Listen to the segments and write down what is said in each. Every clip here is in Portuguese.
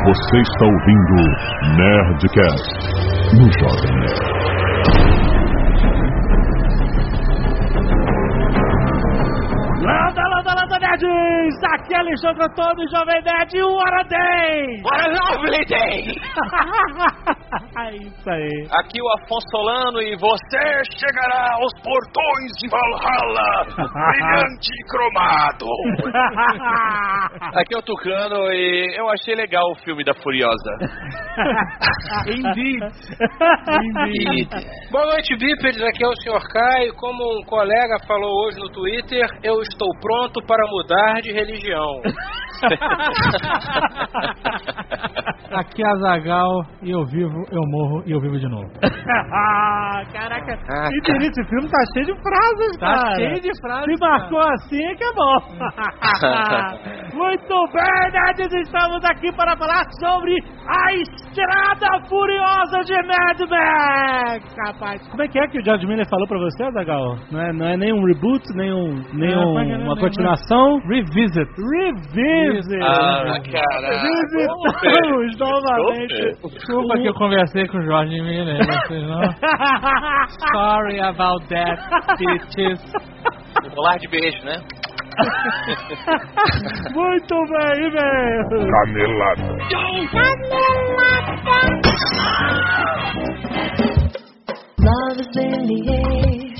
Você está ouvindo Nerdcast no Jovem Nerd. Landa, nerds! Aqui é Alexandre Antônio, Jovem Nerd, Hora 10! What a lovely day! Isso aí. Aqui o Afonso Solano e você chegará aos portões de Valhalla, brilhante e cromado. Aqui é o Tucano e eu achei legal o filme da Furiosa. Indeed. Boa noite, bípedes. Aqui é o Sr. Caio. Como um colega falou hoje no Twitter, eu estou pronto para mudar de religião. Aqui é Azaghal e eu vivo, eu morro e eu vivo de novo. Caraca, esse filme tá cheio de frases, cara. Tá cheio de frases. Se marcou assim é que é bom. Muito bem, nerds, estamos aqui para falar sobre a Estrada Furiosa de Mad Max. Rapaz, como é que o George Miller falou pra você, Azaghal? Não é nem um reboot, nem uma continuação? Revisit. Ah, caralho. Visitamos novamente. Desculpa que eu conversei com o George Miller, vocês não? Sorry about that, bitches. Rolar de beijo, né? Muito bem, velho. Canelada. Love is in the air.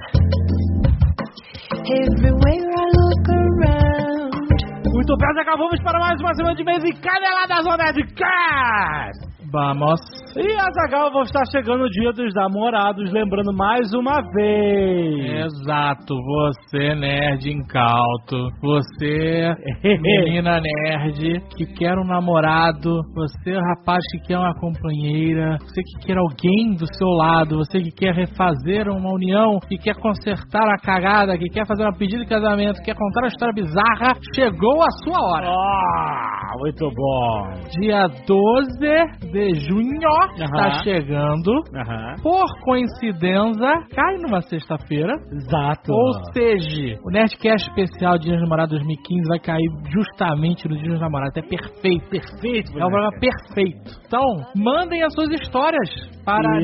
Everywhere I look around. Muito bem, acabamos para mais uma semana de mês e Canelada Zona de Cast. Vamos. E Azaghal, vou estar chegando o dia dos namorados, lembrando mais uma vez. Exato, você nerd incauto, você menina nerd que quer um namorado, você rapaz que quer uma companheira, você que quer alguém do seu lado, você que quer refazer uma união, que quer consertar a cagada, que quer fazer um pedido de casamento, que quer contar uma história bizarra, chegou a sua hora. Muito bom. Dia 12 de junho está chegando. Por coincidência, cai numa sexta-feira. Exato. Ou seja, o Nerdcast especial Dia dos Namorados 2015 vai cair justamente no Dia dos Namorados. É perfeito. É um programa perfeito. Então, mandem as suas histórias para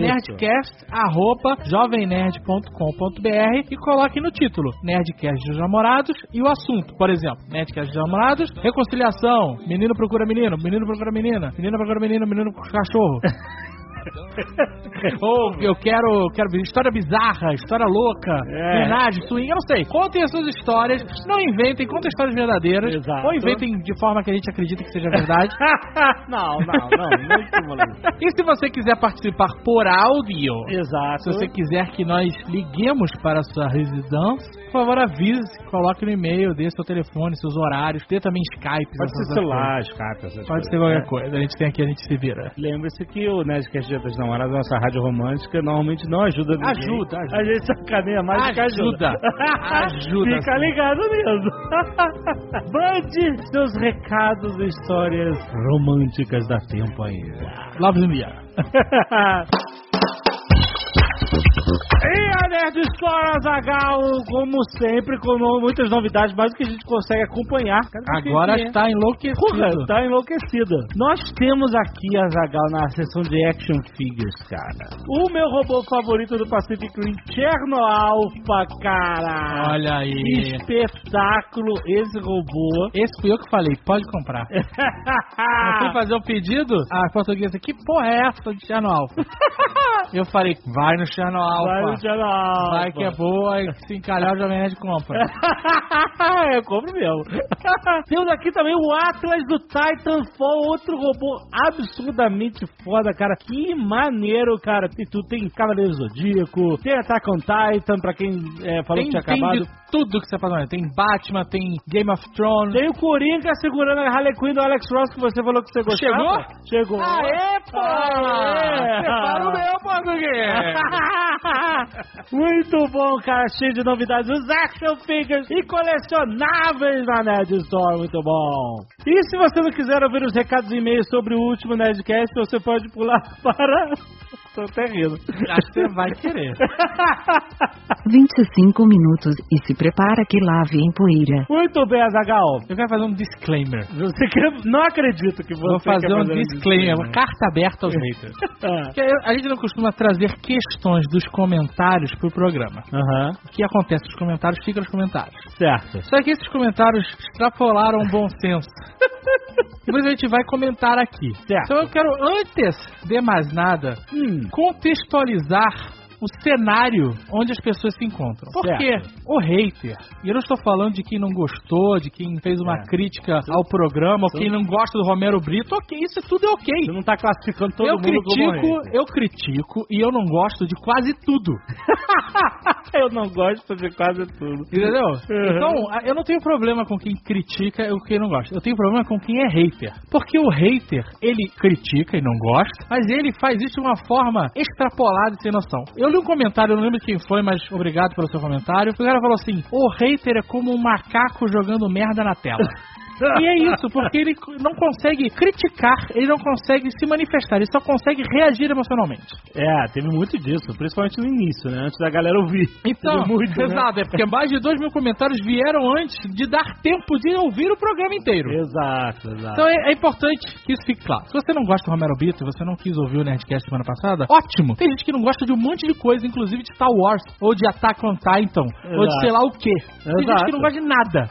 nerdcast@jovemnerd.com.br e coloquem no título Nerdcast dos Namorados e o assunto. Por exemplo, Nerdcast dos Namorados, reconciliação, menino procura menino, menino procura menina, menina procura menino, menino procura cachorro. Ou eu quero história bizarra, história louca, homenagem, swing, eu não sei. Contem as suas histórias, não inventem, contem histórias verdadeiras. Exato. Ou inventem de forma que a gente acredita que seja verdade. Não. E se você quiser participar por áudio, Exato. se você quiser que nós liguemos para a sua residência, por favor avise, coloque no e-mail, dê seu telefone, seus horários, dê também Skype. Pode ser celular, Skype. Pode ser qualquer coisa, a gente tem aqui, a gente se vira. Lembre-se que o Nerdcast Dia dos Namorados, nossa rádio romântica, normalmente não ajuda ninguém. Ajuda. A gente sacaneia mais do que ajuda. Ajuda. Fica ligado mesmo. Mande seus recados e histórias românticas da tempo aí. Love in the air. E a Nerd Store, Azaghal, como sempre, com muitas novidades, mais do que a gente consegue acompanhar. Agora está enlouquecida. Está enlouquecida. Nós temos aqui, Azaghal, na seção de Action Figures, cara, o meu robô favorito do Pacific Rim, Cherno Alpha, cara. Olha aí. Espetáculo, esse robô. Esse fui eu que falei, pode comprar. Eu fui fazer um pedido, a portuguesa, que porra é essa de Cherno Alpha? Eu falei, vai no Cherno Alpha. Vai que é boa, e se encalhar o Jovem Nerd compra. Eu compro mesmo. Temos aqui também o Atlas do Titanfall, outro robô absurdamente foda, cara. Que maneiro, cara. Tem Cavaleiro Zodíaco, tem Attack on Titan, pra quem falou que tinha acabado. Tem de tudo que você pode fazer. Tem Batman, tem Game of Thrones. Tem o Coringa segurando a Harley Quinn do Alex Ross, que você falou que você gostava. Chegou? Aê, pô! Prepara o meu, português! Muito bom, cara, cheio de novidades, os action figures e colecionáveis na Nerd Store, muito bom. E se você não quiser ouvir os recados e e-mails sobre o último Nerdcast, você pode pular para Tô até rindo. Acho que você vai querer. 25 minutos e se prepara que lave em poeira. Muito bem, Azaghal. Eu quero fazer um disclaimer. Você quer... Não acredito que você Vou fazer quer um disclaimer, uma carta aberta aos haters. Porque a gente não costuma trazer questões dos comentários pro programa. Aham. O que acontece nos comentários, fica nos comentários. Certo. Só que esses comentários extrapolaram o bom senso. Depois a gente vai comentar aqui. Certo. Então eu quero, antes de mais nada, contextualizar o cenário onde as pessoas se encontram. Porque o hater, e eu não estou falando de quem não gostou, de quem fez uma crítica ao programa, ou quem não gosta do Romero Brito, ok, isso tudo é ok. Você não tá classificando todo mundo como hater. Eu critico e eu não gosto de quase tudo. Eu não gosto de quase tudo. Entendeu? Então, eu não tenho problema com quem critica e quem não gosta. Eu tenho problema com quem é hater. Porque o hater, ele critica e não gosta, mas ele faz isso de uma forma extrapolada e sem noção. Eu li um comentário, eu não lembro quem foi, mas obrigado pelo seu comentário. O cara falou assim: o hater é como um macaco jogando merda na tela. E é isso, porque ele não consegue criticar, ele não consegue se manifestar, ele só consegue reagir emocionalmente. Teve muito disso, principalmente no início, né? Antes da galera ouvir. Então, muito, exato, né? É porque mais de 2 mil comentários vieram antes de dar tempo de ouvir o programa inteiro. Exato. Então é importante que isso fique claro. Se você não gosta do Romero Brito e você não quis ouvir o Nerdcast semana passada, ótimo. Tem gente que não gosta de um monte de coisa, inclusive de Star Wars, ou de Attack on Titan, ou de sei lá o quê. Tem gente que não gosta de nada.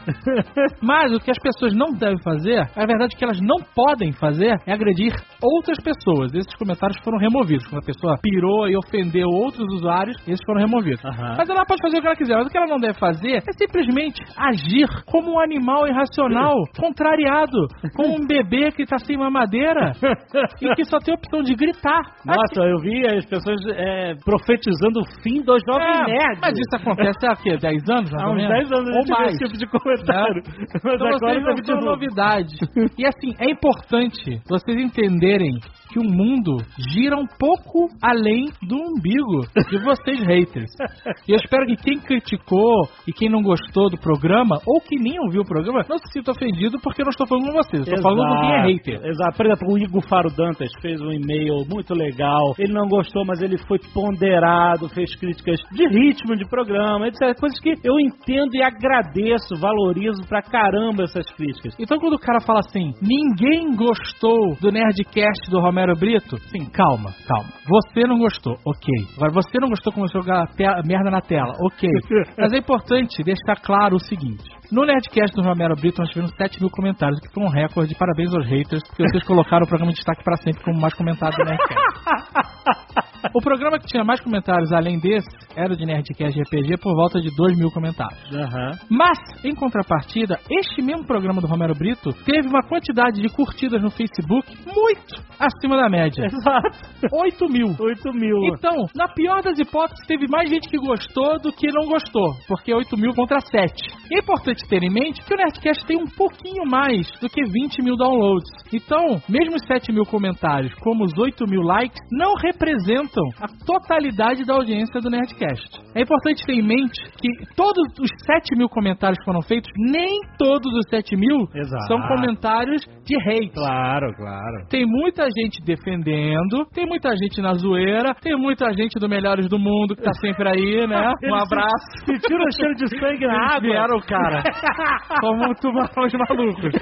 Mas o que as pessoas não devem fazer, a verdade é que elas não podem fazer, é agredir outras pessoas. Esses comentários foram removidos. Quando a pessoa pirou e ofendeu outros usuários, esses foram removidos. Mas ela pode fazer o que ela quiser. Mas o que ela não deve fazer é simplesmente agir como um animal irracional, contrariado, como um bebê que tá sem mamadeira e que só tem a opção de gritar. Nossa, eu vi as pessoas profetizando o fim do Jovem Nerd. Mas isso acontece há 10 anos? Há uns 10 anos a gente ou vê mais. esse tipo de comentário. Mas Então agora vocês não são novidade. E assim, é importante vocês entenderem que o mundo gira um pouco além do umbigo de vocês haters. E eu espero que quem criticou e quem não gostou do programa, ou que nem ouviu o programa, não se sinta ofendido porque eu não estou falando com vocês. Eu estou falando com quem é hater. Exato. Por exemplo, o Igor Faro Dantas fez um e-mail muito legal. Ele não gostou, mas ele foi ponderado, fez críticas de ritmo de programa, etc. Coisas que eu entendo e agradeço, valorizo pra caramba essas críticas. Então quando o cara fala assim, ninguém gostou do Nerdcast do Romero Brito, sim, calma. Você não gostou, ok. Agora você não gostou como eu jogar merda na tela, ok. Mas é importante deixar claro o seguinte: no Nerdcast do Romero Brito nós tivemos 7 mil comentários, que foi um recorde. Parabéns aos haters, porque vocês colocaram o programa de destaque pra sempre como mais comentado do Nerdcast. O programa que tinha mais comentários além desse era o de Nerdcast RPG, por volta de 2 mil comentários. Mas, em contrapartida, este mesmo programa do Romero Brito teve uma quantidade de curtidas no Facebook muito acima da média. Exato. 8 mil. 8 mil. Então, na pior das hipóteses, teve mais gente que gostou do que não gostou, porque 8 mil contra 7. E é importante ter em mente que o Nerdcast tem um pouquinho mais do que 20 mil downloads. Então, mesmo os 7 mil comentários, como os 8 mil likes, não representam a totalidade da audiência do Nerdcast. É importante ter em mente que todos os 7 mil comentários que foram feitos, nem todos os 7 mil são comentários de hate. Claro. Tem muita gente defendendo, tem muita gente na zoeira, tem muita gente do Melhores do Mundo que tá sempre aí, né? Um abraço. Sentiram o cheiro de sangue na água. Vieram, cara. Como tubarões malucos.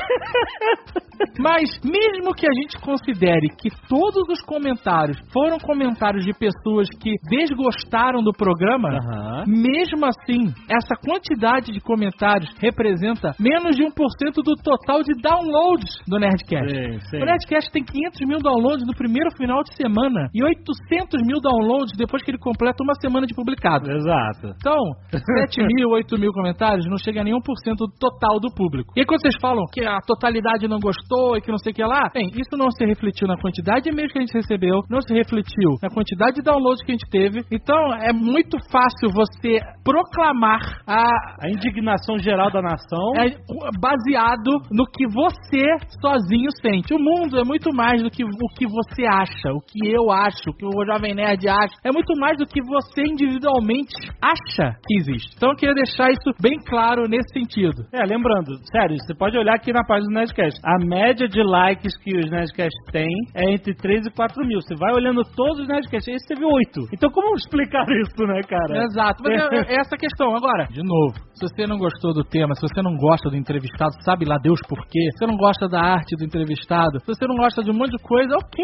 Mas, mesmo que a gente considere que todos os comentários foram comentários de pessoas que desgostaram do programa, mesmo assim, essa quantidade de comentários representa menos de 1% do total de downloads do Nerdcast. Sim. O Nerdcast tem 500 mil downloads no primeiro final de semana e 800 mil downloads depois que ele completa uma semana de publicado. Exato. Então, 7 mil, 8 mil comentários não chega a nenhum por cento do total do público. E aí quando vocês falam que a totalidade não gostou e que não sei o que lá, bem, isso não se refletiu na quantidade de e-mails que a gente recebeu, não se refletiu na quantidade de downloads que a gente teve. Então, é muito fácil você proclamar a indignação geral da nação baseado no que você sozinho sente. O mundo é muito mais do que o que você acha, o que eu acho, o que o Jovem Nerd acha. É muito mais do que você individualmente acha que existe. Então eu queria deixar isso bem claro nesse sentido. Lembrando, sério, você pode olhar aqui na página do Nerdcast. A média de likes que os Nerdcasts têm é entre 3 e 4 mil. Você vai olhando todos os Nerdcasts, Nerdcast, esse teve 8. Então como explicar isso, né, cara? Exato, mas é essa a questão. Agora, de novo, se você não gostou do tema, se você não gosta do entrevistado, sabe lá Deus por quê, se você não gosta da arte do entrevistado, se você não gosta de um monte de coisa, ok.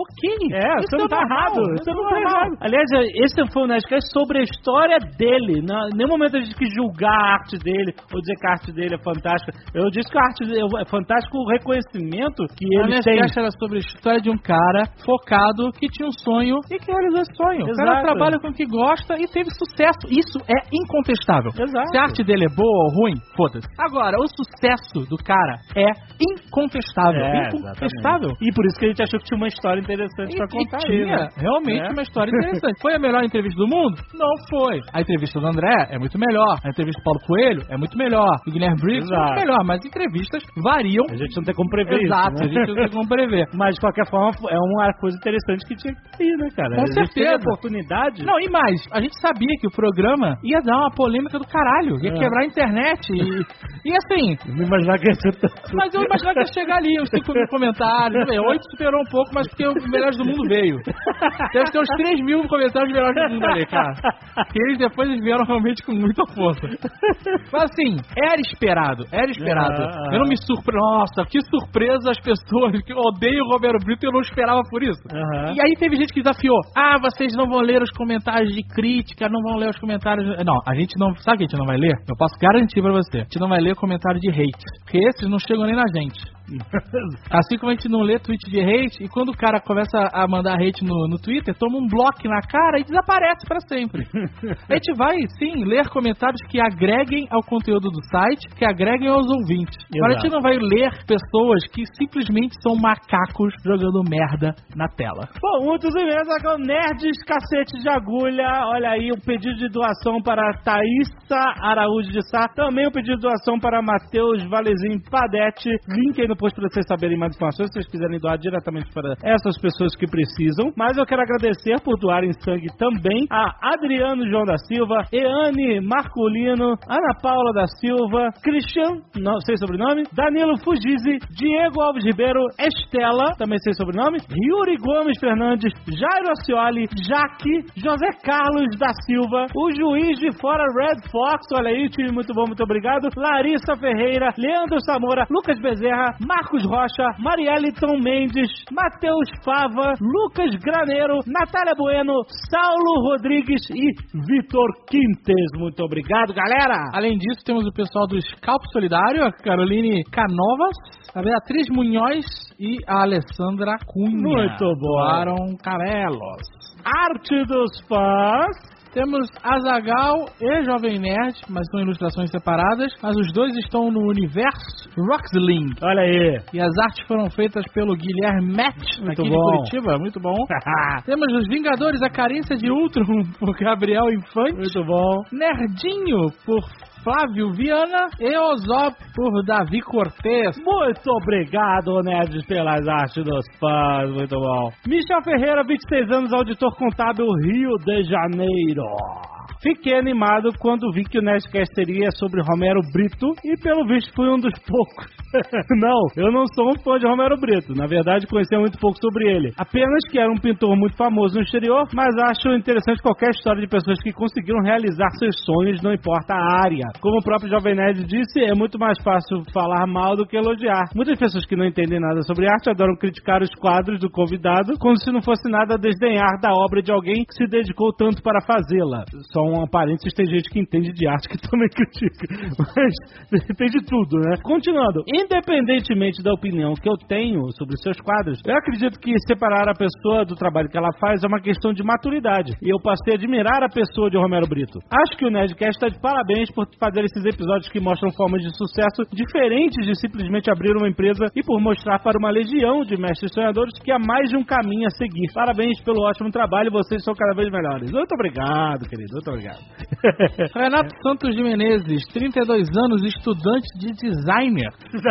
Você não tá errado. Você não tá errado. Aliás, esse foi um Nerdcast sobre a história dele. Em nenhum momento a gente quis julgar a arte dele, ou dizer que a arte dele é fantástica. Eu disse que a arte dele é fantástica, o reconhecimento que ele tem. A Nerdcast era sobre a história de um cara focado que tinha um sonho e que realizou esse sonho. Exato. O cara trabalha com o que gosta e teve sucesso. Isso é incontestável. Exato. Se a arte dele é boa ou ruim, foda-se. Agora, o sucesso do cara é incontestável. Incontestável. E por isso que a gente achou que tinha uma história interessante pra contar. Tinha realmente uma história interessante. Foi a melhor entrevista do mundo? Não foi. A entrevista do André é muito melhor. A entrevista do Paulo Coelho é muito melhor. O Guilherme Briggs é muito melhor. Mas entrevistas variam. A gente não tem como prever Exato, isso, né? A gente não tem como prever. Mas de qualquer forma é uma coisa interessante que tinha que ir, né, cara? Com certeza. Oportunidade. Não, e mais, a gente sabia que o programa ia dar uma polêmica do caralho. Ia quebrar a internet. E assim... Não imaginava que ia ser tanto. Mas eu imaginava que ia chegar ali, uns 5 mil comentários. 8 superou um pouco, mas porque o Melhores do Mundo veio. Deve ter uns 3 mil comentários de Melhores do Mundo ali, cara. E eles depois vieram realmente com muita força. Mas assim, era esperado. Eu não me surpreendo. Nossa, que surpresa as pessoas que odeiam o Romero Brito e eu não esperava por isso. E aí teve gente que desafiou. Vocês não vão ler os comentários de crítica, não vão ler os comentários... Não, a gente não... Sabe o que a gente não vai ler? Eu posso garantir pra você. A gente não vai ler comentário de hate. Porque esses não chegam nem na gente. Assim como a gente não lê tweet de hate, e quando o cara começa a mandar hate no Twitter, toma um bloco na cara e desaparece pra sempre. A gente vai, sim, ler comentários que agreguem ao conteúdo do site, que agreguem aos ouvintes. Agora a gente não vai ler pessoas que simplesmente são macacos jogando merda na tela. Bom, muitos e-mails aqui, o Nerds Cacete de Agulha. Olha aí, o pedido de doação para Thaísa Araújo de Sá. Também o pedido de doação para Matheus Valezinho Padete. Link aí no post para vocês saberem mais informações, se vocês quiserem doar diretamente para essas pessoas que precisam. Mas eu quero agradecer por doarem sangue também a Adriano João da Silva, Eane Marcolino, Ana Paula da Silva, Christian, não sei sobrenome, Danilo Fugizzi, Diego Alves Ribeiro, Estela, também sei sobrenome, Yuri Gomes Fernandes, Jairo Acioli, Jaque, José Carlos da Silva, o Juiz de Fora Red Fox, olha aí, time muito bom, muito obrigado, Larissa Ferreira, Leandro Samora, Lucas Bezerra, Marcos Rocha, Marieliton Mendes, Matheus Fava, Lucas Graneiro, Natália Bueno, Saulo Rodrigues e Vitor Quintes. Muito obrigado, galera! Além disso, temos o pessoal do Scalp Solidário, a Caroline Canovas, a Beatriz Munhoz e a Alessandra Cunha. Muito bom. Doaram camelos. Arte dos fãs. Temos Azaghal e Jovem Nerd, mas são ilustrações separadas, mas os dois estão no universo Roxling. Olha aí. E as artes foram feitas pelo Guilherme Match, aqui de Curitiba. Muito bom. Temos os Vingadores, a Carência de Ultron, por Gabriel Infante. Muito bom. Nerdinho, por Flávio Viana, e Ozop por Davi Cortez. Muito obrigado, Nerds, pelas artes dos fãs. Muito bom. Michel Ferreira, 26 anos, auditor contábil, Rio de Janeiro. Fiquei animado quando vi que o Nerdcast seria sobre Romero Brito e, pelo visto, fui um dos poucos. Não, eu não sou um fã de Romero Brito. Na verdade, conhecia muito pouco sobre ele. Apenas que era um pintor muito famoso no exterior, mas acho interessante qualquer história de pessoas que conseguiram realizar seus sonhos, não importa a área. Como o próprio Jovem Nerd disse, é muito mais fácil falar mal do que elogiar. Muitas pessoas que não entendem nada sobre arte adoram criticar os quadros do convidado, como se não fosse nada a desdenhar da obra de alguém que se dedicou tanto para fazê-la. Só um parênteses, tem gente que entende de arte que também critica. Mas tem de tudo, né? Continuando. Independentemente da opinião que eu tenho sobre os seus quadros, eu acredito que separar a pessoa do trabalho que ela faz é uma questão de maturidade. E eu passei a admirar a pessoa de Romero Brito. Acho que o Nerdcast está de parabéns por fazer esses episódios que mostram formas de sucesso diferentes de simplesmente abrir uma empresa e por mostrar para uma legião de mestres sonhadores que há mais de um caminho a seguir. Parabéns pelo ótimo trabalho, vocês são cada vez melhores. Muito obrigado, querido. Muito obrigado. Renato Santos de Menezes, 32 anos, estudante de designer.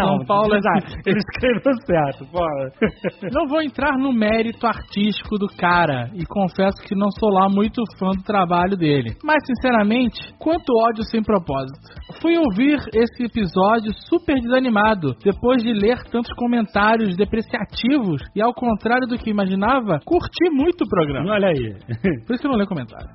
São Paulo é assim. Ele escreveu certo, porra. Não vou entrar no mérito artístico do cara e confesso que não sou lá muito fã do trabalho dele. Mas, sinceramente, quanto ódio sem propósito. Fui ouvir esse episódio super desanimado, depois de ler tantos comentários depreciativos e, ao contrário do que imaginava, curti muito o programa. Olha aí. Por isso que eu não leio comentário.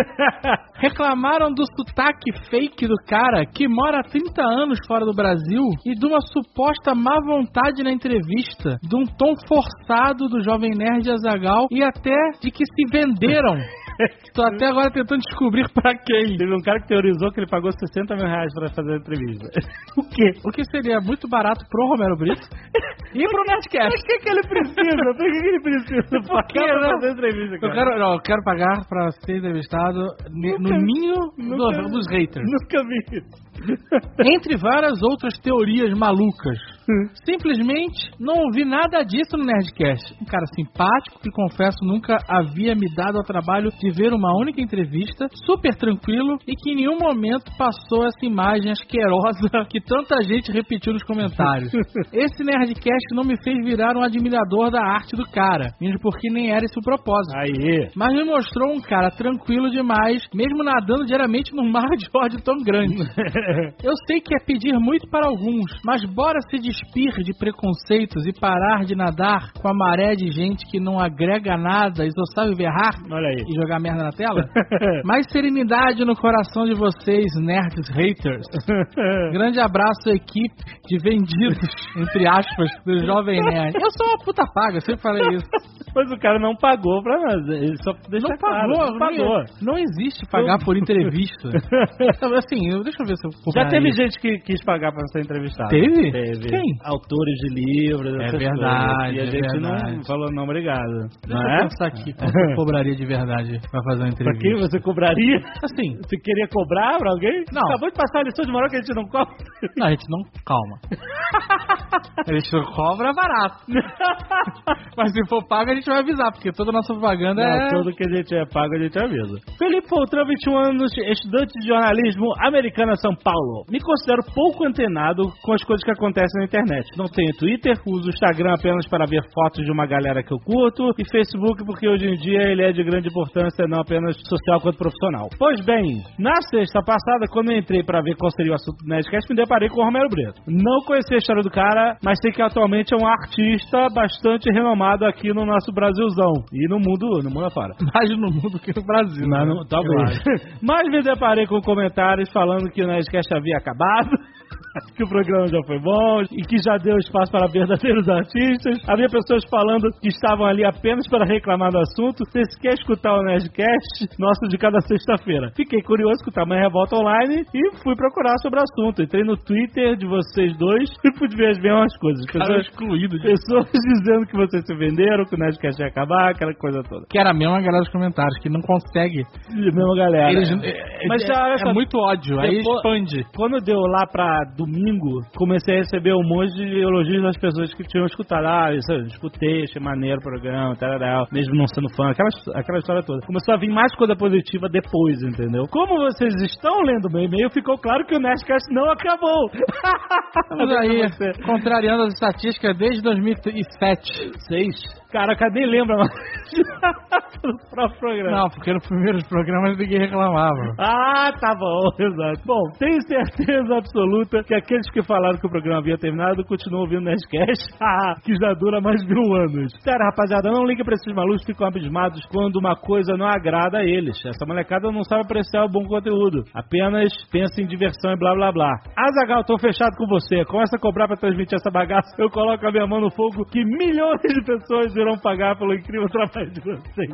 Reclamaram do sotaque fake do cara que mora há 30 anos fora do Brasil e de uma suposta má vontade na entrevista, de um tom forçado do Jovem Nerd Azaghal e até de que se venderam. Tô até agora tentando descobrir pra quem. Teve um cara que teorizou que ele pagou 60 mil reais pra fazer a entrevista. O quê? O que seria muito barato pro Romero Brito e pro Nerdcast. Por que ele precisa? Por que ele precisa pagar pra fazer a entrevista, cara? Eu quero pagar pra ser entrevistado no ninho dos haters. Nunca vi isso. Entre várias outras teorias malucas. Simplesmente não ouvi nada disso no Nerdcast. Um cara simpático que, confesso, nunca havia me dado ao trabalho de ver uma única entrevista, super tranquilo e que em nenhum momento passou essa imagem asquerosa que tanta gente repetiu nos comentários. Esse Nerdcast não me fez virar um admirador da arte do cara, mesmo porque nem era esse o propósito. Aí. Mas me mostrou um cara tranquilo demais, mesmo nadando diariamente num mar de ódio tão grande. Eu sei que é pedir muito para alguns, mas bora se despir de preconceitos e parar de nadar com a maré de gente que não agrega nada e só sabe berrar e jogar merda na tela? Mais serenidade no coração de vocês, nerds haters. Grande abraço à equipe de vendidos, entre aspas, do Jovem Nerd. Eu sou uma puta paga, eu sempre falei isso. Mas o cara não pagou pra nada. Ele só deixa não claro. Pagou, não pagou. Não existe pagar por entrevista. Assim, deixa eu ver se eu... Já teve gente que quis pagar pra ser entrevistado. Teve? Quem? Autores de livros. É verdade. E a gente não falou não, obrigado. Deixa eu pensar aqui quanto eu cobraria de verdade pra fazer uma entrevista. Pra quem você cobraria? Assim. Você queria cobrar pra alguém? Não. Acabou de passar a lição de moral que a gente não cobra. Não, a gente não... Calma. A gente não cobra barato. Mas se for pago, a gente vai avisar, porque toda a nossa propaganda Tudo que a gente é pago, a gente avisa. Felipe Poltrão, 21 anos, estudante de jornalismo, Americana, São Paulo. Me considero pouco antenado com as coisas que acontecem na internet. Não tenho Twitter, uso o Instagram apenas para ver fotos de uma galera que eu curto, e Facebook porque hoje em dia ele é de grande importância, não apenas social quanto profissional. Pois bem, na sexta passada, quando eu entrei para ver qual seria o assunto do Nerdcast, me deparei com o Romero Brito. Não conheci a história do cara, mas sei que atualmente é um artista bastante renomado aqui no nosso Brasilzão. E no mundo afora. Mais no mundo que no Brasil. Não, talvez. Mas me deparei com comentários falando que o Nerdcast havia acabado, que o programa já foi bom e que já deu espaço para verdadeiros artistas. Havia pessoas falando que estavam ali apenas para reclamar do assunto. Você quer escutar o Nerdcast nosso de cada sexta-feira? Fiquei curioso com o tamanho Revolta Online e fui procurar sobre o assunto. Entrei no Twitter de vocês dois e pude ver as mesmas coisas. Pessoas excluídas. Pessoas dizendo que vocês se venderam, que o Nerdcast ia acabar, aquela coisa toda. Que era a mesma galera dos comentários, que não consegue. A mesma galera. Mas é muito ódio, aí expande. Quando deu lá pra domingo, comecei a receber um monte de elogios das pessoas que tinham escutado. Isso eu escutei, achei maneiro o programa, tal, mesmo não sendo fã, aquela história toda. Começou a vir mais coisa positiva depois, entendeu? Como vocês estão lendo meu e-mail, ficou claro que o Nerdcast não acabou. Estamos aí, contrariando as estatísticas desde 2007. 6? Caraca, nem lembra mais do próprio programa. Não, porque nos primeiros programas ninguém reclamava. Ah, tá bom, exato. Bom, tenho certeza absoluta que aqueles que falaram que o programa havia terminado continuam ouvindo o Nerdcast, que já dura mais de 1 ano. Sério, rapaziada, não liga pra esses malucos que ficam abismados quando uma coisa não agrada a eles. Essa molecada não sabe apreciar o bom conteúdo. Apenas pensa em diversão e blá blá blá. Azaghal, tô fechado com você. Começa a cobrar pra transmitir essa bagaça. Eu coloco a minha mão no fogo que milhões de pessoas irão pagar pelo incrível trabalho de vocês.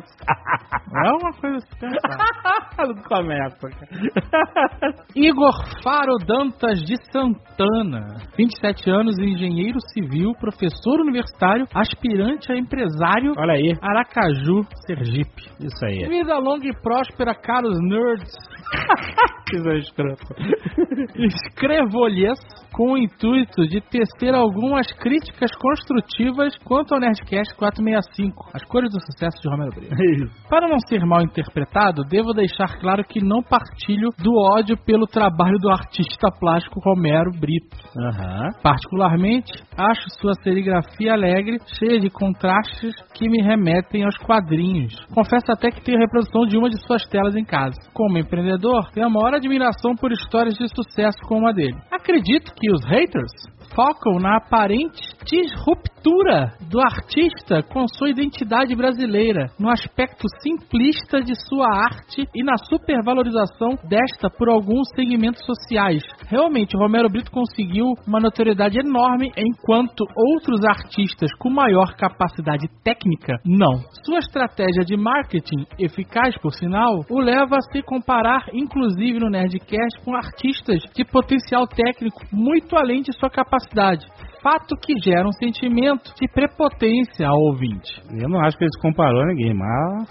É uma coisa assim. Não começa, cara. Igor Faro Dantas de Santana, 27 anos, engenheiro civil, professor universitário, aspirante a empresário. Olha aí. Aracaju, Sergipe. Isso aí. Vida longa e próspera, caros nerds. Que escroto. Escrevo-lhes com o intuito de tecer algumas críticas construtivas quanto ao Nerdcast 465, As Cores do Sucesso de Romero Brito. Para não ser mal interpretado, devo deixar claro que não partilho do ódio pelo trabalho do artista plástico Romero Brito. Particularmente, acho sua serigrafia alegre, cheia de contrastes que me remetem aos quadrinhos. Confesso até que tenho reprodução de uma de suas telas em casa. Como empreendedor, tenho a maior admiração por histórias de sucesso como a dele. Acredito que os haters focam na aparente disruptura do artista com sua identidade brasileira, no aspecto simplista de sua arte e na supervalorização desta por alguns segmentos sociais. Realmente, Romero Brito conseguiu uma notoriedade enorme, enquanto outros artistas com maior capacidade técnica, não. Sua estratégia de marketing, eficaz por sinal, o leva a se comparar, inclusive no Nerdcast, com artistas de potencial técnico muito além de sua capacidade. Fato que gera um sentimento de prepotência ao ouvinte. Eu não acho que ele se comparou a ninguém, mas...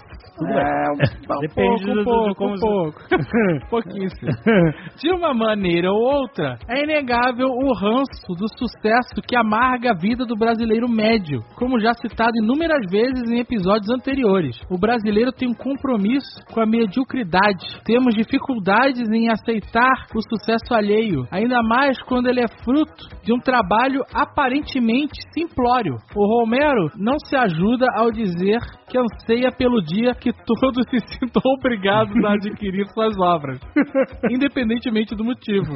Depende um pouco. Pouquíssimo. De uma maneira ou outra, é inegável o ranço do sucesso que amarga a vida do brasileiro médio, como já citado inúmeras vezes em episódios anteriores. O brasileiro tem um compromisso com a mediocridade. Temos dificuldades em aceitar o sucesso alheio, ainda mais quando ele é fruto de um trabalho aparentemente simplório. O Romero não se ajuda ao dizer que anseia pelo dia que todos se sintam obrigados a adquirir suas obras, independentemente do motivo.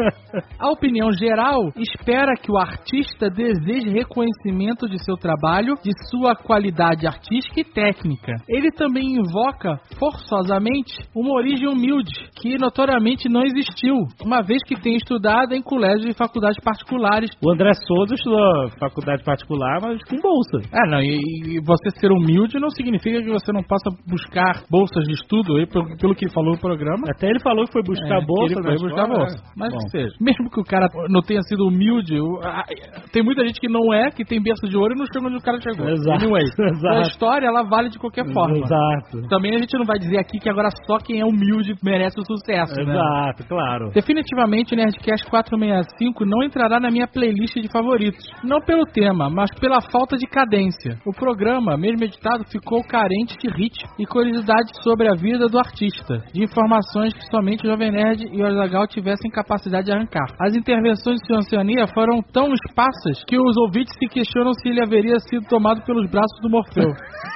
A opinião geral espera que o artista deseje reconhecimento de seu trabalho, de sua qualidade artística e técnica. Ele também invoca, forçosamente, uma origem humilde, que notoriamente não existiu, uma vez que tem estudado em colégios e faculdades particulares. O André Souza estudou faculdade particular, mas com bolsa. E você ser humilde não significa que você não possa buscar bolsas de estudo, aí, pelo que ele falou no programa. Até ele falou que foi buscar bolsa. Ele foi buscar bolsa. Mas que seja. Mesmo que o cara não tenha sido humilde, tem muita gente que não é, que tem berço de ouro e não chega onde o cara chegou. Exato. Anyway, Exato. A história, ela vale de qualquer forma. Exato. Também a gente não vai dizer aqui que agora só quem é humilde merece o sucesso, Exato, né? Claro. Definitivamente, o Nerdcast 465 não entrará na minha playlist de favoritos. Não pelo tema, mas pela falta de cadência. O programa, mesmo editado, ficou carente de ritmo e curiosidade sobre a vida do artista, de informações que somente o Jovem Nerd e o Azaghal tivessem capacidade de arrancar. As intervenções de Oceania foram tão esparsas que os ouvintes se questionam se ele haveria sido tomado pelos braços do Morfeu.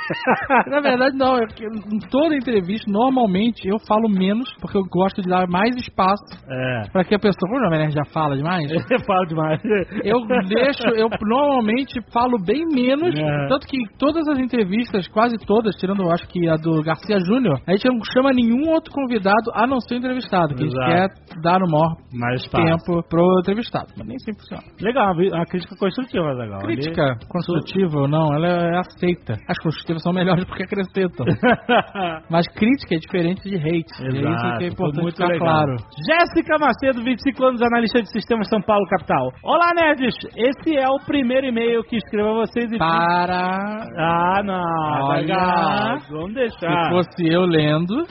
Na verdade, não. Em toda entrevista, normalmente, eu falo menos, porque eu gosto de dar mais espaço para que a pessoa... O Jovem Nerd já fala demais? Eu falo demais. Eu normalmente falo bem menos, tanto que todas as entrevistas, quase todas, tirando, eu acho que a do Garcia Júnior, a gente não chama nenhum outro convidado a não ser o entrevistado, que a gente quer dar o maior tempo pro entrevistado, mas nem sempre funciona. Legal, a crítica construtiva, legal. Crítica construtiva ou não, ela é aceita. As construtivas são melhores porque acrescentam. Mas crítica é diferente de hate. Exato, é isso que é importante muito ficar legal. claro. Jéssica Macedo, 25 anos, analista de sistemas São Paulo, capital. Olá, nerds! Esse é o primeiro e-mail que escrevo a vocês e... Ah, não. Olha, vamos deixar. Se fosse eu lendo...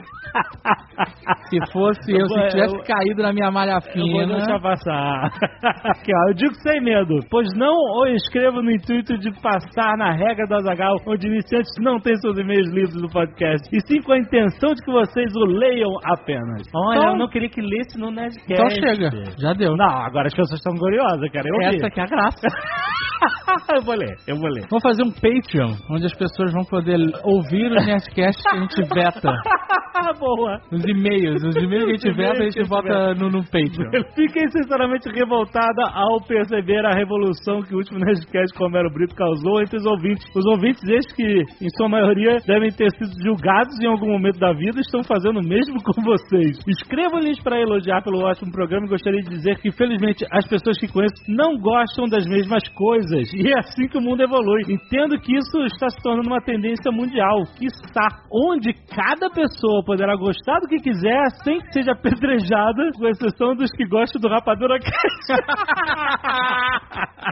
Se fosse eu, se tivesse caído na minha malha fina... Eu vou deixar passar. Aqui, ó, eu digo sem medo, pois não o escrevo no intuito de passar na regra do Azaghal, onde iniciantes não têm seus e-mails lidos no podcast, e sim com a intenção de que vocês o leiam apenas. Olha, eu não queria que lesse no Nerdcast. Então chega, já deu. Não, agora as pessoas estão gloriosas, cara. Essa aqui é a graça. Eu vou ler. Vamos fazer um Patreon, onde as pessoas vão poder ouvir os Nerdcasts que a gente veta. Boa. Os e-mails que a gente veta, a gente bota no Patreon. Fiquei sinceramente revoltada ao perceber a revolução que o último Nerdcast com o Romero Brito causou entre os ouvintes. Os ouvintes estes que, em sua maioria, devem ter sido julgados em algum momento da vida, estão fazendo o mesmo com vocês. Escrevam-lhes para elogiar pelo ótimo programa e gostaria de dizer que, felizmente, as pessoas que conheço não gostam das mesmas coisas. E é assim que o mundo evolui. Entendo que isso está se tornando uma tendência mundial, quiçá, onde cada pessoa poderá gostar do que quiser sem que seja apedrejada, com exceção dos que gostam do Rapadura Cast.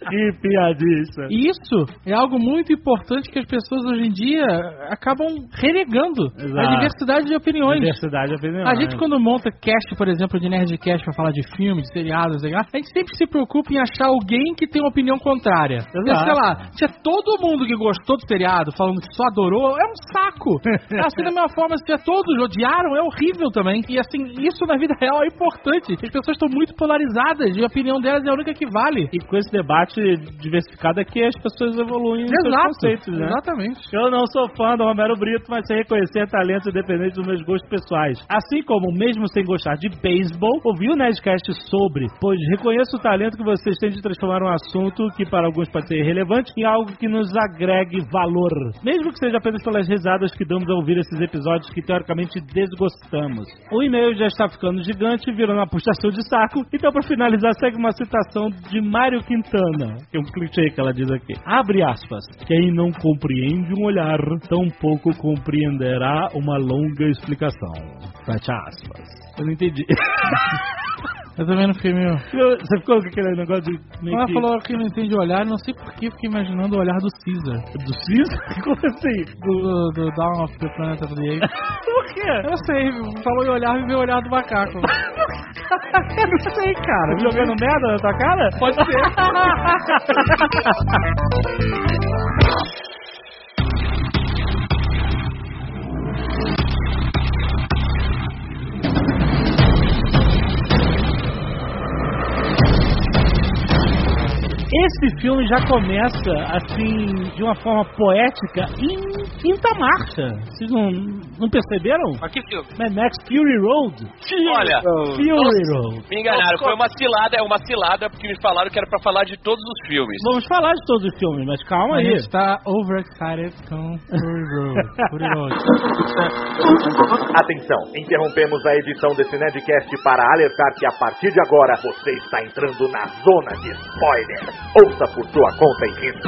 Que piadista. Isso é algo muito importante que as pessoas hoje em dia acabam renegando. Exato. A diversidade de opiniões. Diversidade de opiniões. A gente, quando monta cast, por exemplo, de Nerdcast pra falar de filme, de seriados, a gente sempre se preocupa em achar alguém que tem uma opinião contrária. Porque, sei lá, tinha todo mundo que gostou do seriado, falando que só adorou, é um saco. Assim, da mesma forma, se todos odiaram, é horrível também. E assim, isso na vida real é importante. As pessoas estão muito polarizadas e a opinião delas é a única que vale. E com esse debate diversificado é que as pessoas evoluem nos seus conceitos, né? Exatamente. Eu não sou fã do Romero Brito, mas sei reconhecer talentos independentes dos meus gostos pessoais. Assim como, mesmo sem gostar de beisebol, ouvi o Nerdcast sobre, pois reconheço o talento que vocês têm de transformar um assunto que para alguns pode ser irrelevante em algo que nos agregue valor. Mesmo que seja apenas pelas risadas que damos a ouvir esses episódios que teoricamente desgostamos. O e-mail já está ficando gigante, virando uma puxação de saco, então para finalizar segue uma citação de Mário Quintana, que é um clichê que ela diz aqui. Abre aspas. Quem não compreende um olhar, tampouco compreenderá uma longa explicação. Fecha aspas. Eu não entendi. Eu também não fiquei meio... Você ficou com aquele negócio de... Ela falou que não entende o olhar, não sei porquê, fiquei imaginando o olhar do Caesar. Do Caesar? Como assim? Do Dawn of the Planet of the Apes. Por quê? Eu não sei, falou em olhar e veio o olhar do macaco. Eu não sei, cara. Jogando merda na tua cara? Pode ser. Esse filme já começa, assim, de uma forma poética em quinta marcha. Vocês não perceberam? Mas que filme? Mad Max Fury Road. Olha, Fury Road. me enganaram, foi uma cilada, porque me falaram que era pra falar de todos os filmes. Vamos falar de todos os filmes, mas calma A aí. gente tá overexcited com Fury Road. Fury Road. Atenção, interrompemos a edição desse Nerdcast para alertar que a partir de agora você está entrando na zona de spoiler. Ouça por sua conta e risco.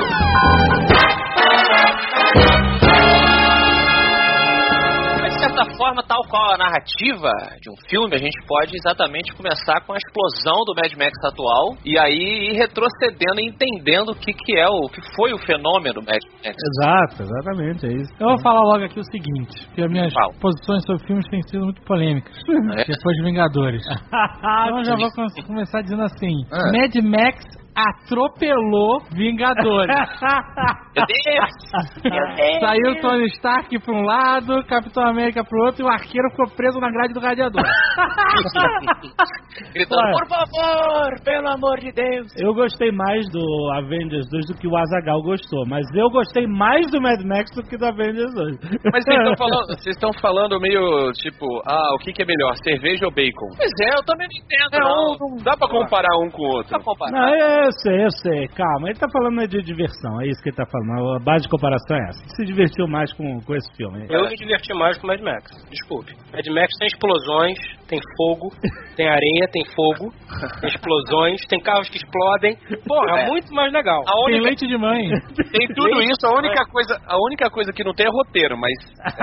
De certa forma, tal qual a narrativa de um filme, a gente pode exatamente começar com a explosão do Mad Max atual e aí ir retrocedendo e entendendo o que foi o fenômeno Mad Max. Exato, exatamente, é isso. Eu vou falar logo aqui o seguinte, que as minhas posições sobre filmes têm sido muito polêmicas. Depois de Vingadores. Então eu já vou começar dizendo assim, Mad Max atropelou Vingadores. Meu Deus! Saiu o Tony Stark pra um lado, Capitão América pro outro e o arqueiro ficou preso na grade do radiador. Gritando, por favor, pelo amor de Deus. Eu gostei mais do Avengers 2 do que o Azaghal gostou, mas eu gostei mais do Mad Max do que do Avengers 2. Mas vocês estão falando meio tipo, o que é melhor, cerveja ou bacon? Pois é, eu também não entendo. Não dá pra comparar um com o outro. Dá pra comparar. Não, eu sei, calma. Ele tá falando de diversão, é isso que ele tá falando. A base de comparação é essa. Ele se divertiu mais com esse filme. Eu me diverti mais com Mad Max, desculpe. Mad Max tem explosões, tem fogo, tem areia, tem fogo, tem explosões, tem carros que explodem. Porra, muito mais legal. Tem leite de mãe. Tem tudo isso, a única coisa que não tem é roteiro, mas...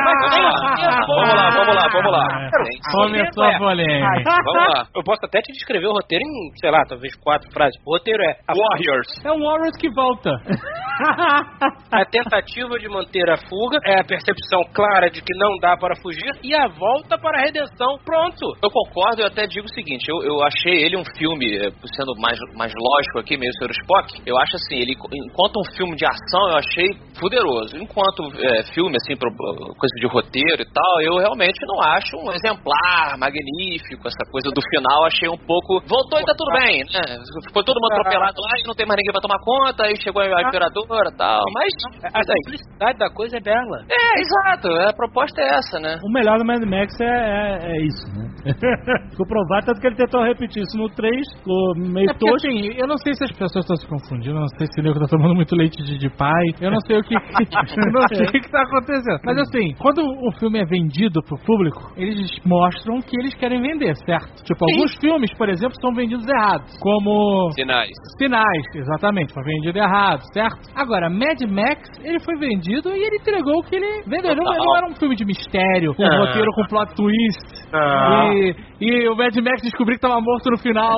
Vamos lá. Começou a polêmica. Vamos lá. Eu posso até te descrever o roteiro em, sei lá, talvez 4 frases. O roteiro é... Warriors. É um Warriors que volta. A tentativa de manter a fuga, é a percepção clara de que não dá para fugir e a volta para a redenção. Pronto. Eu concordo, eu até digo o seguinte, eu achei ele um filme, sendo mais lógico aqui, meio Sr. Spock, eu acho assim, ele, enquanto um filme de ação, eu achei poderoso. Enquanto filme, assim, coisa de roteiro e tal, eu realmente não acho um exemplar magnífico, essa coisa do final, achei um pouco... Voltou e tá tudo bem, né? Ficou todo mundo atropelado lá e não tem mais ninguém pra tomar conta, aí chegou a imperadora e tal, mas... A simplicidade da coisa é bela. Exato, a proposta é essa, né? O melhor do Mad Max é isso, né? Ficou provado, tanto que ele tentou repetir isso no 3, ficou meio tosco. Assim, eu não sei se as pessoas estão se confundindo, eu não sei se o nego tá tomando muito leite de pai, eu não sei o que eu não sei o que tá acontecendo. Mas assim, quando o filme é vendido pro público, eles mostram que eles querem vender, certo? Tipo, alguns filmes, por exemplo, são vendidos errados, como... Sinais, exatamente, foi vendido errado, certo? Agora, Mad Max, ele foi vendido e ele entregou o que ele vendeu. Ele não era um filme de mistério, com roteiro com plot twist. e o Mad Max descobriu que tava morto no final.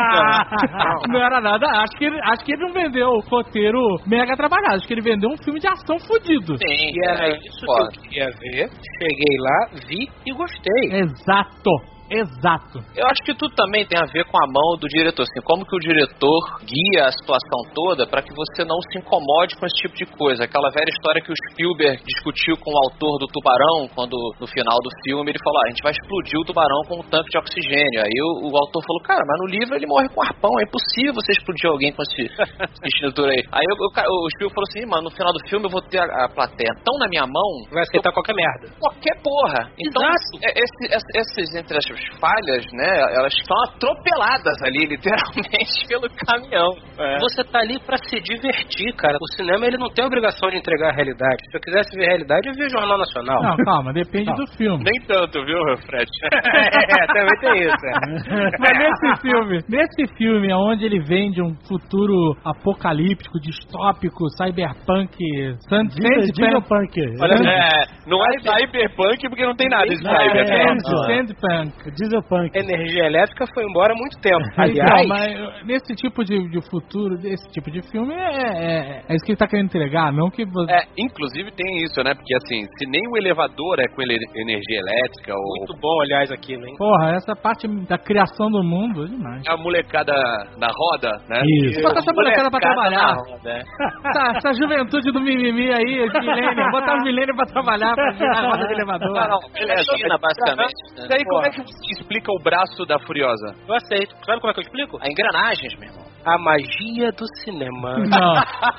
Não era nada. Acho que ele não vendeu o roteiro mega trabalhado. Acho que ele vendeu um filme de ação fudido. Sim, E era isso que eu queria ver. Cheguei lá, vi e gostei. Exato. Eu acho que tudo também tem a ver com a mão do diretor, assim, como que o diretor guia a situação toda para que você não se incomode com esse tipo de coisa. Aquela velha história que o Spielberg discutiu com o autor do Tubarão, quando no final do filme ele falou, a gente vai explodir o tubarão com um tanque de oxigênio. Aí o autor falou, cara, mas no livro ele morre com arpão, é impossível você explodir alguém com esse extintor aí. Aí o Spielberg falou assim, mano, no final do filme eu vou ter a plateia tão na minha mão... Vai aceitar qualquer merda. Qualquer porra. Então, esses entre as falhas, né, elas estão atropeladas ali, literalmente, pelo caminhão. Você tá ali pra se divertir, cara. O cinema, ele não tem a obrigação de entregar a realidade. Se eu quisesse ver a realidade, eu via Jornal Nacional. Não, calma, depende do filme. Nem tanto, viu, Fred? Também tem isso, Mas nesse filme, onde ele vende um futuro apocalíptico, distópico, cyberpunk, Dieselpunk. Não é cyberpunk porque não tem nada de cyber. Sandpunk. Dieselpunk. Energia elétrica foi embora há muito tempo. Aliás, Então, mas nesse tipo de futuro, desse tipo de filme, é isso que ele tá querendo entregar, não que... Inclusive tem isso, né? Porque assim, se nem o elevador é com energia elétrica ou... muito bom, aliás, aquilo, hein? Porra, essa parte da criação do mundo é demais. A molecada na roda, né? Isso. Botar essa molecada pra trabalhar. Né? Essa juventude do mimimi aí, os milênios, botar os milênios pra trabalhar, pra girar a roda de elevador. China, basicamente. E aí, como é que você explica o braço da Furiosa? Eu aceito. Sabe como é que eu explico? A engrenagens, meu irmão. A magia do cinema. Não.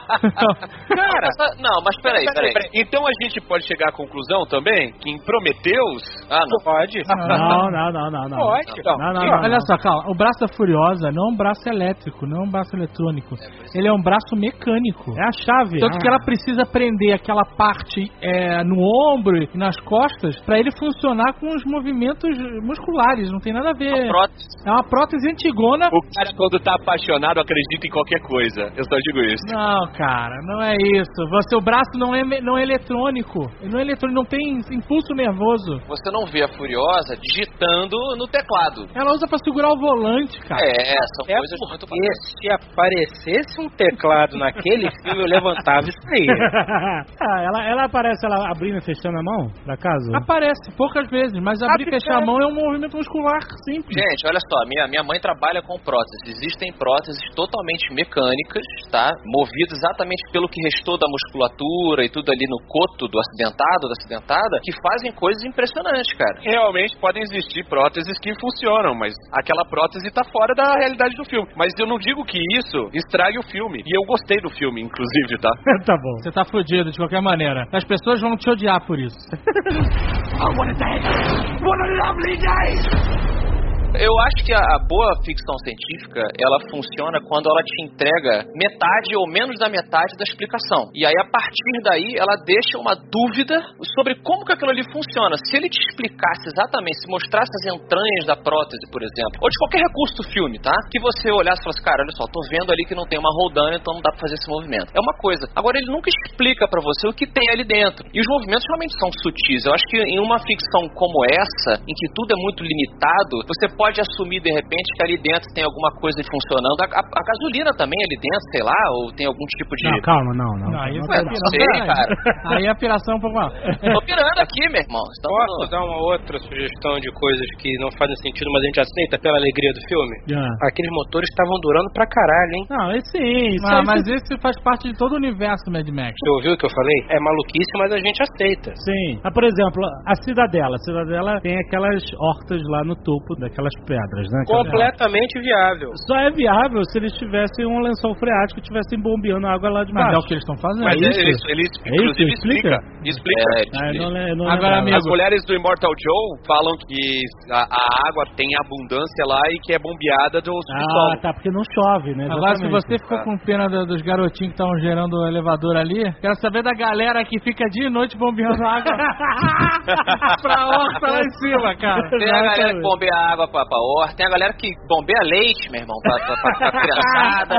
Cara, não, mas peraí. Então a gente pode chegar à conclusão também que em Prometheus... Não. Pode. Não. Pode. Não. Olha só, calma. O braço da Furiosa não é um braço elétrico, não é um braço eletrônico. Ele é um braço mecânico. É a chave. Tanto que ela precisa prender aquela parte no ombro e nas costas pra ele funcionar com os movimentos musculares. Não tem nada a ver. É uma prótese antigona. O cara, quando tá apaixonado, acredita em qualquer coisa. Eu só digo isso. Não, cara, não é isso. Seu braço não é eletrônico. Ele não é eletrônico, não tem impulso nervoso. Você não vê a Furiosa digitando no teclado. Ela usa pra segurar o volante, cara. São coisas muito bacanas. Se aparecesse um teclado naquele filme, eu levantava isso aí. Ela aparece ela abrindo e fechando a mão, por acaso? Aparece, poucas vezes, mas abrir e fechar a mão é um movimento muscular simples. Gente, olha só, minha mãe trabalha com próteses. Existem próteses totalmente mecânicas, tá? Movidas exatamente pelo que restou da musculatura e tudo ali no coto do acidentado, da acidentada, que fazem coisas impressionantes, cara. Realmente podem existir próteses que funcionam, mas aquela prótese tá fora da realidade do filme. Mas eu não digo que isso estrague o filme. E eu gostei do filme, inclusive, tá? Tá bom. Você tá fudido de qualquer maneira. As pessoas vão te odiar por isso. Eu acho que a boa ficção científica, ela funciona quando ela te entrega metade ou menos da metade da explicação. E aí, a partir daí, ela deixa uma dúvida sobre como que aquilo ali funciona. Se ele te explicasse exatamente, se mostrasse as entranhas da prótese, por exemplo, ou de qualquer recurso do filme, tá? Que você olhasse e falasse, cara, olha só, tô vendo ali que não tem uma roldana, então não dá pra fazer esse movimento. É uma coisa. Agora, ele nunca explica pra você o que tem ali dentro. E os movimentos realmente são sutis. Eu acho que em uma ficção como essa, em que tudo é muito limitado, você pode assumir de repente que ali dentro tem alguma coisa funcionando. A gasolina também ali dentro, sei lá, ou tem algum tipo de... Não, calma, não. Aí não sei, cara. Aí a piração é um pouco mal. Tô pirando aqui, meu irmão. Posso dar uma outra sugestão de coisas que não fazem sentido, mas a gente aceita pela alegria do filme? Aqueles motores estavam durando pra caralho, hein? Não, sim. Mas esse faz parte de todo o universo do Mad Max. Você ouviu o que eu falei? É maluquice, mas a gente aceita. Sim. Por exemplo, a Cidadela. A Cidadela tem aquelas hortas lá no topo daquelas pedras, né? Completamente viável. Só é viável se eles tivessem um lençol freático e tivessem bombeando água lá de baixo. Mas é o que eles estão fazendo. Mas ele inclusive explica. Agora, amigo, as mulheres do Immortal Joe falam que a água tem abundância lá e que é bombeada do subsolo. Tá, porque não chove, né? Agora, se você ficou com pena dos garotinhos que estavam gerando o elevador ali, quero saber da galera que fica dia e noite bombeando água pra horta lá em cima, cara. Tem a galera que bombeia água pra pra horta, tem a galera que bombeia leite, meu irmão, pra criançada.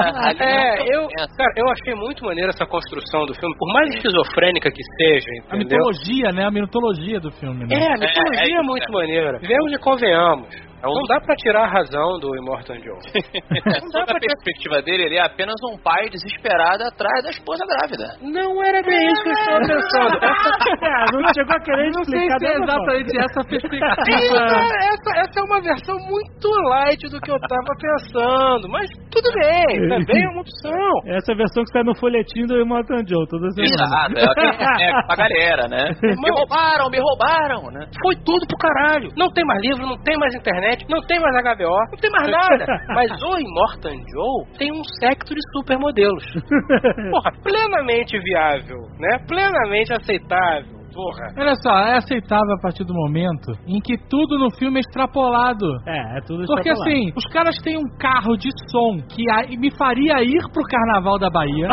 Eu achei muito maneiro essa construção do filme, por mais esquizofrênica que seja, entendeu? A mitologia, né? A mitologia do filme, né? A mitologia é muito maneira. Vemos e convenhamos. Não dá pra tirar a razão do Immortan Joe. Sob a perspectiva dele, ele é apenas um pai desesperado atrás da esposa grávida. Não era bem isso que eu estava pensando. Não chegou a querer explicar. Não sei se é exatamente essa perspectiva. Essa é uma versão muito light do que eu tava pensando. Mas tudo bem, também é uma opção. Essa é a versão que está no folhetim do Immortan Joe, toda semana. Exato, pra galera, né? Me roubaram, né? Foi tudo pro caralho. Não tem mais livro, não tem mais internet, não tem mais HBO, não tem mais nada. Mas o Immortan Joe tem um séquito de supermodelos. Porra, plenamente viável, né? Plenamente aceitável. Porra. Olha só, é aceitável a partir do momento em que tudo no filme é extrapolado. É tudo extrapolado. Porque assim, os caras têm um carro de som que me faria ir pro Carnaval da Bahia.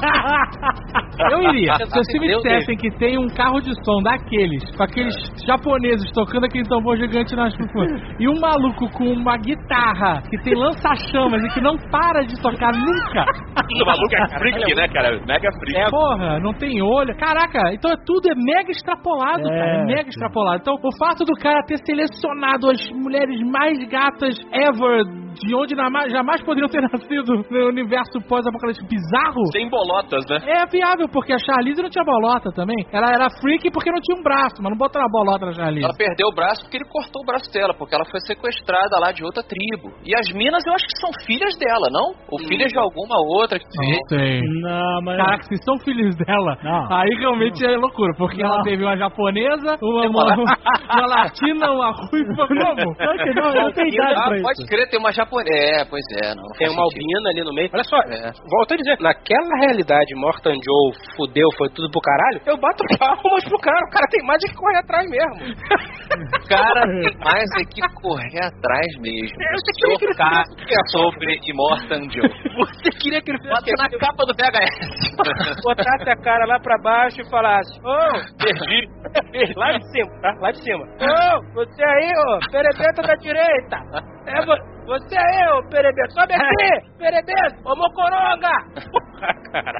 Eu iria. Se vocês me dissessem que tem um carro de som daqueles, com aqueles japoneses tocando aquele tambor gigante nas e um maluco com uma guitarra que tem lança-chamas e que não para de tocar nunca. O maluco é freak, né, cara? Mega freak. Porra, não tem olho. Caraca, então tudo é mega extrapolado, cara. É mega extrapolado. Então, o fato do cara ter selecionado as mulheres mais gatas ever, de onde jamais poderiam ter nascido no universo pós-apocalíptico bizarro. Sem bolotas, né? É viável, porque a Charlize não tinha bolota também. Ela era freak porque não tinha um braço, mas não botou uma bolota na Charlize. Ela perdeu o braço porque ele cortou o braço dela, porque ela foi sequestrada lá de outra tribo. E as minas, eu acho que são filhas dela, não? Ou filhas de alguma outra que não sei. Não, mas... Caraca, se são filhos dela, aí realmente é loucura, porque ela teve uma japonesa, uma latina, uma ruiva, como? Não tem idade pra isso. Pode crer, tem uma japonesa. Pois é. Não tem uma albina ali no meio. Olha só, volto a dizer, naquela realidade, Immortan Joe fudeu, foi tudo pro caralho, eu bato palmas pro cara. O cara tem mais que correr atrás mesmo. O cara tem mais que correr atrás mesmo. Você queria que ele fizesse sobre Immortan Joe. Você queria que ele fizesse na capa do VHS. Botasse a cara lá pra baixo e falasse: perdi. Lá de cima, tá? Lá de cima. Você aí, perebeta da direita. Você aí, perebeta. Sobe aqui, perebeta. Ô, mocoronga. Porra, cara.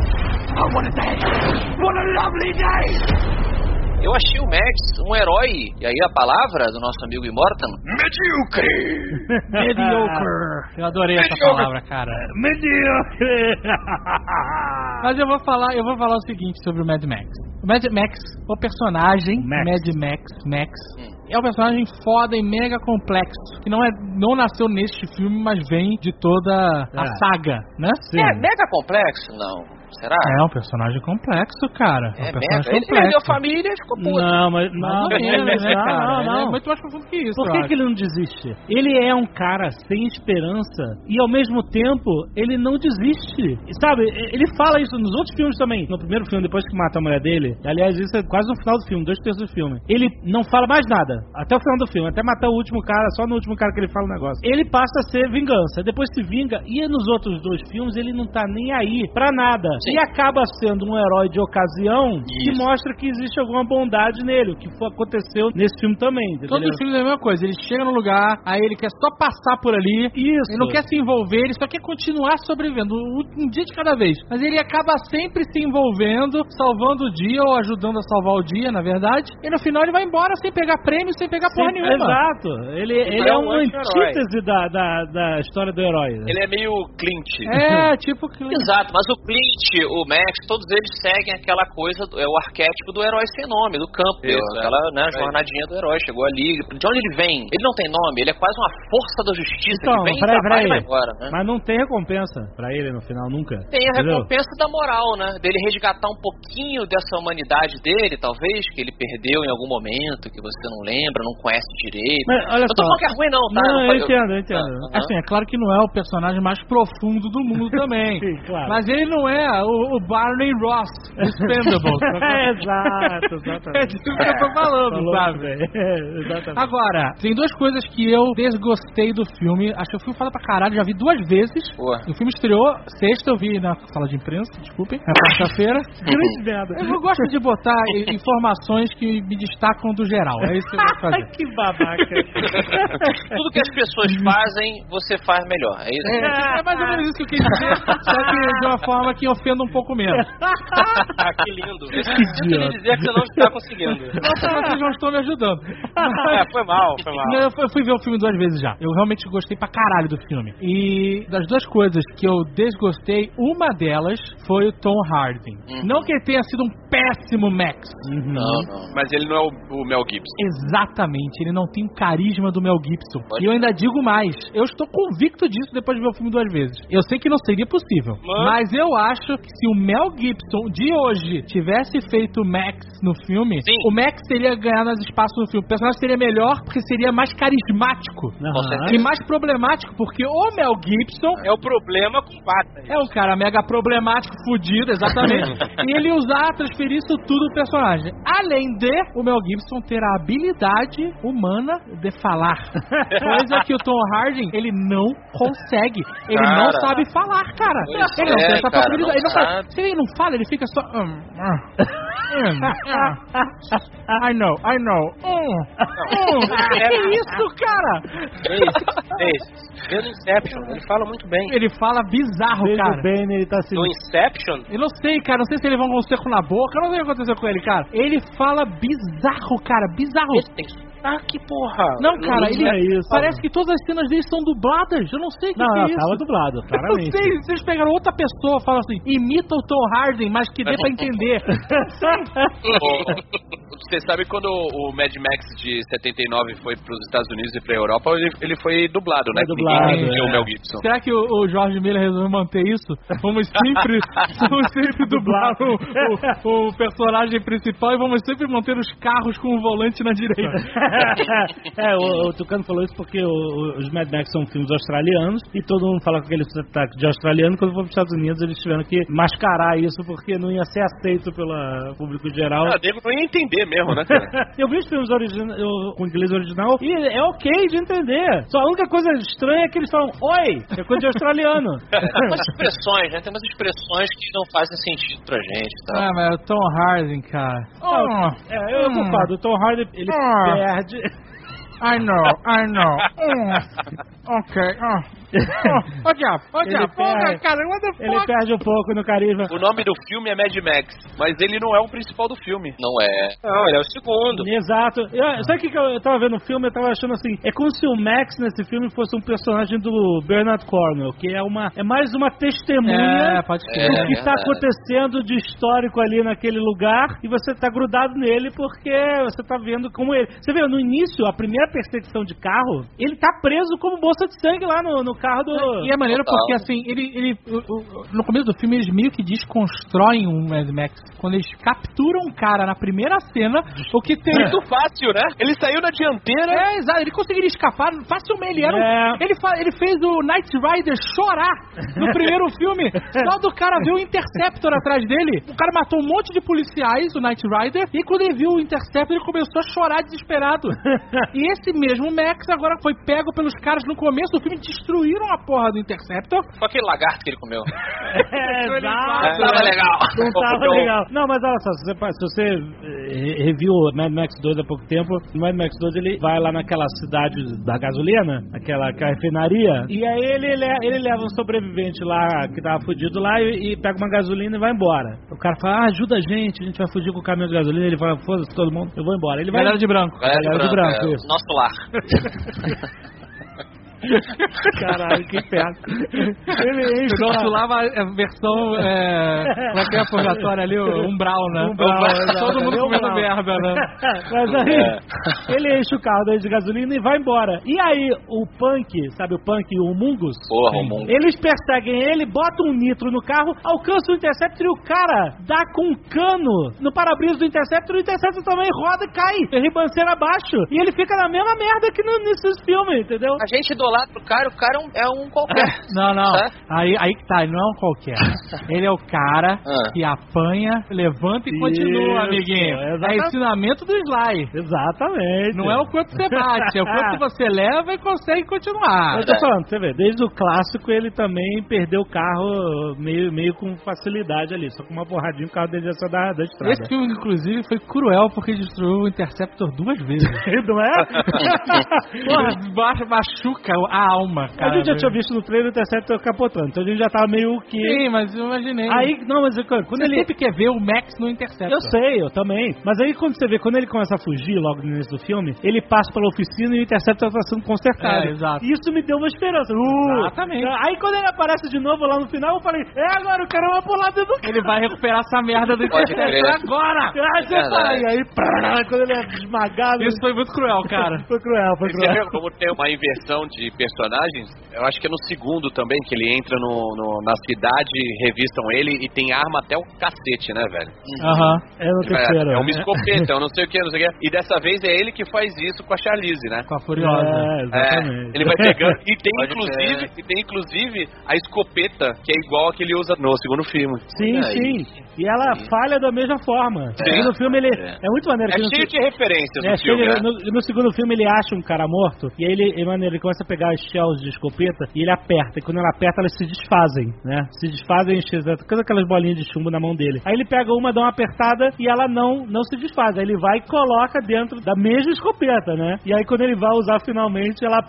What a lovely day. Eu achei o Max um herói, e aí a palavra do nosso amigo Immortan, mediocre. Eu adorei essa palavra, cara. Mediocre. Mas eu vou falar o seguinte sobre o Mad Max. O Mad Max, o personagem Mad Max, é um personagem foda e mega complexo, que não nasceu neste filme, mas vem de toda a saga, né? Sim. É mega complexo? Não. Será? É um personagem complexo, cara. É um personagem complexo. Ele perdeu a família e ficou puto. Não, mas não. É muito mais profundo que isso. Por que ele não desiste? Ele é um cara sem esperança e ao mesmo tempo ele não desiste. Sabe, ele fala isso nos outros filmes também. No primeiro filme, depois que mata a mulher dele, aliás, isso é quase no final do filme, 2/3 do filme. Ele não fala mais nada, até o final do filme, até matar o último cara, só no último cara que ele fala o negócio. Ele passa a ser vingança, depois se vinga, e nos outros 2 filmes ele não tá nem aí pra nada. Sim. E acaba sendo um herói de ocasião que mostra que existe alguma bondade nele, o que aconteceu nesse filme também. Entendeu? Todos os filmes é a mesma coisa, ele chega no lugar, aí ele quer só passar por ali, ele não quer se envolver, ele só quer continuar sobrevivendo, um dia de cada vez. Mas ele acaba sempre se envolvendo, salvando o dia, ou ajudando a salvar o dia, na verdade, e no final ele vai embora sem pegar prêmio, sem pegar porra nenhuma. Exato, ele é uma antítese da história do herói. Né? Ele é meio Clint. É, tipo Clint. Exato, mas o Clint, o Max, todos eles seguem aquela coisa, o arquétipo do herói sem nome, do campo, aquela jornadinha do herói, chegou ali, de onde ele vem? Ele não tem nome, ele é quase uma força da justiça que vem e vai embora, né? Mas não tem recompensa pra ele no final, nunca. Tem a recompensa da moral, né? Dele resgatar um pouquinho dessa humanidade dele, talvez, que ele perdeu em algum momento, que você não lembra, não conhece direito. Mas, olha não tô falando que é ruim não, tá? Não, eu entendo. Assim, é claro que não é o personagem mais profundo do mundo também. Sim, claro. Mas ele não é o Barney Ross, Expendables. Exato, exatamente. É disso que eu tô falando, sabe? Exatamente. Agora, tem duas coisas que eu desgostei do filme. Acho que o filme fala pra caralho, já vi 2 vezes. Boa. O filme estreou sexta, eu vi na sala de imprensa, desculpem, na quarta-feira. Grande merda. Eu gosto de botar informações que me destacam do geral. É isso que eu vou fazer. Que babaca. Tudo que as pessoas fazem, você faz melhor. É isso? É mais ou menos isso que eu quis dizer, só que de uma forma que ofenda um pouco menos. Ah, que lindo. Eu queria dizer que você não está conseguindo. Vocês não estão me ajudando. Foi mal. Não, eu fui ver o filme 2 vezes já. Eu realmente gostei pra caralho do filme. E das duas coisas que eu desgostei, uma delas foi o Tom Hardy. Não que ele tenha sido um péssimo Max. Não. Mas ele não é o Mel Gibson. Exatamente, ele não tem o carisma do Mel Gibson. E eu ainda digo mais, eu estou convicto disso depois de ver o filme 2 vezes. Eu sei que não seria possível, mas eu acho que se o Mel Gibson de hoje tivesse feito o Max no filme, Sim. o Max teria ganhado mais espaço no filme. O personagem seria melhor porque seria mais carismático. E mais problemático porque o Mel Gibson É o problema com patas. é um cara mega problemático, fudido, exatamente. E ele usar, transferir isso tudo pro personagem. Além de o Mel Gibson ter a habilidade humana de falar. Coisa que o Tom Hardy, ele não consegue. Ele não sabe falar, cara. Pois Ele não tem essa cara, possibilidade. não Ele não sabe. faz. Se ele não fala, ele fica só... I know. Que isso, cara? Vendo Inception, ele fala muito bem. Ele fala bizarro, cara. O Bane, ele tá se... No Inception? Eu não sei, cara. Não sei se ele vai com um seco na boca. Eu não sei o que aconteceu com ele, cara. Ele fala bizarro, cara. Bizarro. Ele tem que porra. Não, cara, ele é isso. parece que todas as cenas dele são dubladas. Eu não sei o que é isso. Tava dublado, Eu claramente. sei, vocês pegaram outra pessoa e falam assim, imita o Tom Hardy, mas que dê pra entender. Você sabe quando o Mad Max de 79 foi pros Estados Unidos e pra Europa, ele foi dublado, né? Foi dublado, Ninguém entendeu o Mel Gibson. Será que o Jorge Miller resolveu manter isso? Vamos sempre dublar o personagem principal e vamos sempre manter os carros com o volante na direita. O Tucano falou isso porque os Mad Max são filmes australianos e todo mundo fala com aquele sotaque de australiano. Quando for para os Estados Unidos, eles tiveram que mascarar isso porque não ia ser aceito pelo público geral. Nego não ia entender mesmo, né, cara? Eu vi os filmes com inglês original e é ok de entender. Só a única coisa estranha é que eles falam oi, é coisa de australiano. Tem umas expressões, né? Tem umas expressões que não fazem sentido pra gente, tá? Mas o Tom Hardy, cara. Eu concordo, o Tom Hardy, ele perde... I know. Ok. Ó, diabo. Cara, ele perde um pouco no carisma. O nome do filme é Mad Max, mas ele não é o principal do filme. Não é. Não, ele é o segundo. Exato. Sabe o que eu tava vendo no filme? Eu tava achando assim, é como se o Max nesse filme fosse um personagem do Bernard Cornwell, que é mais uma testemunha pode do ser. que tá acontecendo de histórico ali naquele lugar, e você tá grudado nele porque você tá vendo como ele... Você vê, no início, a primeira perseguição de carro, ele tá preso como bolsa de sangue lá no carro do... E é maneiro Total. porque, assim, no começo do filme, eles meio que desconstroem um Mad Max. Quando eles capturam um cara na primeira cena, o que tem... Muito fácil, né? Ele saiu na dianteira. Exato. Ele conseguiria escapar facilmente. Ele fez o Knight Rider chorar no primeiro filme. Só do cara ver o Interceptor atrás dele. O cara matou um monte de policiais, o Knight Rider, e quando ele viu o Interceptor, ele começou a chorar desesperado. E esse mesmo Max agora foi pego pelos caras no começo do filme, destruíram a porra do Interceptor. Com aquele lagarto que ele comeu. Exato. Tava legal. Não tava legal. Não, mas olha só, se você reviu o Mad Max 2 há pouco tempo, o Mad Max 2 ele vai lá naquela cidade da gasolina, aquela refinaria, e aí ele leva um sobrevivente lá que tava fudido lá e pega uma gasolina e vai embora. O cara fala, ajuda a gente vai fugir com o caminhão de gasolina. Ele fala, foda-se todo mundo, eu vou embora. Ele vai... Galera de branco. Galera de branco, isso. nosso lar. Caralho, que perto. Ele enche O nosso lava a versão como é que é a purgatória ali? O umbral, né? Todo mundo comendo merda, né? Mas aí ele enche o carro dele de gasolina e vai embora. E aí o Punk, sabe o Punk e o Mungus? Porra, o Mungus. Eles perseguem ele, botam um nitro no carro, alcançam o Interceptor e o cara dá com um cano no para-brisa do Interceptor e o Interceptor também roda e cai, ribanceira abaixo. E ele fica na mesma merda que nesses filmes, entendeu? A gente do lá pro cara, o cara é um qualquer. Não. Tá? Aí que tá, ele não é um qualquer. Ele é o cara que apanha, levanta e continua, amiguinho. É ensinamento do Sly. Exatamente. Não é o quanto você bate, é o quanto você leva e consegue continuar. Eu tô falando, você vê, desde o clássico ele também perdeu o carro meio com facilidade ali, só com uma porradinha o carro dele já saiu da estrada. Esse filme, inclusive, foi cruel porque destruiu o Interceptor 2 vezes. Não é? Porra, machuca a alma, cara. A gente já tinha visto no trailer o Interceptor capotando, então a gente já tava meio que... Sim, mas eu imaginei. Aí, não, mas quando você ele... sempre quer ver o Max no Interceptor. Eu sei, eu também. Mas aí quando você vê, quando ele começa a fugir logo no início do filme, ele passa pela oficina e o Interceptor tá sendo consertado. Exato. Isso me deu uma esperança. Exatamente. Aí quando ele aparece de novo lá no final, eu falei, agora o cara vai pular dentro do carro. Ele vai recuperar essa merda do Interceptor agora. E aí, quando ele é esmagado... Isso foi muito cruel, cara. Foi cruel. Você vê como tem uma inversão de personagens? Eu acho que é no segundo também, que ele entra na cidade, revistam ele e tem arma até o cacete, né, velho? É no terceiro. É uma escopeta, eu não sei o que. E dessa vez é ele que faz isso com a Charlize, né? Com a Furiosa. Exatamente. Ele vai pegando. E tem inclusive a escopeta, que é igual a que ele usa no segundo filme. Sim. E ela falha da mesma forma. No segundo filme ele... É muito maneiro. É cheio de referências no filme, né? No segundo filme ele acha um cara morto, e aí ele começa a pegar as shells de escopeta e ele aperta. E quando ele aperta, elas se desfazem, né? Se desfazem, todas aquelas bolinhas de chumbo na mão dele. Aí ele pega uma, dá uma apertada e ela não se desfaz. Aí ele vai e coloca dentro da mesma escopeta, né? E aí quando ele vai usar finalmente, ela...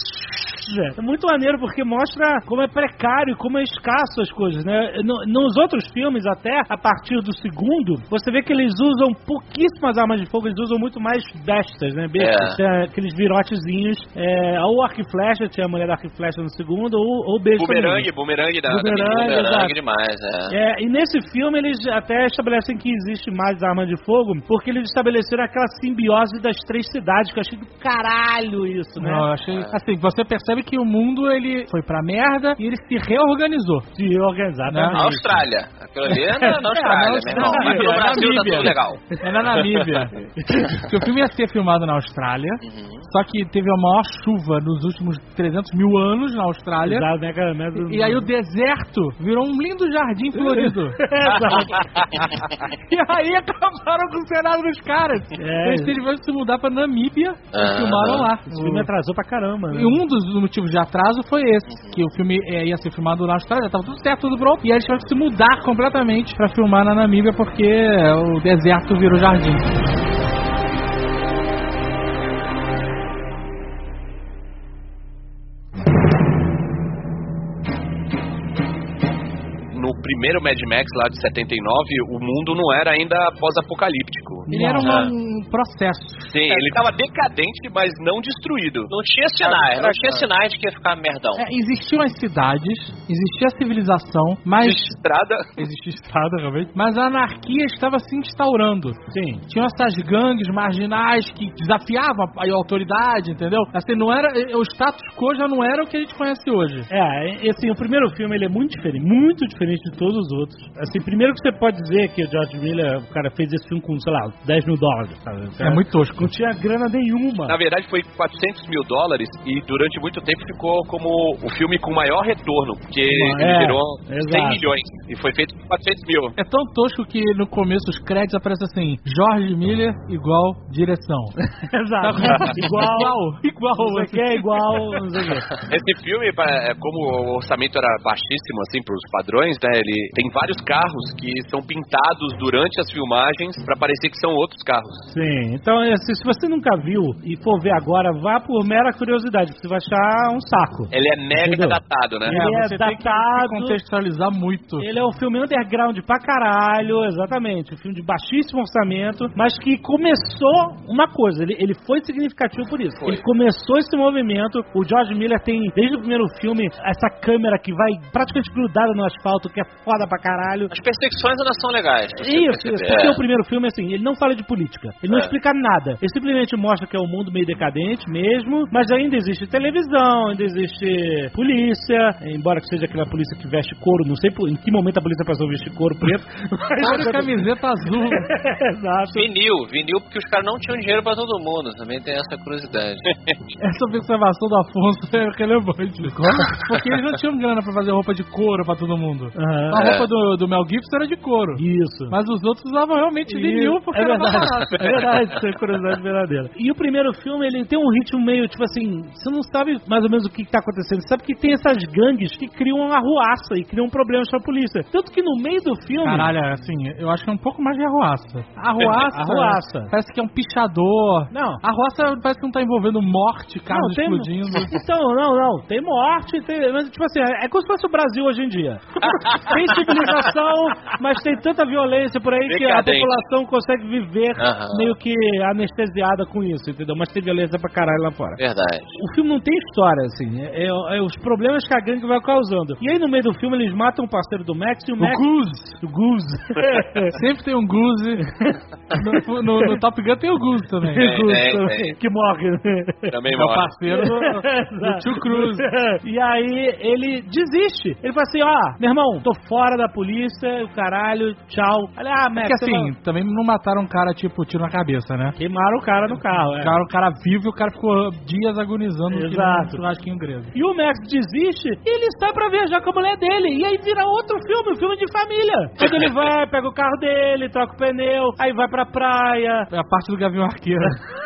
É muito maneiro porque mostra como é precário, como é escasso as coisas, né? Nos outros filmes, até a partir do segundo, você vê que eles usam pouquíssimas armas de fogo, eles usam muito mais bestas, né? Bestas, aqueles virotezinhos, ou arco e flecha, tinha a mulher da arco e flecha no segundo, ou besta. Bumerangue demais, E nesse filme eles até estabelecem que existe mais arma de fogo, porque eles estabeleceram aquela simbiose das 3 cidades, que eu achei do caralho isso, né? Não, eu achei, assim, você percebe que o mundo, ele foi pra merda e ele se reorganizou. Na Austrália. Aquilo ali é na Austrália, meu irmão. Mas no Brasil tá tudo legal. É na Namíbia. O filme ia ser filmado na Austrália, só que teve a maior chuva nos últimos 300 mil anos na Austrália. E aí o deserto virou um lindo jardim florido. E aí acabaram com o cenário dos caras. Eles tiveram que se mudar pra Namíbia e filmaram lá. O filme atrasou pra caramba, né? E um dos motivos de atraso foi esse, que o filme ia ser filmado na Austrália, tava tudo certo, tudo pronto, e aí eles tiveram que se mudar completamente pra filmar na Namíbia porque o deserto virou jardim. No primeiro Mad Max lá de 79, o mundo não era ainda pós-apocalíptico. Ele era um processo. Sim, ele tava decadente, mas não destruído. Não tinha sinais de que ia ficar merdão. Existiam as cidades, existia a civilização, mas... Existia estrada, realmente. Mas a anarquia estava se instaurando. Sim. Tinham essas gangues marginais que desafiavam a autoridade, entendeu? Assim, não era... O status quo já não era o que a gente conhece hoje. Assim, o primeiro filme ele é muito diferente de todos os outros. Assim, primeiro que você pode dizer que o George Miller, o cara fez esse filme com, sei lá, $10 mil, sabe? É muito tosco. Não tinha grana nenhuma. Na verdade foi $400 mil e durante muito tempo ficou como o filme com maior retorno, porque ele virou 100 milhões e foi feito por 400 mil. É tão tosco que no começo os créditos aparecem assim, George Miller igual direção. Exato. igual. Você quer igual, não sei o quê. Esse filme, como o orçamento era baixíssimo, assim, pros padrões, né, ele tem vários carros que são pintados durante as filmagens pra parecer que são outros carros. Sim, então assim, se você nunca viu e for ver agora, vá por mera curiosidade, você vai achar um saco. Ele é mega datado, né? Ele é você datado. Tem que contextualizar muito. Ele é um filme underground pra caralho, exatamente. Um filme de baixíssimo orçamento, mas que começou uma coisa, ele foi significativo por isso. Ele começou esse movimento, o George Miller tem, desde o primeiro filme, essa câmera que vai praticamente grudada no asfalto, que é foda pra caralho. As perseguições ainda são legais. Isso. Porque o primeiro filme, assim, ele não fala de política. Ele não explica nada. Ele simplesmente mostra que é um mundo meio decadente mesmo, mas ainda existe televisão, ainda existe polícia, embora que seja aquela polícia que veste couro, não sei em que momento a polícia passou a vestir couro preto. Mas a camiseta azul. Exato. Vinil, porque os caras não tinham dinheiro pra todo mundo. Também tem essa curiosidade. Essa observação do Afonso é relevante. Porque eles não tinham grana pra fazer roupa de couro pra todo mundo. A roupa do Mel Gibson era de couro. Isso. Mas os outros usavam realmente vinil porque era mais barato. É verdade, isso é curiosidade verdadeira. E o primeiro filme, ele tem um ritmo meio, tipo assim, você não sabe mais ou menos o que tá acontecendo. Você sabe que tem essas gangues que criam uma arruaça e criam problemas pra polícia. Tanto que no meio do filme... Caralho, assim, eu acho que é um pouco mais de arruaça. Arruaça. Parece que é um pichador. Não. Arruaça parece que não tá envolvendo morte, carros explodindo. Então, não. Tem morte, mas tipo assim, é como se fosse o Brasil hoje em dia. Tem civilização, mas tem tanta violência por aí que a população consegue viver meio que anestesiada com isso, entendeu? Mas tem violência pra caralho lá fora. Verdade. O filme não tem história, assim. É os problemas que a gangue vai causando. E aí no meio do filme eles matam o parceiro do Max e o Max... O Goose. Sempre tem um Goose. No Top Gun tem o Goose também. Tem. Que morre. Também morre. É o parceiro do Tio Cruz. E aí ele desiste. Ele fala assim, meu irmão, tô fora da polícia, o caralho, tchau. Max... Porque assim, também não mataram um cara, tipo, tiro na cabeça, né? Queimaram o cara no carro, O cara vivo e o cara ficou dias agonizando no churrasquinho grego. E o Max desiste e ele sai pra viajar com a mulher dele. E aí vira outro filme, um filme de família. Quando ele vai, pega o carro dele, troca o pneu, aí vai pra praia. É a parte do Gavião Arqueiro.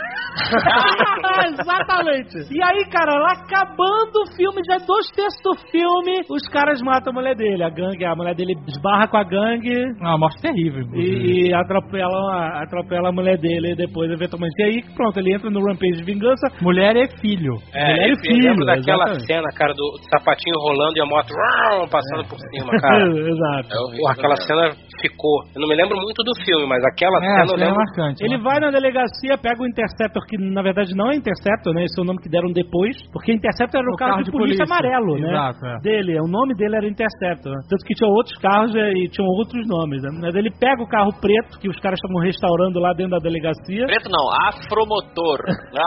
Exatamente. E aí, cara, lá acabando o filme, já 2/3 do filme, os caras matam a mulher dele. A mulher dele esbarra com a gangue. Uma morte terrível. E atropela a mulher dele depois, eventualmente. E aí, pronto, ele entra no Rampage de vingança. Mulher e filho. Mulher e filho. Eu lembro daquela cena, cara, do sapatinho rolando e a moto passando por cima, cara. Exato. Aquela cena ficou. Eu não me lembro muito do filme, mas aquela cena eu lembro. Marcante, ele vai na delegacia, pega o Interceptor, que na verdade não é Interceptor, né? Esse é o nome que deram depois, porque Interceptor era o carro de polícia amarelo, né? Exato, Dele, o nome dele era Interceptor, né? Tanto que tinha outros carros e tinham outros nomes, né? Mas ele pega o carro preto, que os caras estavam restaurando lá dentro da delegacia. Preto não, Afromotor.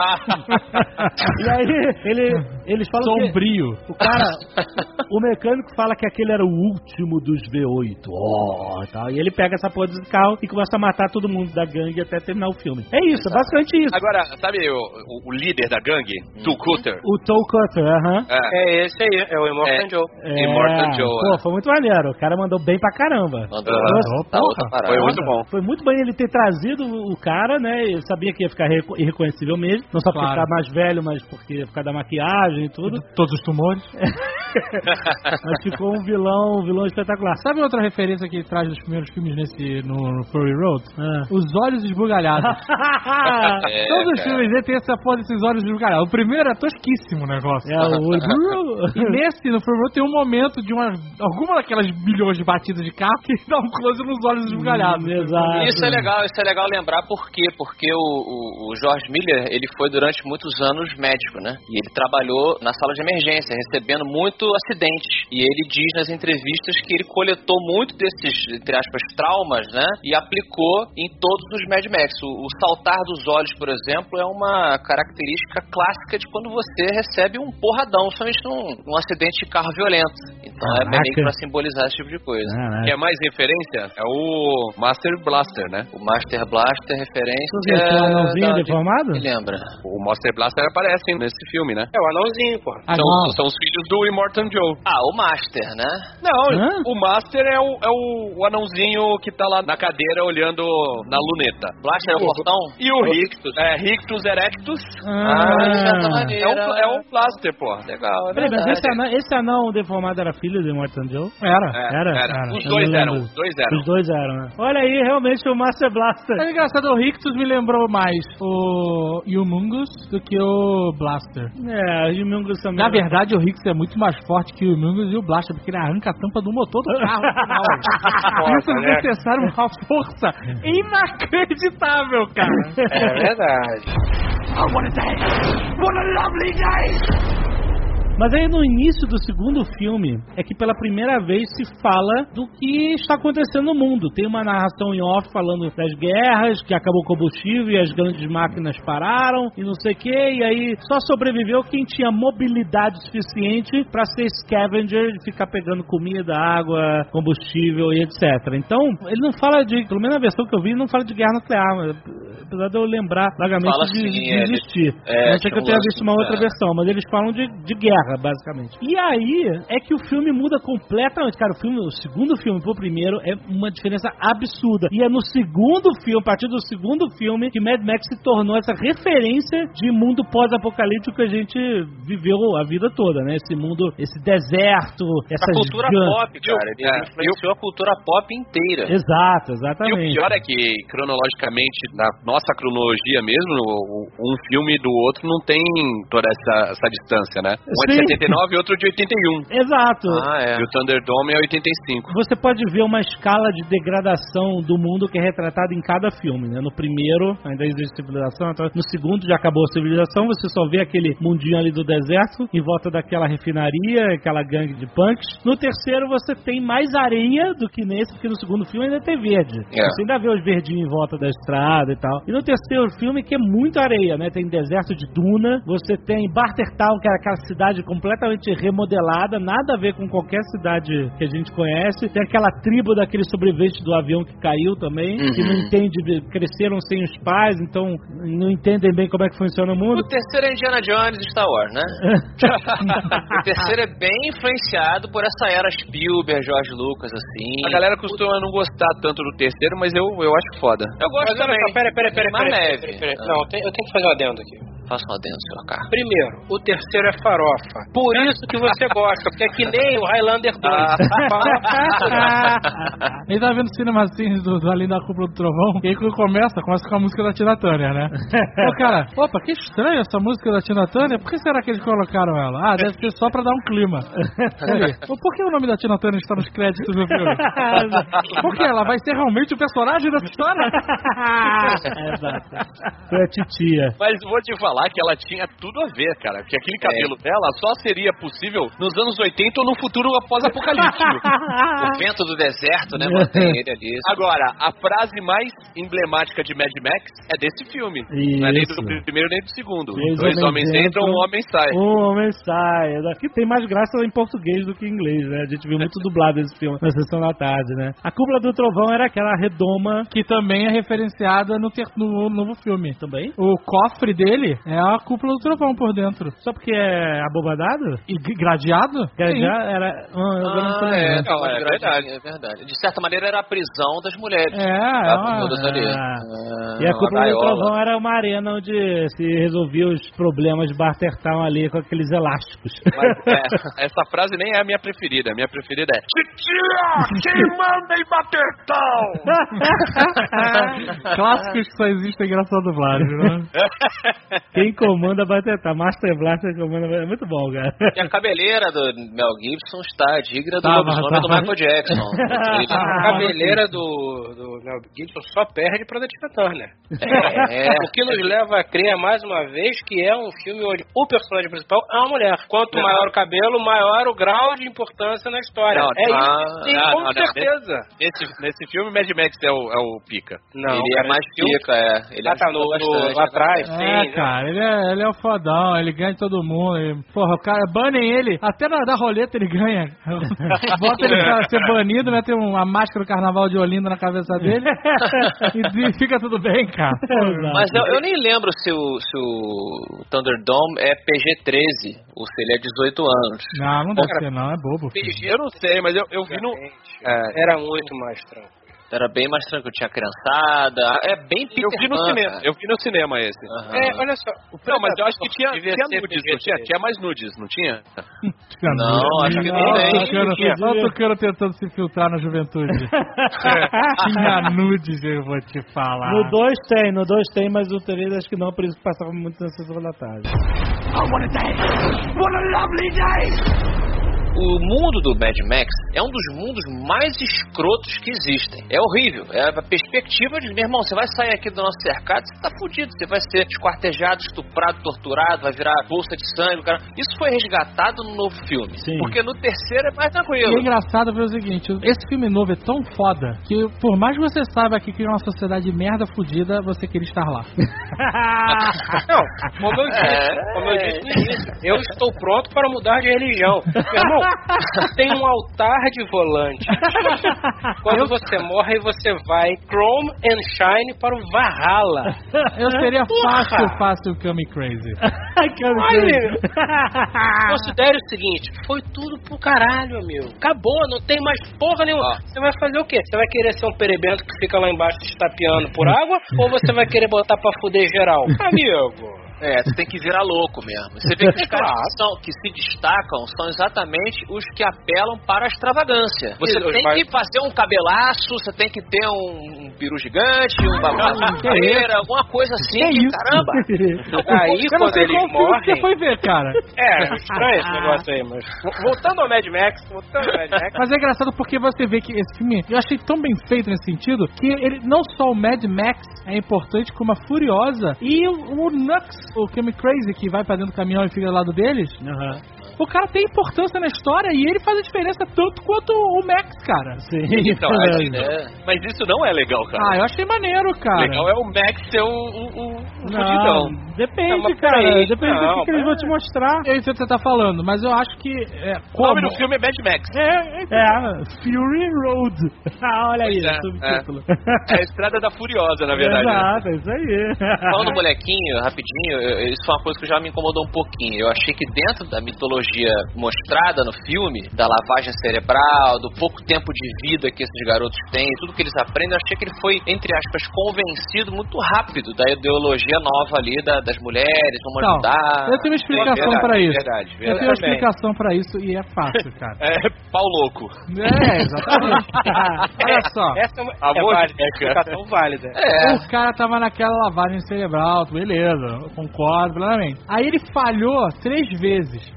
E aí eles falam sombrio. Que o cara, o mecânico fala que aquele era o último dos V8, tal. E ele pega essa porra desse carro e começa a matar todo mundo da gangue até terminar o filme. É isso, é basicamente isso. Agora, sabe o líder da gangue? Toe Cutter? O Toe Cutter, É esse aí, é o Immortan Joe. Immortan Joe. Pô, foi muito maneiro. O cara mandou bem pra caramba. Foi muito bom. Foi muito bem ele ter trazido o cara, né? Eu sabia que ia ficar irreconhecível mesmo. Não só porque ficar mais velho, mas porque por causa da maquiagem e tudo. Todos os tumores. Mas ficou um vilão espetacular. Sabe outra referência que ele traz dos primeiros filmes no Fury Road? Os olhos esbugalhados. Todos os filmes dele tem essa porra desses olhos esbugalhados. O primeiro é tosquíssimo o negócio. E nesse, no Fury Road, tem um momento de alguma daquelas milhões de batidas de carro que dá um close nos olhos esbugalhados. Exato. Isso é legal lembrar por quê? Porque o George Miller, ele foi durante muitos anos médico, né? E ele trabalhou na sala de emergência, recebendo muito acidentes. E ele diz nas entrevistas que ele coletou muito desses, entre aspas, traumas, né? E aplicou em todos os Mad Max. O saltar dos olhos, por exemplo, é uma característica clássica de quando você recebe um porradão, somente num acidente de carro violento. Então é bem pra simbolizar esse tipo de coisa. Que é mais referência? É o Master Blaster, né? O Master Blaster, referência... Você é o anãozinho deformado? Me lembra. O Master Blaster aparece nesse filme, né? É o anãozinho, pô. São os filhos do Immortan Joe. O Master, né? Não, o Master é o anãozinho que tá lá na cadeira olhando na luneta. Blaster é o portão? E o Rictus. Rictus Erectus. É o Blaster, pô. Legal, Peraí, mas esse anão deformado era filho do Immortan Joe? Era. Os dois eram. Os dois eram, né? Olha aí, realmente o Master Blaster. É engraçado, o Rictus me lembrou mais o Humongous do que o Blaster. O Humongous também. Na verdade, o Rictus é muito mais forte que o Humongous e o Blaster, porque ele arranca a tampa do motor do carro no final. Isso é necessário uma força inacreditável, cara. É verdade. Oh, what a day! What a lovely day! Mas aí no início do segundo filme é que pela primeira vez se fala do que está acontecendo no mundo. Tem uma narração em off falando das guerras, que acabou o combustível e as grandes máquinas pararam e não sei o que, e aí só sobreviveu quem tinha mobilidade suficiente para ser scavenger e ficar pegando comida, água, combustível e etc. Então, ele não fala de, pelo menos na versão que eu vi, não fala de guerra nuclear, mas, apesar de eu lembrar vagamente Fala de assim, existir. Não sei que eu tenha visto uma outra versão, mas eles falam de guerra, basicamente. E aí é que o filme muda completamente. Cara, o segundo filme pro primeiro é uma diferença absurda. E é no segundo filme, a partir do segundo filme, que Mad Max se tornou essa referência de mundo pós-apocalíptico que a gente viveu a vida toda, né? Esse mundo, esse deserto, essas... A cultura pop, cara. Ele influenciou a cultura pop inteira. Exato, exatamente. E o pior é que, cronologicamente, na nossa cronologia mesmo, um filme do outro não tem toda essa distância, né? Um é de 79 e outro de 81. Exato. E o Thunderdome é 85. Você pode ver uma escala de degradação do mundo que é retratada em cada filme, né? No primeiro, ainda existe civilização, no segundo já acabou a civilização, você só vê aquele mundinho ali do deserto, em volta daquela refinaria, aquela gangue de punks. No terceiro você tem mais areia do que nesse, porque no segundo filme ainda tem verde. Você ainda vê os verdinhos em volta da estrada e tal. E no terceiro filme que é muito areia, né? Tem deserto de duna, você tem Bartertown, que é aquela cidade completamente remodelada, nada a ver com qualquer cidade que a gente conhece. Tem aquela tribo daqueles sobreviventes do avião que caiu também, que não entende, cresceram sem os pais, então não entendem bem como é que funciona o mundo. O terceiro é Indiana Jones e Star Wars, né? O terceiro é bem influenciado por essa era Spielberg, George Lucas, assim. A galera costuma não gostar tanto do terceiro, mas eu acho foda. Eu gosto também. Pera. Mais leve. Não, eu tenho que fazer um adendo aqui. Faça um adendo, senhor Carlos. Primeiro, o terceiro é farofa. Por isso que você gosta, porque é que nem o Highlander 2. Ele tá vendo cinema assim do Além da Cúpula do Trovão, e aí quando começa com a música da Tina Turner, né? Pô, cara, opa, que estranho essa música da Tina Turner, por que será que eles colocaram ela? Ah, deve ser só pra dar um clima. Por que o nome da Tina Turner está nos créditos do filme? Porque ela vai ser realmente o personagem dessa história? Exato. Foi a titia. Mas vou te falar que ela tinha tudo a ver, cara. Porque aquele cabelo dela só seria possível nos anos 80 ou no futuro após-apocalíptico. O vento do deserto, né? Mantém ele ali. Agora, a frase mais emblemática de Mad Max é desse filme. Isso. Não é nem do primeiro nem do segundo. Dois homens entram, um homem sai. Um homem sai. Aqui tem mais graça em português do que em inglês, né? A gente viu muito dublado esse filme na Sessão da Tarde, né? A Cúpula do Trovão era aquela redoma que também é referenciada no novo filme. Também? O cofre dele é a Cúpula do Trovão por dentro. Só porque é abobadado? E gradeado? Gradeado era... É verdade. É verdade. De certa maneira era a prisão das mulheres. E a Cúpula do Trovão era uma arena onde se resolvia os problemas de Bartertown ali com aqueles elásticos. Mas, essa frase nem é a minha preferida. A minha preferida é: Titia, quem manda em Bartertown? Clássicos que só existem graças à dublagem, né? Quem comanda Bartertown? Master Blaster comanda... É muito bom, cara. E a cabeleira do Mel Gibson está digna do lobisomem do Michael Jackson. A cabeleira do Mel Gibson só perde pra da Tina Turner. O que nos leva a crer mais uma vez que é um filme onde o personagem principal é uma mulher. Quanto maior o cabelo, maior o grau de importância na história. Isso, sim, com certeza. Nesse filme, Mad Max é o pica. Não, ele é mais pica, Ele ajudou bastante. Lá atrás, sim. Cara, ele é o fodão, ele ganha de todo mundo. Porra, o cara, banem ele, até da roleta ele ganha. Bota ele pra ser banido, né? Tem uma máscara do Carnaval de Olinda na cabeça dele e fica tudo bem, cara. Mas eu nem lembro se o Thunderdome é PG-13 ou se ele é 18 anos. Não deve ser não, é bobo. Eu não sei, mas eu vi no... Era muito mais tranquilo. Era bem mais tranquilo, tinha criançada. É bem Peter Eu vi no Pan, cinema. cara. Eu vi no cinema esse. Olha só. Não, mas eu acho que tinha devia ser nudes, não tinha? Tinha mais nudes, não tinha? Não, acho que não tem. Olha o Tucano tentando se filtrar na juventude. Tinha nudes, eu vou te falar. No 2 tem, mas o 3 acho que não, por isso que passava muito na Sessão da Tarde. O mundo do Mad Max é um dos mundos mais escrotos que existem. É horrível. É a perspectiva de, meu irmão, você vai sair aqui do nosso cercado, você tá fudido. Você vai ser esquartejado, estuprado, torturado, vai virar bolsa de sangue, cara. Isso foi resgatado no novo filme. Sim. Porque no terceiro é mais tranquilo. E é engraçado ver o seguinte, esse filme novo é tão foda que por mais que você saiba que cria uma sociedade de merda fudida, você queria estar lá. Não, como eu disse no início, eu estou pronto para mudar de religião. Meu irmão, tem um altar de volante. Quando você morre, você vai Chrome and Shine para o Valhalla. Eu seria fácil Come Crazy. Considere o seguinte, foi tudo pro caralho, amigo. Acabou, não tem mais porra nenhuma. Você vai fazer o quê? Você vai querer ser um perebento que fica lá embaixo se estapeando por água? Ou você vai querer botar pra fuder geral? Amigo... Você tem que virar louco mesmo. Você vê que os caras que se destacam são exatamente os que apelam para a extravagância. Você tem que fazer um cabelaço, você tem que ter um peru gigante, um bagulho, alguma coisa assim. Caramba! Aí quando eles morrem... Você foi ver, cara? Estranho esse negócio aí, mas... Voltando ao Mad Max... Mas é engraçado porque você vê que esse filme... Eu achei tão bem feito nesse sentido que ele não só o Mad Max é importante como a Furiosa e o Nux, o Come Crazy, que vai pra dentro do caminhão e fica do lado deles. O cara tem importância na história e ele faz a diferença tanto quanto o Max, cara. Sim. Então, mas isso não é legal, cara. Eu achei maneiro, cara. Legal é o Max ser o fudidão. Depende, cara. Depende do que eles vão te mostrar. Eu sei o que você tá falando, mas eu acho que... O nome do filme é Mad Max. Fury Road. Olha aí, subtítulo. É a Estrada da Furiosa, na verdade. Exato, é isso aí. Falando do molequinho, rapidinho, isso foi uma coisa que já me incomodou um pouquinho. Eu achei que dentro da mitologia mostrada no filme, da lavagem cerebral, do pouco tempo de vida que esses garotos têm, tudo que eles aprendem, eu achei que ele foi, entre aspas, convencido muito rápido da ideologia nova ali das mulheres, vamos ajudar. Eu tenho uma explicação pra isso. Verdade. Eu tenho uma explicação pra isso e é fácil, cara. Pau louco. Exatamente. Olha só. Essa é válida, explicação válida. O cara tava naquela lavagem cerebral, beleza, eu concordo plenamente. Aí ele falhou 3 vezes.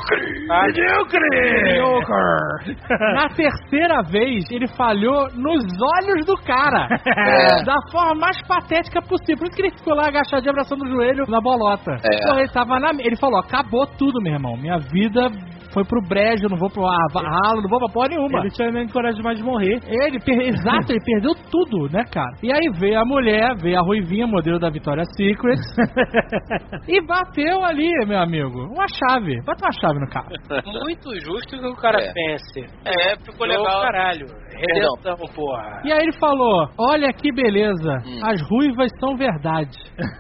Na terceira vez, ele falhou nos olhos do cara. Da forma mais patética possível. Por isso que ele ficou lá agachadinho, abraçando o joelho na bolota. Ele falou, acabou tudo, meu irmão. Minha vida... foi pro brejo, não vou pro ralo, não vou pra porra nenhuma. Ele tinha nem coragem mais de morrer. Exato, ele perdeu tudo, né, cara? E aí veio a mulher, veio a ruivinha, modelo da Victoria's Secret, e bateu ali, meu amigo, uma chave. Bota uma chave no cara. Muito justo que o cara pense. Ficou legal. Caralho. Redenção, porra. E aí ele falou, olha que beleza, as ruivas são verdade.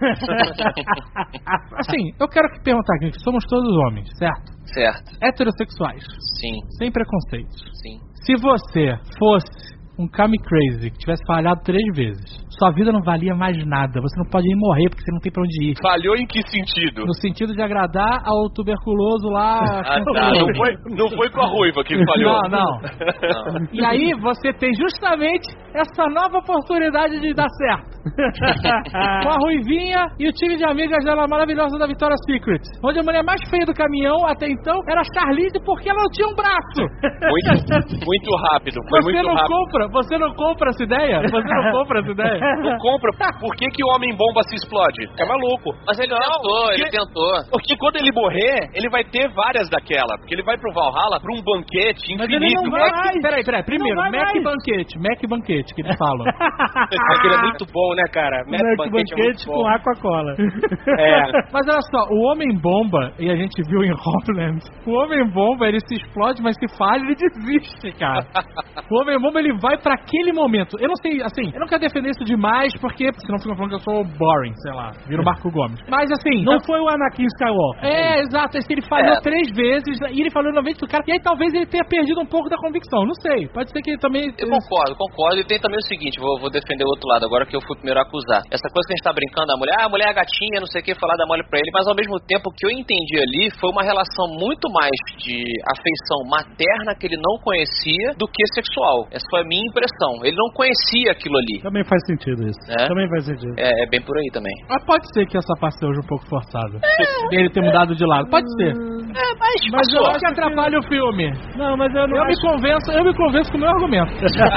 Assim, eu quero perguntar aqui, que somos todos homens, certo? Certo. Heterossexuais. Sim. Sem preconceitos. Sim. Se você fosse um Come Crazy que tivesse falhado 3 vezes, sua vida não valia mais nada. Você não pode nem morrer porque você não tem pra onde ir. Falhou em que sentido? No sentido de agradar ao tuberculoso lá. Não foi com a ruiva que falhou. Não. E aí você tem justamente essa nova oportunidade de dar certo. Com a ruivinha e o time de amigas dela maravilhosa da Victoria's Secret. Onde a mulher mais feia do caminhão até então era a Charlize porque ela não tinha um braço. Muito rápido. Foi muito rápido. Você não compra essa ideia? Não compra. Por que o Homem-Bomba se explode? É maluco. Mas ele tentou. Porque quando ele morrer, ele vai ter várias daquela. Porque ele vai pro Valhalla pra um banquete infinito. Mas ele não vai. Peraí. Primeiro, Mac Banquete, que eles falam. Aquele é muito bom, né, cara? Mac Banquete com Aquacola. Mas olha só, o Homem-Bomba, e a gente viu em Homeland, o Homem-Bomba, ele se explode, mas se falha, ele desiste, cara. O Homem-Bomba, ele vai pra aquele momento. Eu não sei, assim, eu não quero defender isso demais, porque senão ficam falando que eu sou boring, sei lá, vira o Marco Gomes. Mas assim... Não foi o Anakin Skywalker. Exato, ele falhou 3 vezes, e ele falhou 90 do cara, e aí talvez ele tenha perdido um pouco da convicção, não sei. Pode ser que ele também... Eu concordo, e tem também o seguinte, vou defender o outro lado, agora que eu fui primeiro a acusar. Essa coisa que a gente tá brincando, a mulher é gatinha, não sei o que, falar da mole pra ele, mas ao mesmo tempo o que eu entendi ali foi uma relação muito mais de afeição materna que ele não conhecia do que sexual. Essa foi a minha impressão. Ele não conhecia aquilo ali. Também faz sentido isso. Também faz sentido. É bem por aí também. Mas pode ser que essa parte seja um pouco forçada. Ele ter mudado de lado. Pode ser. Mas eu acho que atrapalha o filme. Não, mas eu não Eu me convenço com o meu argumento.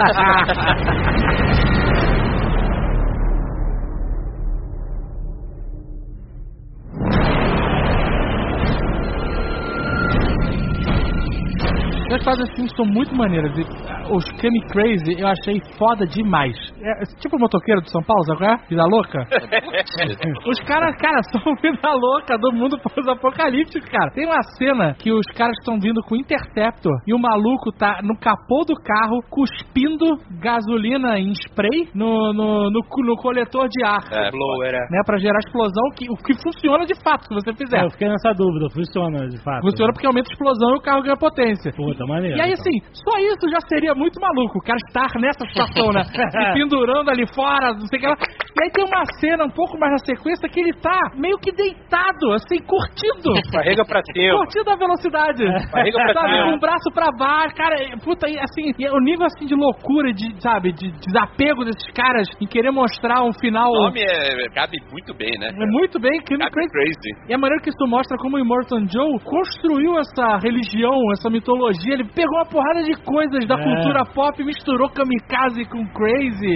As fases assim são muito maneiras. Os Kami Crazy eu achei foda demais. Tipo o motoqueiro de São Paulo, sabe qual é? Vida louca. Os caras, são vida louca do mundo pós-apocalíptico, cara. Tem uma cena que os caras estão vindo com o Interceptor e o maluco tá no capô do carro cuspindo gasolina em spray no coletor de ar. Blower, né? Pra gerar explosão, o que funciona de fato, se você fizer. Eu fiquei nessa dúvida, funciona de fato. Funciona porque aumenta a explosão e o carro ganha potência. Puta, maneiro. E aí, assim, só isso já seria muito maluco, o cara estar nessa situação, né? Se pendurando ali fora, não sei o que lá. E aí tem uma cena um pouco mais na sequência que ele tá meio que deitado, assim, curtindo. Barriga pra cima. Curtindo a velocidade. Barriga pra sabe, cima. com o braço pra baixo, cara, puta, e assim, e o nível assim de loucura, de desapego desses caras em querer mostrar um final. O nome cabe muito bem, né? Muito bem, Crazy. E a maneira que isso mostra como o Immortan Joe construiu essa religião, essa mitologia, ele pegou uma porrada de coisas da cultura pop e misturou kamikaze com crazy.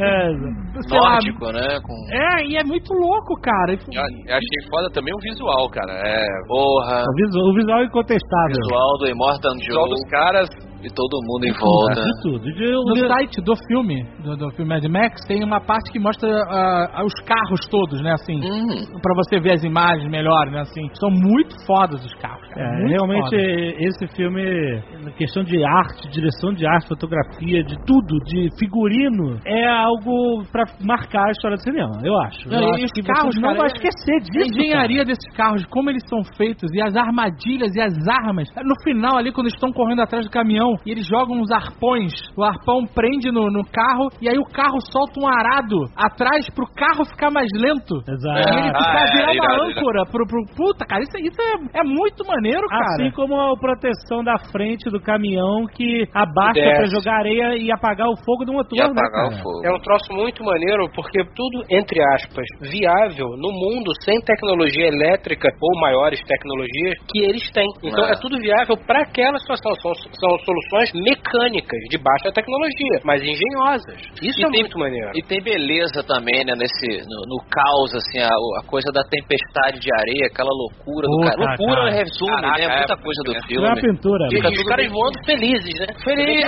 Nórdico, né? E é muito louco, cara. Eu achei foda também o visual, cara. Porra. O visual é incontestável. O visual do Immortan Joe. O visual dos caras. E todo mundo em volta. De tudo. No site do filme Mad Max, tem uma parte que mostra os carros todos, né, assim, pra você ver as imagens melhor, né, assim. São muito fodas os carros, cara. Realmente, foda. esse filme, na questão de arte, direção de arte, fotografia, de tudo, de figurino, é algo pra marcar a história do cinema, eu acho. E os carros, não vai esquecer disso. A engenharia desses carros, como eles são feitos, e as armadilhas e as armas. No final ali, quando estão correndo atrás do caminhão, e eles jogam uns arpões, o arpão prende no carro, e aí o carro solta um arado atrás pro carro ficar mais lento. Exato. E ele virar uma âncora pro... Puta, cara, isso é muito maneiro, cara. Assim como a proteção da frente do caminhão que abaixa pra jogar areia e apagar o fogo do motor, né, cara? O fogo. É um troço muito maneiro, porque tudo, entre aspas, viável no mundo sem tecnologia elétrica ou maiores tecnologias que eles têm. Então é tudo viável para aquela situação. São soluções mecânicas de baixa tecnologia, mas engenhosas. Isso é muito maneiro. E tem beleza também, né, no caos, assim, a coisa da tempestade de areia, aquela loucura do cara. Loucura resume, né, muita coisa do filme. É uma pintura. E os caras voando felizes, né? Feliz!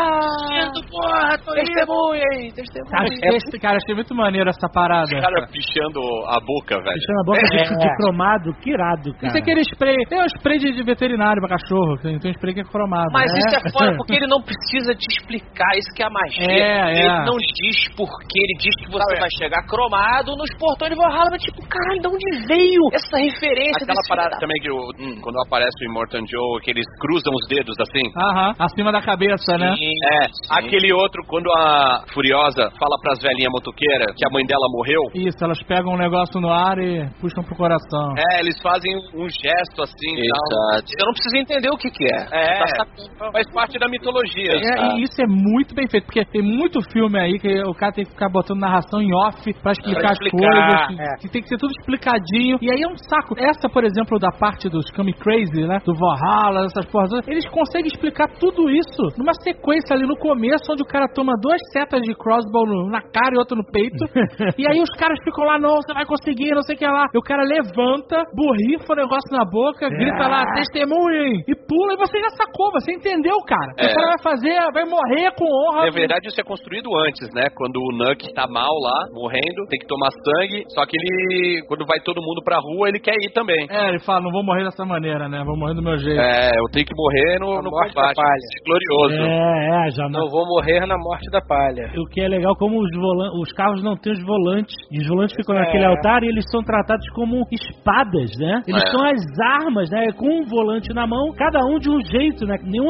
Porra, testemunha aí, testemunha. Cara, achei muito maneiro essa parada. O cara pichando a boca, velho. Pichando a boca de cromado, que irado, cara. Isso é aquele spray. Tem um spray de veterinário pra cachorro, tem um spray que é cromado. Mas isso é foda, porque ele não precisa te explicar, isso que é a magia. Ele não diz porquê, ele diz que você vai chegar cromado nos portões de Valhalla, mas tipo, caralho, de onde veio essa referência? Aquela parada também que quando aparece o Immortan Joe, que eles cruzam os dedos assim. Acima da cabeça, né? Sim. Aquele outro, quando a Furiosa fala pras velhinhas motoqueiras que a mãe dela morreu. Isso, elas pegam um negócio no ar e puxam pro coração. Eles fazem um gesto assim. Exato. Eu não preciso entender o que é. Faz parte da mitologia. E isso é muito bem feito, porque tem muito filme aí que o cara tem que ficar botando narração em off pra explicar as coisas. Que tem que ser tudo explicadinho. E aí é um saco. Essa, por exemplo, da parte dos Kami Crazy, né? Do Valhalla, essas porras, eles conseguem explicar tudo isso numa sequência ali no começo, onde o cara toma 2 setas de crossbow na cara e outra no peito. E aí os caras ficam lá, não, você vai conseguir, não sei o que lá. E o cara levanta, borrifa o negócio na boca, grita lá, testemunhem! E pula, e você já sacou, você entendeu, cara. O cara vai morrer com honra. Na verdade, isso é construído antes, né? Quando o Nuck tá mal lá, morrendo, tem que tomar sangue, só que ele, quando vai todo mundo pra rua, ele quer ir também. Ele fala, não vou morrer dessa maneira, né? Vou morrer do meu jeito. Eu tenho que morrer no combate. Glorioso. Já não vou morrer na morte da palha. O que é legal, como os carros não têm os volantes, e os volantes ficam naquele altar e eles são tratados como espadas, né? Eles são as armas, né? Com um volante na mão, cada um de um jeito, né? Nenhum é igual.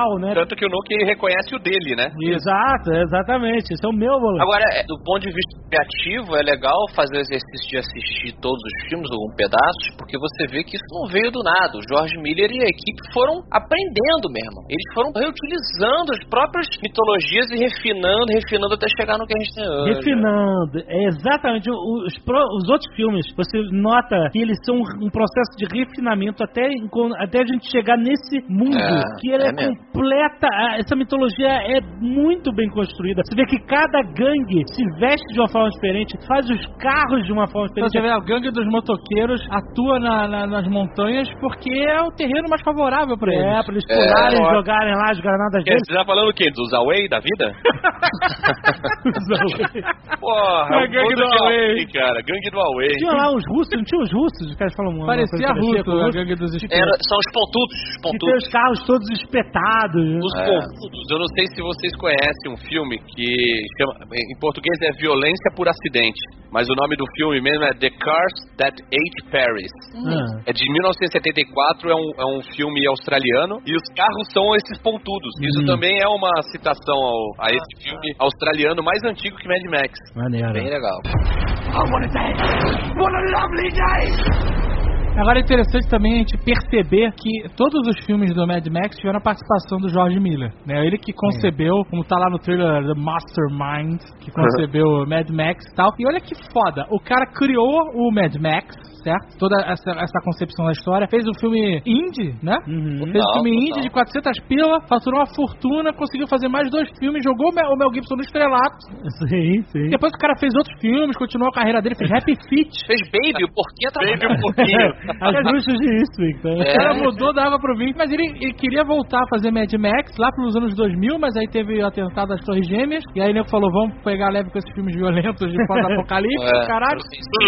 real, né? Tanto que o Nuke reconhece o dele, né? Exato, exatamente. Esse é o meu volante. Agora, do ponto de vista criativo, é legal fazer o exercício de assistir todos os filmes, ou um pedaço, porque você vê que isso não veio do nada. O George Miller e a equipe foram aprendendo mesmo. Eles foram reutilizando as próprias mitologias e refinando até chegar no que a gente tem hoje. Refinando. É exatamente. Os outros filmes, você nota que eles são um processo de refinamento até a gente chegar nesse mundo, que ele é completa. Essa mitologia é muito bem construída. Você vê que cada gangue se veste de uma forma diferente, faz os carros de uma forma diferente. Você vê a gangue dos motoqueiros atua nas montanhas porque é o terreno mais favorável pra eles. Pra eles pularem e jogarem lá as granadas deles. Você tá falando o quê? Dos Away da vida? Porra, a gangue do Away, cara. Gangue do Away. Tinha lá uns russos, não tinha os russos? Os caras falam... Parecia russo, a gangue dos espetos. São os pontudos. Que tem os carros todos espetados. Os pontudos. Eu não sei se vocês conhecem um filme que chama... Em português é Violência por Acidente. Mas o nome do filme mesmo é The Cars That Ate Paris. É de 1974, é um filme australiano. E os carros são esses pontudos. Isso também é uma citação a esse filme australiano mais antigo que Mad Max. Maneiro. Bem legal. Agora é interessante também a gente perceber que todos os filmes do Mad Max tiveram a participação do George Miller, né? Ele que concebeu, como tá lá no trailer, The Mastermind, que concebeu o Mad Max e tal. E olha que foda, o cara criou o Mad Max, certo? Toda essa concepção da história. Fez um filme indie, né? Fez um filme indie de 400 pila, faturou uma fortuna, conseguiu fazer mais 2 filmes, jogou o Mel Gibson no estrelato. Sim. Depois o cara fez outros filmes, continuou a carreira dele, fez Happy Feet. Fez Baby, o porquinho tá Baby, o porquinho. As bruxas de Eastwick, tá? O cara mudou da água pro vinho, mas ele queria voltar a fazer Mad Max lá pelos anos 2000, mas aí teve o atentado das Torres Gêmeas, e aí ele falou, vamos pegar leve com esses filmes violentos de pós-apocalipse, caralho.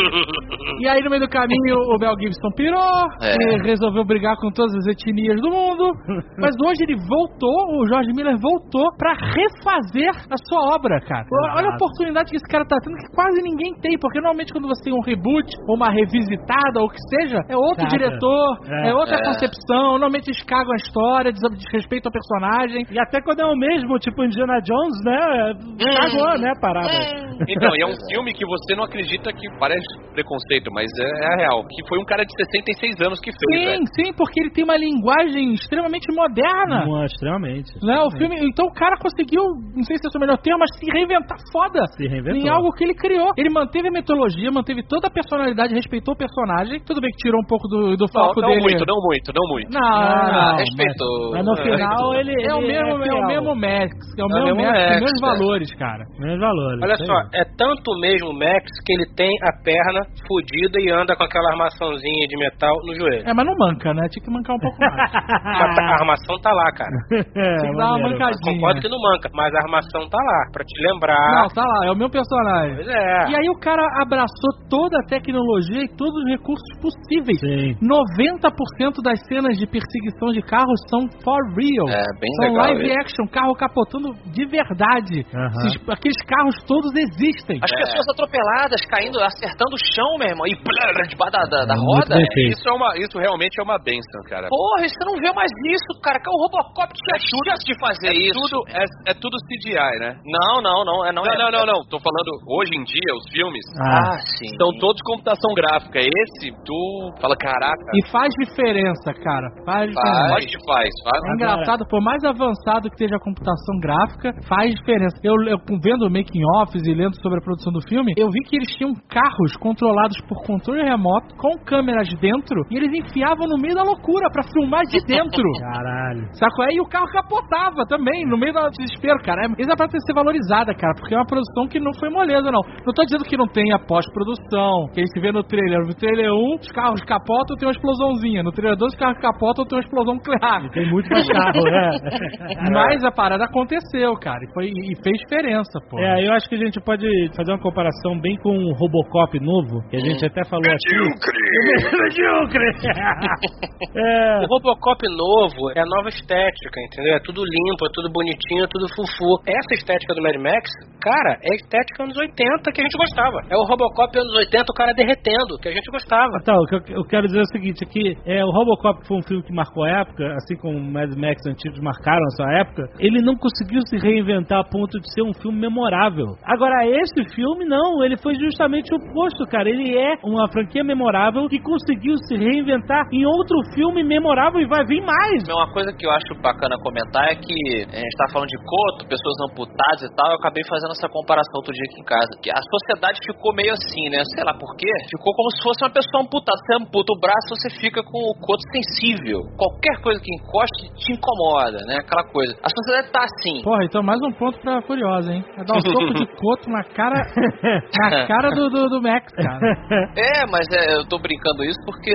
E aí no meio do caminho o Mel Gibson pirou, e resolveu brigar com todas as etnias do mundo, mas hoje ele voltou, o George Miller voltou pra refazer a sua obra, cara. Olha a oportunidade que esse cara tá tendo, que quase ninguém tem, porque normalmente quando você tem um reboot, ou uma revisitada, ou o que seja, é outro diretor, é outra concepção, normalmente eles cagam a história, desrespeitam o personagem. E até quando é o mesmo, tipo Indiana Jones, né? Cagou, né, parada. Então, e é um filme que você não acredita que parece preconceito, mas é a real. Que foi um cara de 66 anos que fez, Sim, porque ele tem uma linguagem extremamente moderna. Extremamente. Né? O filme, então o cara conseguiu, não sei se é o melhor termo, mas se reinventar foda. Se reinventou. Em algo que ele criou. Ele manteve a mitologia, manteve toda a personalidade, respeitou o personagem. Tudo bem que tirou um pouco do foco dele. Não muito. Não, respeitou. Mas no final ele é o mesmo Max. É o mesmo Max, tem os mesmos valores, cara. Mesmos valores. Olha só, é tanto mesmo Max que ele tem a perna fodida e anda com aquela armaçãozinha de metal no joelho. É, mas não manca, né? Tinha que mancar um pouco mais. Mas a armação tá lá, cara. Tem que dar uma mancadinha. Concordo que não manca, mas a armação tá lá, pra te lembrar. Não, tá lá, é o meu personagem. Pois é. E aí o cara abraçou toda a tecnologia e todos os recursos possíveis. Sim. 90% das cenas de perseguição de carros são for real. Bem são legal, live action, carro capotando de verdade. Aqueles carros todos existem. As pessoas atropeladas, caindo, acertando o chão, meu irmão, e debaixo da roda. Isso realmente é uma benção, cara. Porra, você não vê mais isso, cara. Que o Robocop tinha chance de fazer isso. É tudo CGI, né? Não. Não. Tô falando, hoje em dia, os filmes sim. são todos computação gráfica. Esse, tu fala, caraca. E faz diferença, cara. Faz diferença. Faz. É engraçado, por mais avançado que esteja a computação gráfica, faz diferença. Eu vendo making-offs e lendo sobre a produção do filme, eu vi que eles tinham carros controlados por controle remoto, com câmeras dentro, e eles enfiavam no meio da loucura pra filmar de dentro. Caralho. Sacou? E o carro capotava também, no meio do desespero, cara. Isso é pra ter que ser valorizada, cara, porque é uma produção que não foi moleza, não. Não tô dizendo que não tenha pós-produção, que a gente vê no trailer. No trailer 1, os carros capotam, tem uma explosãozinha. No trailer 2, os carros capotam, tem uma explosão nuclear. Tem muito mais carro, Mas a parada aconteceu, cara, e fez diferença, pô. Eu acho que a gente pode fazer uma comparação bem com o Robocop novo, que a gente até falou aqui. O Robocop novo é a nova estética, entendeu? É tudo limpo, é tudo bonitinho, é tudo fufu. Essa estética do Mad Max Cara, é a estética anos 80 que a gente gostava. É o Robocop anos 80, o cara derretendo, que a gente gostava. Então, o que eu quero dizer é o seguinte, aqui, o Robocop foi um filme que marcou a época, assim como o Mad Max antigos marcaram a sua época, ele não conseguiu se reinventar a ponto de ser um filme memorável. Agora, esse filme, não, ele foi justamente o oposto, cara. Ele é uma franquia memorável que conseguiu se reinventar em outro filme memorável e vai vir mais. Uma coisa que eu acho bacana comentar é que a gente tá falando de coto, pessoas amputadas e tal, eu acabei fazendo essa comparação outro dia aqui em casa, que a sociedade ficou meio assim, né? Sei lá por quê, ficou como se fosse uma pessoa amputada. Você amputa o braço, você fica com o coto sensível. Qualquer coisa que encoste te incomoda, né? Aquela coisa. A sociedade tá assim. Porra, então mais um ponto pra Furiosa, hein? Vai dar um soco de coto na cara do Max, cara. Mas eu tô brincando isso porque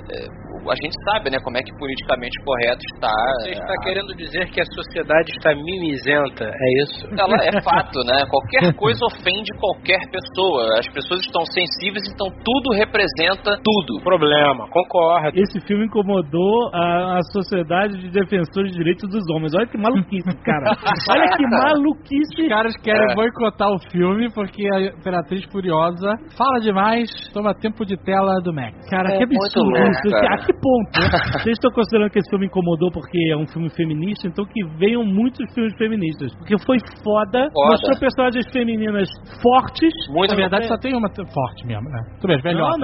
a gente sabe, né, como é que politicamente correto está. Você está querendo dizer que a sociedade está mimizenta, é isso? Ela é fato, né? Qualquer coisa ofende qualquer pessoa. As pessoas estão sensíveis, então tudo representa tudo. Problema, concordo. Esse filme incomodou a sociedade de defensores de direitos dos homens. Olha que maluquice, cara. Olha que maluquice. Os caras querem boicotar o filme porque a Imperatriz Furiosa fala demais, toma tempo de tela do Max. Cara, que absurdo isso. A que ponto? Vocês estão considerando que esse filme incomodou porque é um filme feminista? Então que venham muitos filmes feministas. Porque foi foda. Mostrou personagens femininas fortes. Na verdade só tem uma forte mesmo, né? Tu vê, as velhotas.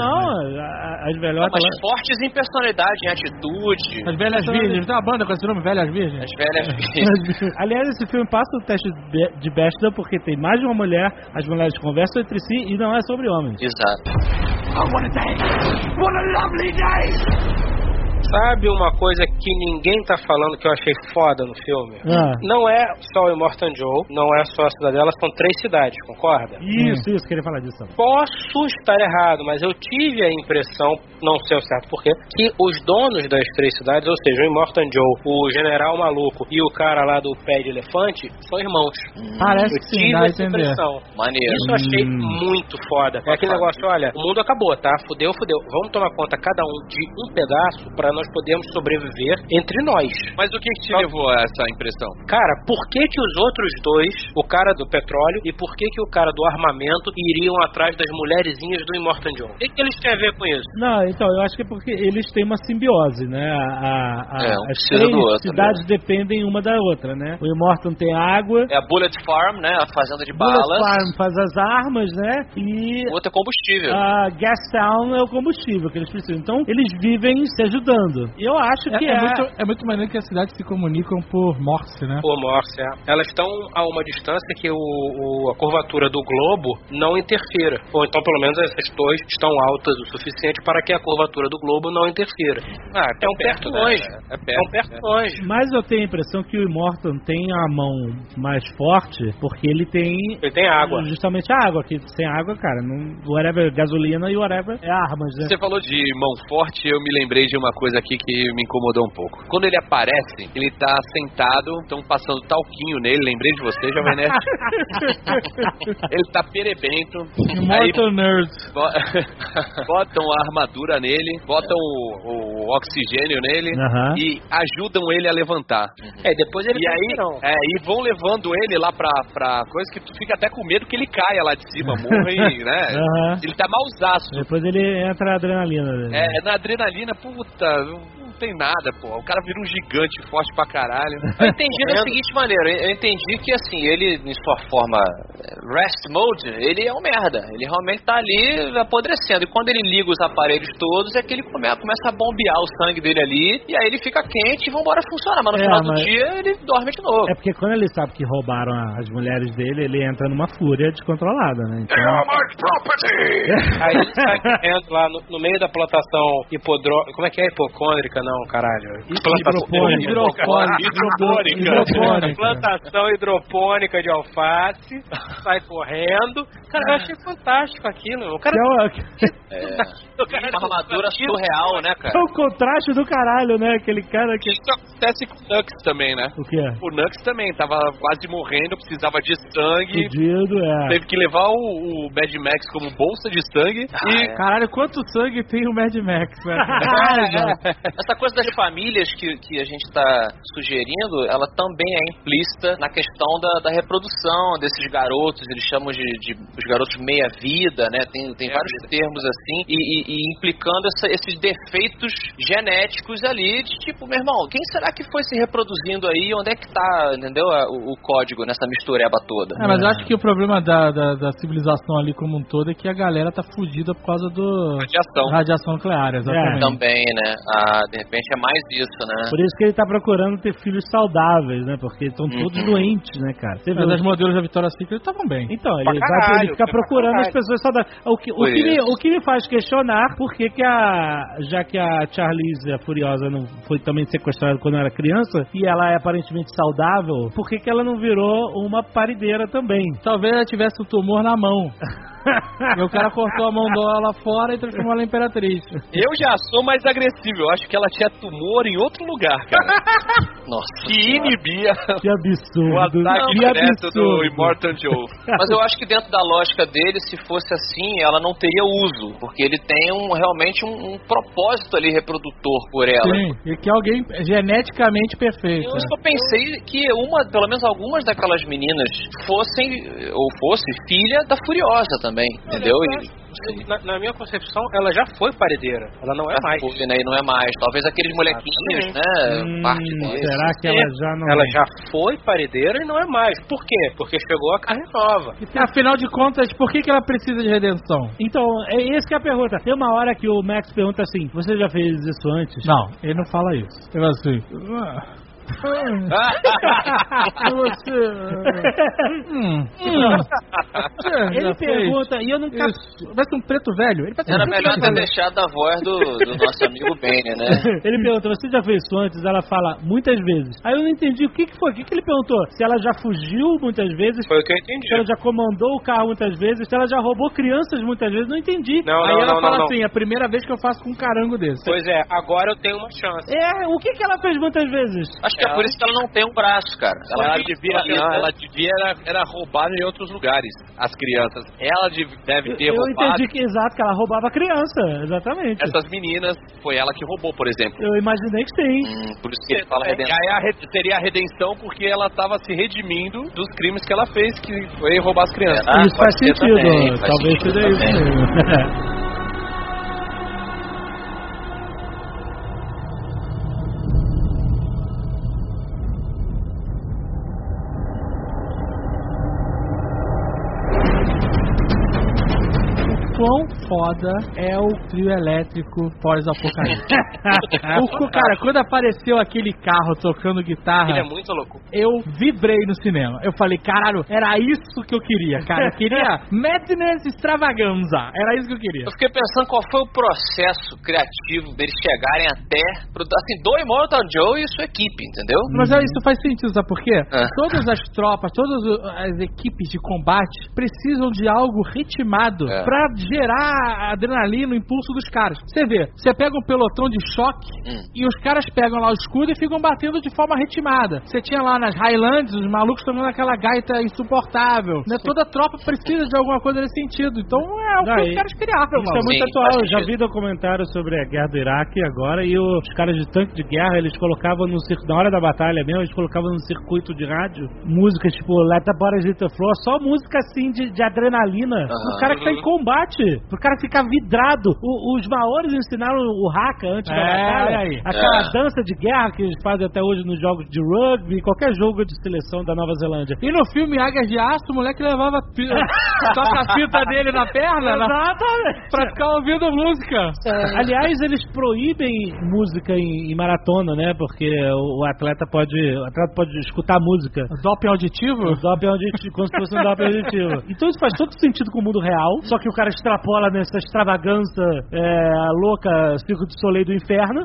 As velhotas. Mas fortes em personalidade, em atitude. As Velhas Virgens. Tem uma banda com esse nome, Velhas Virgens? As Velhas Virgens. Aliás, esse filme passa o teste de Bechdel porque tem mais de uma mulher, as mulheres conversam entre si e não é sobre homens. Exato. Oh, what a day! What a lovely day! Sabe uma coisa que ninguém tá falando que eu achei foda no filme? Não é só o Immortan Joe, não é só a Cidadela, são 3 cidades, concorda? Isso, queria falar disso. Posso estar errado, mas eu tive a impressão, não sei o certo porquê, que os donos das 3 cidades, ou seja, o Immortan Joe, o General Maluco e o cara lá do pé de elefante, são irmãos. Parece eu tive essa impressão. Maneiro. Isso eu achei muito foda. É aquele negócio, olha, o mundo acabou, tá? Fudeu. Vamos tomar conta cada um de um pedaço pra nós podermos sobreviver entre nós. Mas o que te levou a essa impressão? Cara, por que os outros dois, o cara do petróleo e por que o cara do armamento, iriam atrás das mulherzinhas do Immortan Joe? O que eles têm a ver com isso? Não, então, eu acho que é porque eles têm uma simbiose, né? As 3 cidades dependem uma da outra, né? O Immortan tem água. É a Bullet Farm, né? A fazenda de balas. Bullet Farm faz as armas, né? E o outro é combustível. A Gas Town é o combustível que eles precisam. Então, eles vivem se ajudando. E eu acho que é muito maneiro que as cidades se comunicam por Morse, né? Por Morse, Elas estão a uma distância que a curvatura do globo não interfira. Ou então, pelo menos, essas torres estão altas o suficiente para que a curvatura do globo não interfira. É um perto longe. É um perto longe. Mas eu tenho a impressão que o Immortan tem a mão mais forte porque ele tem água. Justamente a água. Que sem água, cara, whatever, gasolina e whatever é armas, né? Você falou de mão forte, eu me lembrei de uma coisa aqui que me incomodou um pouco. Quando ele aparece, ele tá sentado, estão passando talquinho nele, lembrei de você, Jovem Nerd. Ele tá perebento. Immortal Nerd. Botam a armadura nele, botam o oxigênio nele e ajudam ele a levantar. Depois ele e vão levando ele lá pra coisa que tu fica até com medo que ele caia lá de cima, morra e, né? Ele tá mausaço. Depois ele entra na adrenalina. Na adrenalina, puta, não tem nada, pô. O cara vira um gigante forte pra caralho. Eu entendi da seguinte maneira, eu entendi que assim, ele em sua forma rest mode, ele é um merda. Ele realmente tá ali apodrecendo. E quando ele liga os aparelhos todos, é que ele começa a bombear o sangue dele ali, e aí ele fica quente e vambora funcionar. Mas no final do dia, ele dorme de novo. É porque quando ele sabe que roubaram as mulheres dele, ele entra numa fúria descontrolada, né? Então... Aí ele sai correndo lá no meio da plantação como é que é? Hipocôndrica, não, caralho. Hidropônica. Plantação hidropônica de alface. Sai correndo. Cara, eu achei fantástico aquilo. O cara... Uma armadura surreal, né, cara? É o contraste do caralho, né? Aquele cara que... Isso acontece com o Nux também, né? O que é? O Nux também tava quase morrendo, precisava de sangue. Fudido, Teve que levar o Mad Max como bolsa de sangue. Caralho, quanto sangue tem o Mad Max, velho? Essa coisa das famílias que a gente está sugerindo, ela também é implícita na questão da reprodução desses garotos. Eles chamam de os garotos meia-vida, né? Tem vários termos assim, e implicando esses defeitos genéticos ali, de tipo, meu irmão, quem será que foi se reproduzindo aí? Onde é que tá, entendeu? O código nessa mistureba toda. Mas eu acho que o problema da civilização ali como um todo é que a galera tá fudida por causa do... Radiação nuclear, exatamente. Também, né? De repente é mais isso, né? Por isso que ele tá procurando ter filhos saudáveis, né? Porque estão todos doentes, né, cara? Mas as modelos da Victoria's Secret estavam bem. Então, ele fica procurando as pessoas saudáveis. O que me faz questionar por que já que a Charlize, a Furiosa, não foi também sequestrada quando era criança, e ela é aparentemente saudável, por que ela não virou uma parideira também? Talvez ela tivesse o tumor na mão. E o cara cortou a mão dela fora e transformou ela em imperatriz. Eu já sou mais agressivo. Eu acho que ela tinha tumor em outro lugar, cara. Nossa. Que inibia que absurdo. O ataque direto do Immortal Joe. Mas eu acho que dentro da lógica dele, se fosse assim, ela não teria uso. Porque ele tem realmente um propósito ali reprodutor por ela. Sim, e que é alguém geneticamente perfeito. Eu só pensei que pelo menos algumas daquelas meninas fosse filha da Furiosa também, entendeu? Na minha concepção, ela já foi paredeira. Ela não é mais. Foi, né? E não é mais. Talvez aqueles molequinhos, né? Parte será que ela já não... Ela já foi paredeira e não é mais. Por quê? Porque chegou a carne nova. Afinal de contas, por que ela precisa de redenção? Então, é essa que é a pergunta. Tem uma hora que o Max pergunta assim, você já fez isso antes? Não, ele não fala isso. Ele fala assim... Ele pergunta e eu não vai ser um preto velho. Era melhor ter deixado a voz do nosso amigo Benny, né? Ele pergunta, você já fez isso antes? Ela fala, muitas vezes. Aí eu não entendi o que foi. O que ele perguntou? Se ela já fugiu muitas vezes? Foi o que eu entendi. Se ela já comandou o carro muitas vezes? Se ela já roubou crianças muitas vezes? Não entendi. Aí ela fala assim, é a primeira vez que eu faço com um carango desse. Pois é, agora eu tenho uma chance. O que ela fez muitas vezes? Acho que é por isso que ela não tem um braço, cara. Ela devia era roubada em outros lugares, as crianças. Ela deve ter roubado. Eu entendi que ela roubava criança, exatamente. Essas meninas, foi ela que roubou, por exemplo. Eu imaginei que sim. Por isso que ele fala redenção. Aí seria a redenção porque ela estava se redimindo dos crimes que ela fez, que foi roubar as crianças. Isso faz sentido. Também, talvez seja isso mesmo. Quão foda é o trio elétrico pós-apocalipse. Cara, quando apareceu aquele carro tocando guitarra... Ele é muito louco. Eu vibrei no cinema. Eu falei, caralho, era isso que eu queria, cara. Eu queria Madness Extravaganza. Era isso que eu queria. Eu fiquei pensando qual foi o processo criativo deles chegarem até... Assim, do Immortal Joe e sua equipe, entendeu? Mas isso faz sentido, sabe por quê? Todas as tropas, todas as equipes de combate precisam de algo ritmado pra gerar adrenalina, o impulso dos caras. Você vê, você pega um pelotão de choque e os caras pegam lá o escudo e ficam batendo de forma ritmada. Você tinha lá nas Highlands, os malucos tomando aquela gaita insuportável. Né? Toda tropa precisa de alguma coisa nesse sentido. Então é o que os caras criaram. Isso é muito atual. Eu já vi documentário sobre a guerra do Iraque agora e os caras de tanque de guerra, eles colocavam no circuito, na hora da batalha mesmo, eles colocavam no circuito de rádio músicas tipo Let the Bodies Hit the Floor, só música assim de adrenalina. O cara que tá em combate, pro cara ficar vidrado. Os maores ensinaram o haka antes da batalha. Aquela dança de guerra que eles fazem até hoje nos jogos de rugby, qualquer jogo de seleção da Nova Zelândia. E no filme Águias de Aço, o moleque levava toca-fita dele na perna pra ficar ouvindo música. Aliás, eles proíbem música em maratona, né? Porque o atleta pode escutar música. Doping auditivo? Doping auditivo, como se fosse um doping auditivo. Então isso faz todo sentido com o mundo real, só que o cara extrapola nessa extravagância louca, Circo do Soleil do inferno.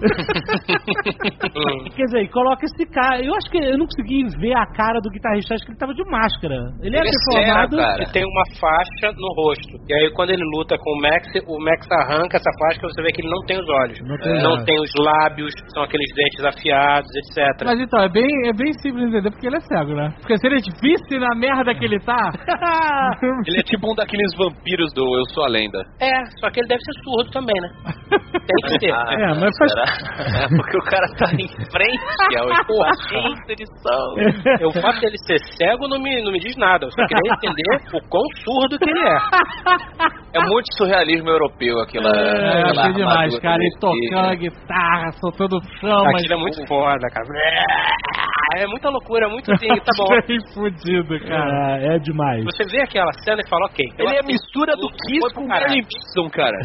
Quer dizer, coloca esse cara. Eu acho que eu não consegui ver a cara do guitarrista, acho que ele tava de máscara. Ele era deformado. Ele tem uma faixa no rosto. E aí quando ele luta com o Max arranca essa faixa e você vê que ele não tem os olhos. Não tem os lábios, são aqueles dentes afiados, etc. Mas então, é bem simples entender porque ele é cego, né? Porque se ele visse na merda que ele tá... Ele é tipo um daqueles vampiros do Eu Sou a Lenda. Só que ele deve ser surdo também, né? Tem que ser. Mas faz... porque o cara tá em frente ao agente de som. O fato dele ser cego não me diz nada. Eu só queria entender o quão surdo que ele é. É muito surrealismo europeu aquela. Eu achei demais, cara. Ele tocando a guitarra, soltando chama. Aquilo é muito foda, cara. É muita loucura, muito assim, tá bom. Bem fudido, cara. É demais. Você vê aquela cena e fala, ok. Ele é a mistura do Kiss com o Mel Gibson, cara.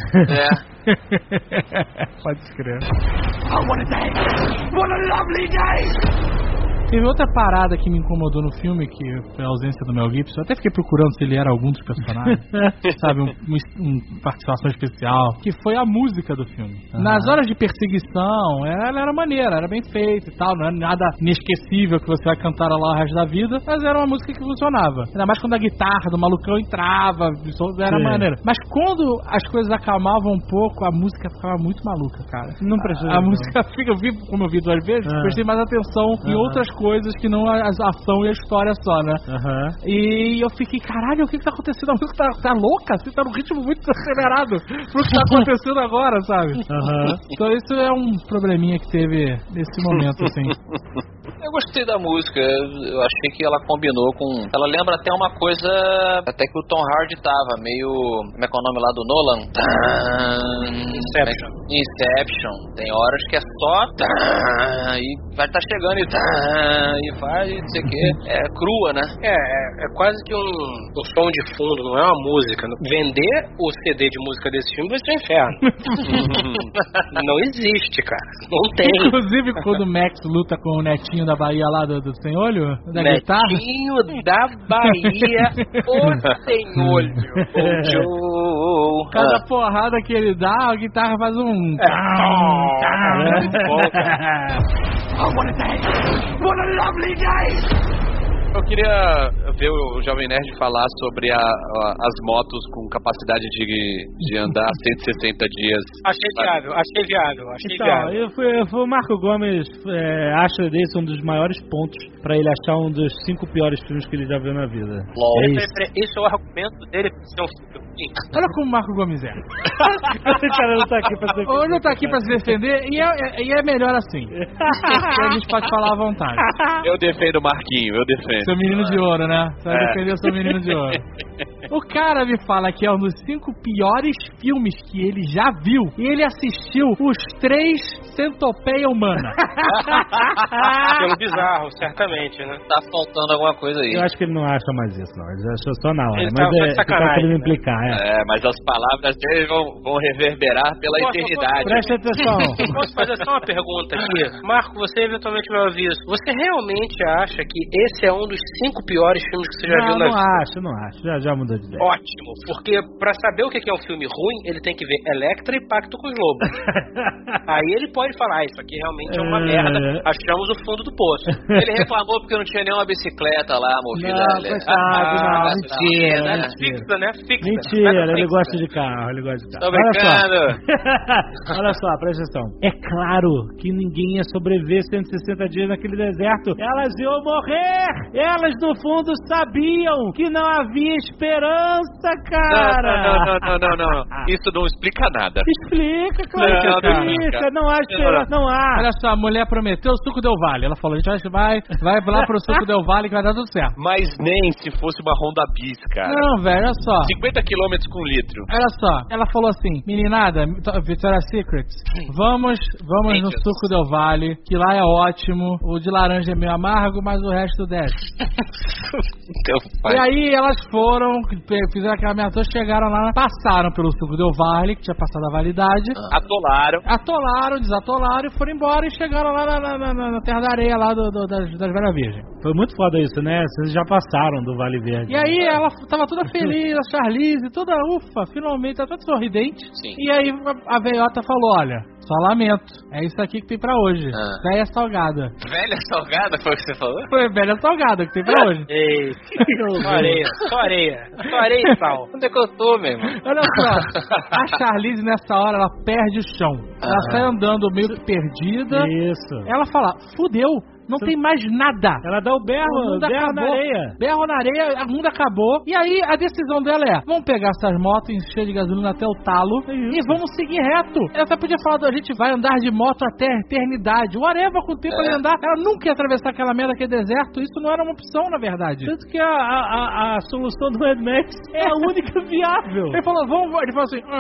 Pode crer. Oh, what a day! What a lovely day! Teve outra parada que me incomodou no filme, que foi a ausência do Mel Gibson. Eu até fiquei procurando se ele era algum dos personagens. Sabe, uma participação especial. Que foi a música do filme. Nas horas de perseguição, ela era maneira, era bem feita e tal. Não era nada inesquecível que você vai cantar lá o resto da vida. Mas era uma música que funcionava. Ainda mais quando a guitarra do malucão entrava. Era maneira. Mas quando as coisas acalmavam um pouco, a música ficava muito maluca, cara. Não precisa. A música fica, como eu vi duas vezes, prestei mais atenção em outras coisas que não a ação e a história só, né? E eu fiquei, caralho, o que tá acontecendo? A música tá louca? Você tá num ritmo muito acelerado pro que tá acontecendo agora, sabe? Então isso é um probleminha que teve nesse momento, assim. Eu gostei da música, eu achei que ela combinou com... Ela lembra até uma coisa até que o Tom Hardy tava, meio... Como é que é o nome lá do Nolan? Inception. Tem horas que é só... E vai estar chegando e faz, não sei o que. É crua, né? É quase que um som de fundo, não é uma música. Vender o CD de música desse filme vai ser um inferno. Não existe, cara. Não tem. Inclusive, quando o Max luta com o netinho da Bahia lá do Sem Olho, da guitarra. Netinho da Bahia, o Sem Olho. Cada porrada que ele dá, a guitarra faz um... Oh, what a day! What a lovely day! Eu queria ver o Jovem Nerd falar sobre as motos com capacidade de andar 160 dias. Achei viável. O Marco Gomes acha desse um dos maiores pontos pra ele achar um dos 5 piores filmes que ele já viu na vida. Isso é o argumento dele pra ser um filme. Olha como o Marco Gomes é. Esse cara não tá aqui pra se defender. Ou não tá aqui pra se defender, e é melhor assim. A gente pode falar à vontade. Eu defendo o Marquinho, eu defendo. Seu menino de ouro, né? Você vai defender o seu menino de ouro. O cara me fala que é um dos 5 piores filmes que ele já viu. E ele assistiu os 3 Centopeia Humana. Pelo bizarro, certamente, né? Tá faltando alguma coisa aí. Eu acho que ele não acha mais isso, não. Ele achou só na hora. Ele mas tá querendo implicar, mas as palavras dele vão reverberar pela eternidade. Preste atenção. Posso fazer só uma pergunta aqui? Marco, você eventualmente vai ouvir isso. Você realmente acha que esse é um dos 5 piores filmes que você já viu na vida? Não acho. Já mudou de ideia. Ótimo, porque pra saber o que é um filme ruim, ele tem que ver Electra e Pacto com os Lobos. Aí ele pode falar, isso aqui realmente é uma merda, achamos o fundo do poço. Ele reclamou porque não tinha nenhuma bicicleta lá movida. Mentira. Fixa, né? Mentira, ele gosta de carro, Tô brincando. Olha só, presta atenção. É claro que ninguém ia sobreviver 160 dias naquele deserto. Elas iam morrer. Elas, no fundo, sabiam que não havia esperança, cara. Não. Isso não explica nada. Explica, claro que explica. Não há esperança, não há. Olha só, a mulher prometeu o Suco Del Vale. Ela falou, a gente vai lá pro Suco Del Vale que vai dar tudo certo. Mas nem se fosse uma Honda Bis, cara. Não, velho, olha só. 50 km com litro. Olha só, ela falou assim, meninada, Victoria's Secret, vamos no Suco Del Vale, que lá é ótimo, o de laranja é meio amargo, mas o resto desce. E aí elas foram, fizeram aquela ameaça, chegaram lá, passaram pelo Suco Del Vale, que tinha passado a validade. Atolaram, desatolaram e foram embora e chegaram lá na Terra da Areia lá das Velhas Virgens. Foi muito foda isso, né? Vocês já passaram do Vale Verde. E aí ela tava toda feliz, a Charlize, toda ufa, finalmente, tá toda sorridente. Sim. E aí a velhota falou, olha, só lamento, é isso aqui que tem pra hoje. Velha salgada. Velha salgada foi o que você falou? Foi velha salgada que tem pra hoje. Eita, só areia e sal. Onde é que eu tô, meu irmão? Olha só, a Charlize nessa hora, ela perde o chão. Ela sai andando meio que perdida. Isso. Ela fala, fudeu. Não tem mais nada. Ela dá o berro na areia. Berro na areia, o mundo acabou. E aí, a decisão dela é, vamos pegar essas motos, encher de gasolina até o talo e vamos seguir reto. Ela até podia falar, a gente vai andar de moto até a eternidade. Whatever, com o tempo ela andar. Ela nunca ia atravessar aquela merda que é deserto. Isso não era uma opção, na verdade. Tanto que a solução do Mad Max é a única viável. Ele falou, ele falou assim...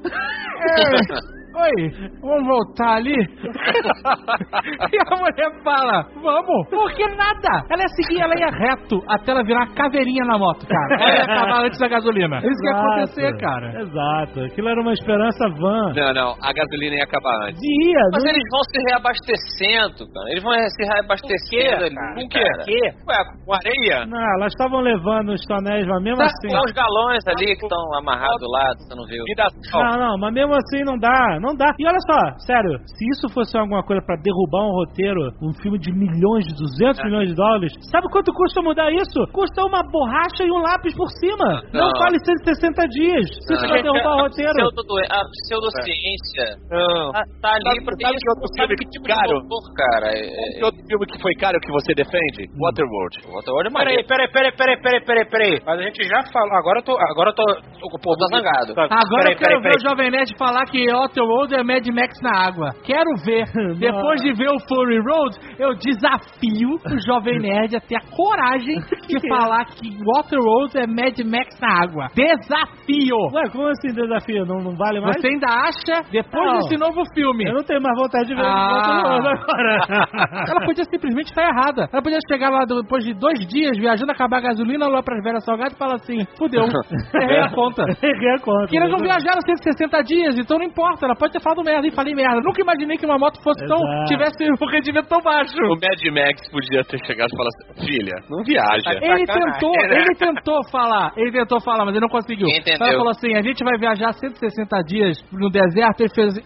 Oi, vamos voltar ali? E a mulher fala, vamos. Porque nada. Ela ia seguir, ela ia reto até ela virar uma caveirinha na moto, cara. Ela ia acabar antes da gasolina. Isso que ia acontecer, cara. Exato. Aquilo era uma esperança vã. Não. A gasolina ia acabar antes. Mas eles vão se reabastecendo, cara. Eles vão se reabastecendo ali. Com o quê? Ué, com areia? Não, elas estavam levando os tonéis, mas mesmo assim... São os galões ali que estão amarrados lá, você não viu. Não, mas mesmo assim não dá. E olha só, sério, se isso fosse alguma coisa pra derrubar um roteiro, um filme de milhões, de 200 milhões de dólares, sabe quanto custa mudar isso? Custa uma borracha e um lápis por cima. Não vale 160 dias. Se isso vai derrubar o roteiro. A pseudociência tá ali pra sabe que tipo caro? De motor, cara. Outro filme que foi caro que você defende? Waterworld. Waterworld é maneiro. Peraí. Mas a gente já falou. Agora eu tô zangado. Agora eu quero ver o Jovem Nerd falar que Waterworld é Mad Max na água. Quero ver. Depois de ver o Fury Road, eu desafio o Jovem Nerd a ter a coragem de falar que Waterworld é Mad Max na água. Desafio! Ué, como assim desafio? Não vale mais? Você ainda acha, depois desse novo filme... Eu não tenho mais vontade de ver Waterworld agora. Ela podia simplesmente estar errada. Ela podia chegar lá depois de 2 dias viajando, acabar a gasolina lá pras velhas salgadas e falar assim, fudeu, errei a conta. Porque eles não viajaram 160 dias, então não importa, ela pode ter falado merda e falei merda. Nunca imaginei que uma moto fosse tivesse um rendimento tão baixo. O Mad Max podia ter chegado e falado assim, filha, não viaja. Ele tentou falar, mas ele não conseguiu. Entendeu? Ela falou assim, a gente vai viajar 160 dias no deserto, ele fez assim,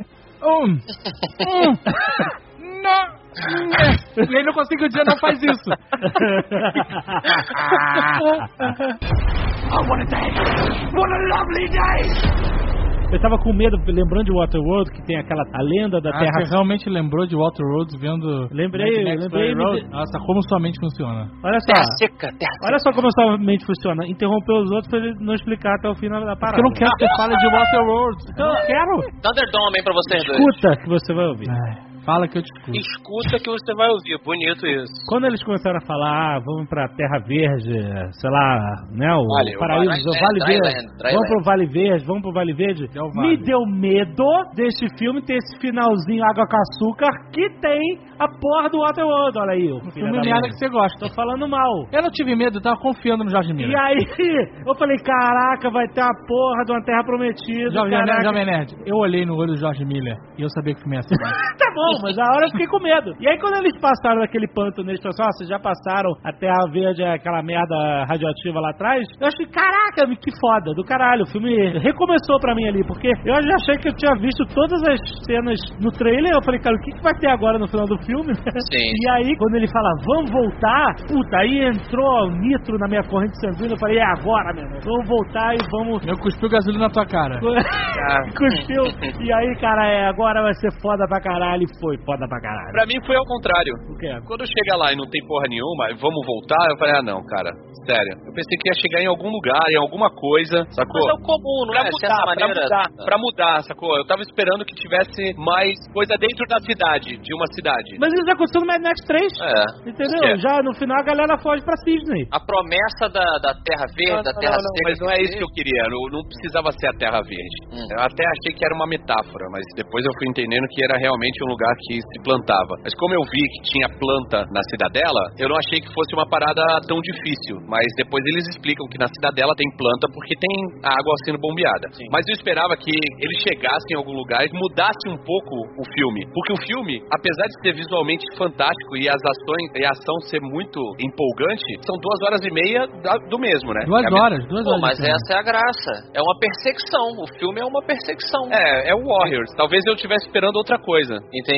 não. Ele não conseguiu dizer, não faz isso. What a day! What a lovely day! Eu tava com medo, lembrando de Waterworld, que tem a lenda da Terra... Você realmente lembrou de Waterworld vendo... Lembrei. Nossa, como sua mente funciona. Olha só. Terra seca. Olha só como sua mente funciona. Interromper os outros pra ele não explicar até o final da parada. Porque eu não quero que você fale de Waterworld. Eu não quero. Thunderdome, hein, pra vocês dois. Escuta que você vai ouvir. Fala que eu te escuto. Escuta que você vai ouvir. Bonito isso. Quando eles começaram a falar, vamos pra Terra Verde, sei lá, né, o paraíso, o Vale Verde. Vamos pro Vale Verde, vamos pro Vale Verde. Me deu medo deste filme ter esse finalzinho água com açúcar que tem a porra do Waterworld. Olha aí, o filme merda que você gosta. Tô falando mal. Eu não tive medo, eu tava confiando no Jorge Miller. E aí, eu falei, caraca, vai ter a porra de uma Terra Prometida. Jovem Nerd, eu olhei no olho do Jorge Miller e eu sabia que o filme ia ser Tá bom, mas a hora eu fiquei com medo. E aí quando eles passaram daquele pântano, eles falaram assim, vocês já passaram a Terra Verde, aquela merda radioativa lá atrás? Eu achei, caraca, que foda, do caralho. O filme recomeçou pra mim ali, porque eu já achei que eu tinha visto todas as cenas no trailer. Eu falei, cara, o que vai ter agora no final do filme? Sim. E aí, quando ele fala, vamos voltar, puta, aí entrou o nitro na minha corrente sanguínea. Eu falei, é agora, meu irmão. Vamos voltar e vamos... Eu cuspi o gasolina na tua cara. Cuspiu. E aí, cara, agora vai ser foda pra caralho. E foi foda pra caralho. Pra mim foi ao contrário. O quê? Quando chega lá e não tem porra nenhuma, vamos voltar, eu falei, não, cara, sério. Eu pensei que ia chegar em algum lugar, em alguma coisa, sacou? Mas é o comum, não é? Pra mudar, sacou? Eu tava esperando que tivesse mais coisa dentro da cidade, de uma cidade. Mas isso já aconteceu no Mad Max 3. Entendeu? Já no final a galera foge pra Sydney. A promessa da Terra Verde, da Terra seca. Mas não é isso que eu queria, não precisava ser a Terra Verde. Eu até achei que era uma metáfora, mas depois eu fui entendendo que era realmente um lugar que se plantava. Mas como eu vi que tinha planta na cidadela, eu não achei que fosse uma parada tão difícil. Mas depois eles explicam que na cidadela tem planta porque tem água sendo bombeada. Sim. Mas eu esperava que eles chegassem em algum lugar e mudassem um pouco o filme. Porque o filme, apesar de ser visualmente fantástico e as ações e a ação ser muito empolgante, são 2h30 do mesmo, né? 2 horas. Mas essa é a graça. É uma perseguição. O filme é uma perseguição. É o Warriors. Talvez eu estivesse esperando outra coisa. Entendi.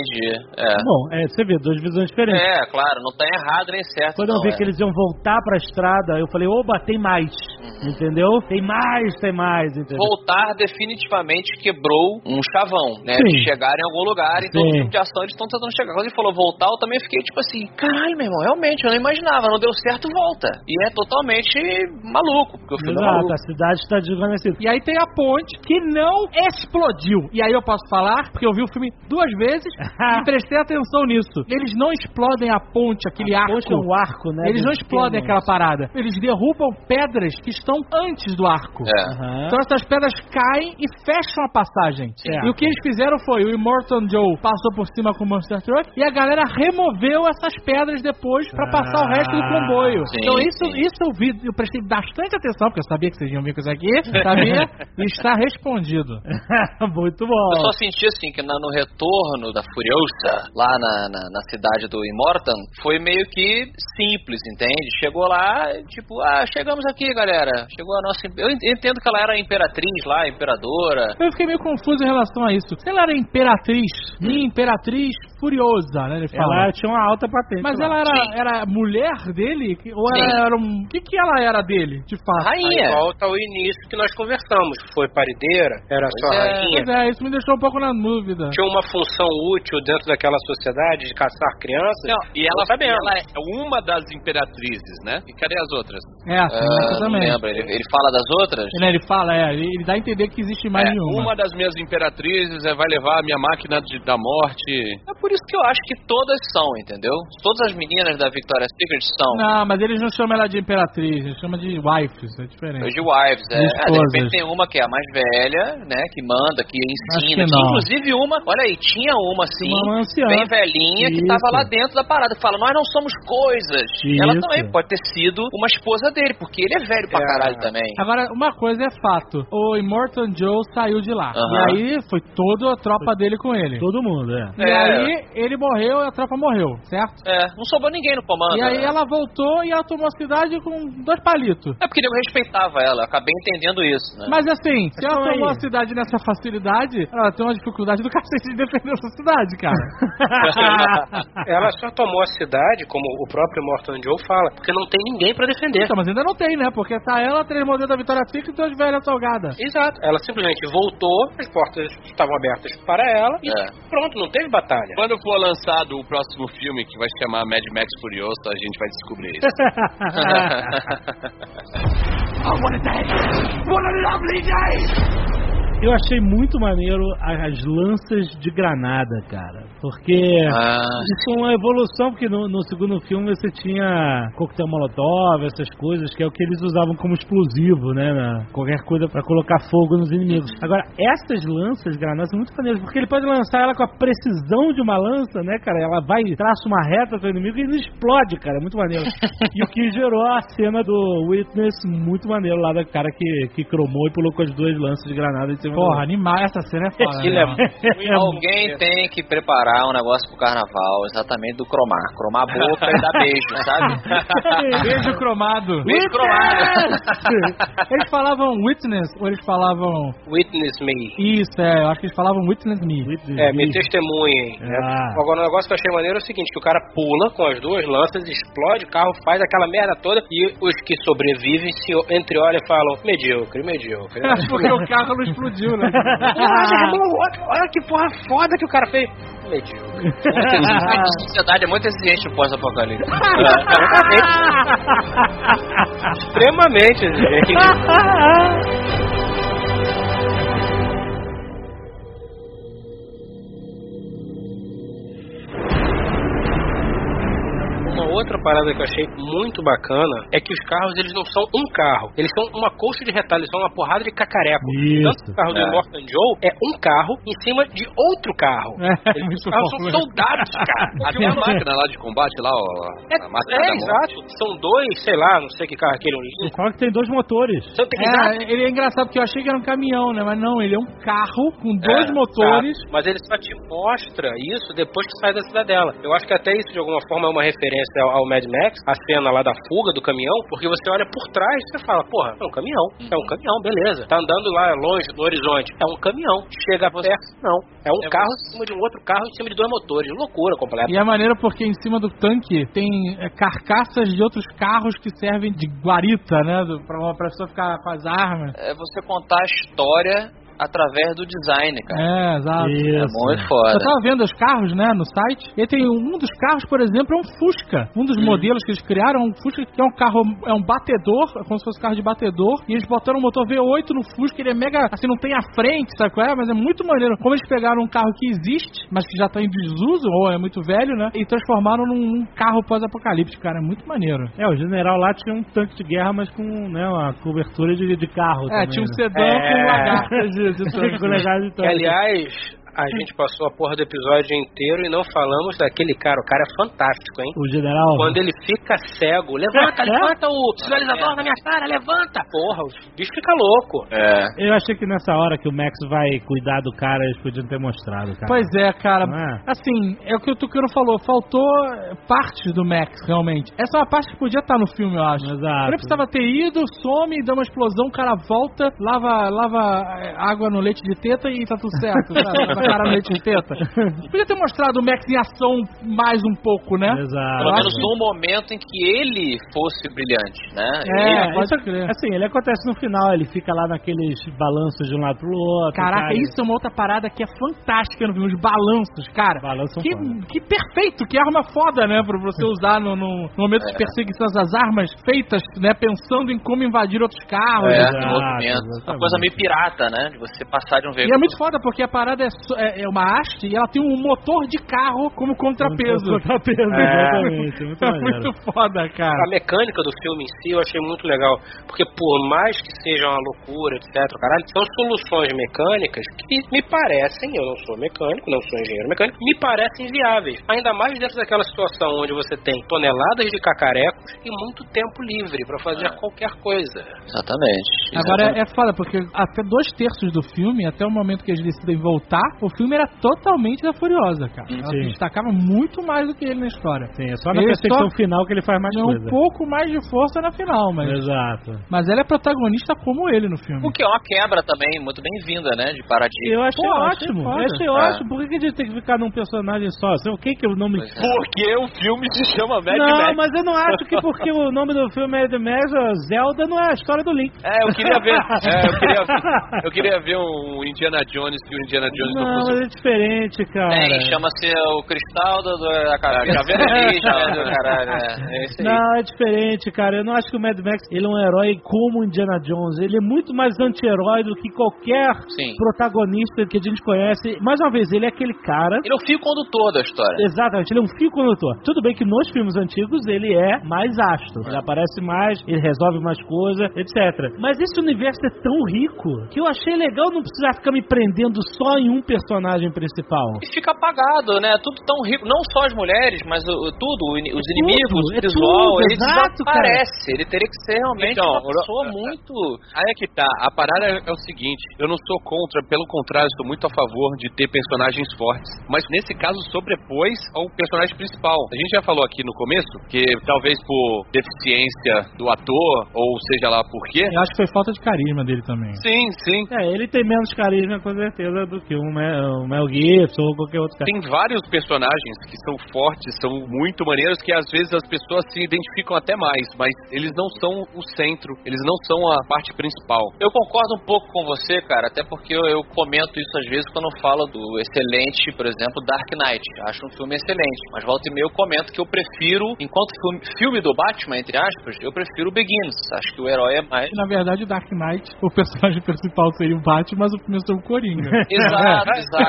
Entendi. Bom, você vê, duas visões diferentes. Claro, não tá errado nem certo. Quando eu vi que eles iam voltar pra estrada, eu falei, oba, tem mais. Entendeu? Tem mais, entendeu? Voltar definitivamente quebrou um chavão, né? De chegar em algum lugar, em todo tipo de ação eles estão tentando chegar. Quando ele falou voltar, eu também fiquei tipo assim, caralho, meu irmão, realmente, eu não imaginava, não deu certo, volta. E é totalmente maluco, porque o filme é maluco. A cidade está desvanecida. E aí tem a ponte que não explodiu. E aí eu posso falar, porque eu vi o filme 2 vezes e prestei atenção nisso. Eles não explodem a ponte, aquele arco. A ponte é um arco, né? Eles não explodem aquela parada. Eles derrubam pedras que estão antes do arco. Então essas pedras caem e fecham a passagem. E o que eles fizeram foi, o Immortan Joe passou por cima com o Monster Truck e a galera removeu essas pedras depois pra passar o resto do comboio. Então isso eu vi, eu prestei bastante atenção, porque eu sabia que vocês iam vir com isso aqui, sabia? E está respondido. Muito bom. Eu só senti assim, que no retorno da Furiosa, lá na cidade do Immortan, foi meio que simples, entende? Chegou lá, tipo, chegamos aqui, galera. Chegou a nossa... Eu entendo que ela era a imperatriz lá, a imperadora. Eu fiquei meio confuso em relação a isso. Se ela era imperatriz, minha imperatriz Furiosa, né? Ele fala. Ela tinha uma alta patente. Mas ela era mulher dele? Ou ela era um... O que ela era dele, de fato? Rainha. Aí volta ao início que nós conversamos. Foi parideira, era só rainha. Pois isso me deixou um pouco na dúvida. Tinha uma função útil dentro daquela sociedade de caçar crianças. Não, e ela é uma das imperatrizes, né? E cadê as outras? Também. Não lembro. Ele fala das outras? Ele fala, ele dá a entender que existe mais de uma. Uma das minhas imperatrizes vai levar a minha máquina da morte. É por isso que eu acho que todas são, entendeu? Todas as meninas da Victoria's Secret são. Não, mas eles não chamam ela de imperatriz, eles chamam de wives, é diferente. De wives, de repente tem uma que é a mais velha, né, que manda, que ensina. Que inclusive olha aí, tinha uma assim, bem velhinha, que tava lá dentro da parada, que fala, nós não somos coisas. Ela também pode ter sido uma esposa dele, porque ele é velho pra caralho também. Agora, uma coisa é fato, o Immortan Joe saiu de lá, e aí foi toda a tropa dele com ele. Todo mundo, E aí, ele morreu e a tropa morreu, certo? Não sobrou ninguém no comando. E aí ela voltou e ela tomou a cidade com 2 palitos. É porque ele respeitava ela, eu acabei entendendo isso, né? Mas assim, se ela tomou a cidade nessa facilidade, ela tem uma dificuldade do cacete de defender essa cidade, cara. Ela só tomou a cidade, como o próprio Immortan Joe fala, porque não tem ninguém pra defender. Então, mas ainda não tem, né? Porque tá ela, 3 modelos da Victoria's Secret e 2 velhas salgadas. Exato. Ela simplesmente voltou, as portas estavam abertas para ela e pronto, não teve batalha. Quando for lançado o próximo filme, que vai se chamar Mad Max Furioso, a gente vai descobrir isso. Oh, what a day! What a lovely day! Eu achei muito maneiro as lanças de granada, cara. Porque isso é uma evolução, porque no segundo filme você tinha coquetel molotov, essas coisas, que é o que eles usavam como explosivo, né? Qualquer coisa pra colocar fogo nos inimigos. Agora, essas lanças de granada são muito maneiras, porque ele pode lançar ela com a precisão de uma lança, né, cara? Ela vai, traça uma reta pro inimigo e ele explode, cara. É muito maneiro. E o que gerou a cena do Witness, muito maneiro, lá da cara que cromou e pulou com as 2 lanças de granada em cima. Porra, animal, essa cena é foda. Alguém tem que preparar um negócio pro carnaval, exatamente do cromar. Cromar a boca e dar beijo, sabe? Beijo cromado. Beijo cromado. Eles falavam witness ou eles falavam... Witness me. Isso, eu acho que eles falavam witness me. Me testemunhem. Agora, o negócio que eu achei maneiro é o seguinte, que o cara pula com as 2 lanças, explode o carro, faz aquela merda toda e os que sobrevivem se entreolham e falam medíocre. Porque o carro não explodiu, né? Olha que porra foda que o cara fez. Medíocre. A sociedade é muito exigente no pós-apocalipse. Extremamente exigente. Outra parada que eu achei muito bacana é que os carros, eles não são um carro. Eles são uma colcha de retalho, eles são uma porrada de cacareco. Tanto o carro do Immortan Joe é um carro em cima de outro carro. Os carros são soldados, cara. Até a máquina lá de combate, lá, a máquina da exato. São 2, sei lá, não sei que carro é aquele. O carro que tem 2 motores. Ele é engraçado porque eu achei que era um caminhão, né? Mas não, ele é um carro com 2 motores. Mas ele só te mostra isso depois que sai da cidadela. Eu acho que até isso, de alguma forma, é uma referência ao Mad Max, a cena lá da fuga do caminhão, porque você olha por trás e você fala, porra, é um caminhão, beleza. Tá andando lá longe no horizonte, é um caminhão. Chega perto, não. É um carro em cima de um outro carro em cima de 2 motores. Loucura completa. E a maneira porque em cima do tanque tem carcaças de outros carros que servem de guarita, né? Pra uma pessoa ficar com as armas. É você contar a história através do design, cara. Exato. É muito foda. Eu tava vendo os carros, né, no site, e tem um dos carros, por exemplo, é um Fusca. Um dos modelos que eles criaram é um Fusca, que é um carro, é um batedor, como se fosse um carro de batedor, e eles botaram um motor V8 no Fusca, ele é mega, assim, não tem a frente, sabe qual é? Mas é muito maneiro. Como eles pegaram um carro que existe, mas que já tá em desuso, ou é muito velho, né, e transformaram num carro pós-apocalíptico, cara, é muito maneiro. O general lá tinha um tanque de guerra, mas com, né, uma cobertura de carro também, tinha um né? sedã com lagartas de tanque. Aliás, a gente passou a porra do episódio inteiro e não falamos daquele cara. O cara é fantástico, hein? O general. Quando ele fica cego. Levanta o sinalizador na minha cara, levanta! Porra, o bicho fica louco. Eu achei que nessa hora que o Max vai cuidar do cara, eles podiam ter mostrado, cara. Pois é, cara. Assim, é o que o Tucano falou. Faltou partes do Max, realmente. Essa é uma parte que podia estar no filme, eu acho. Exato. Ele precisava ter ido, some, dá uma explosão, o cara volta, lava água no leite de teta e tá tudo certo, sabe? Cara, leite de teta. Podia ter mostrado o Max em ação mais um pouco, né? Exato. Pelo menos num momento em que ele fosse brilhante, né? Pode crer. Assim, ele acontece no final, ele fica lá naqueles balanços de um lado pro outro. Caraca, cara. Isso é uma outra parada que é fantástica no filme, os balanços, cara. Balanços que perfeito, que arma foda, né? Pra você usar no momento de perseguição, as armas feitas, né? Pensando em como invadir outros carros. Uma coisa meio pirata, né? De você passar de um veículo. E é muito foda, porque a parada é uma haste e ela tem um motor de carro como contrapeso. Exatamente. Muito foda, cara. A mecânica do filme em si eu achei muito legal. Porque por mais que seja uma loucura, etc, caralho, são soluções mecânicas que me parecem, eu não sou mecânico, não sou engenheiro mecânico, me parecem viáveis. Ainda mais dentro daquela situação onde você tem toneladas de cacarecos e muito tempo livre pra fazer qualquer coisa. Exatamente. Agora é foda, porque até 2/3 do filme, até o momento que eles decidem voltar, o filme era totalmente da Furiosa, cara. Ela se destacava muito mais do que ele na história. Sim, é só na perseguição final que ele faz mais coisa. Um pouco mais de força na final, mas... Exato. Mas ela é protagonista como ele no filme. O que é uma quebra também, muito bem-vinda, né? De paradigma. Eu achei ótimo. Eu achei ótimo. Por que a gente tem que ficar num personagem só? O que é o nome? Porque o filme se chama Mad Max. Não, mas eu não acho que porque o nome do filme é Mad Max, Zelda não é a história do Link. Eu queria ver. Eu queria ver um Indiana Jones que o Indiana Jones não fosse. Mas é diferente, cara. Chama-se o cristal da caveira alienígena, caralho. É isso aí. Não, é diferente, cara. Eu não acho que o Mad Max ele é um herói como o Indiana Jones. Ele é muito mais anti-herói do que qualquer protagonista que a gente conhece. Mais uma vez, ele é aquele cara... Ele é o fio condutor da história. Exatamente, ele é um fio condutor. Tudo bem que nos filmes antigos ele é mais astro. Ele aparece mais, ele resolve mais coisas, etc. Mas esse universo é tão rico que eu achei legal não precisar ficar me prendendo só em um personagem principal. E fica apagado, né? Tudo tão rico. Não só as mulheres, mas tudo. Os inimigos, o visual, ele desaparece. Ele teria que ser realmente uma pessoa muito... Aí é que tá. A parada é o seguinte. Eu não sou contra, pelo contrário, estou muito a favor de ter personagens fortes. Mas nesse caso, sobrepôs ao personagem principal. A gente já falou aqui no começo que talvez por deficiência do ator, ou seja lá por quê. Eu acho que foi falta de carisma dele também. Sim. Ele tem menos carisma, com certeza, do que o Mel Gibson ou qualquer outro cara. Tem vários personagens que são fortes, são muito maneiros, que às vezes as pessoas se identificam até mais, mas eles não são o centro, eles não são a parte principal. Eu concordo um pouco com você, cara, até porque eu comento isso às vezes quando eu falo do excelente, por exemplo, Dark Knight. Acho um filme excelente, mas volta e meia eu comento que eu prefiro, enquanto filme do Batman, entre aspas, eu prefiro o Begins. Acho que o herói é mais... Na verdade, o Dark Knight, o personagem principal seria o Batman, mas o filme é o Coringa. Exato.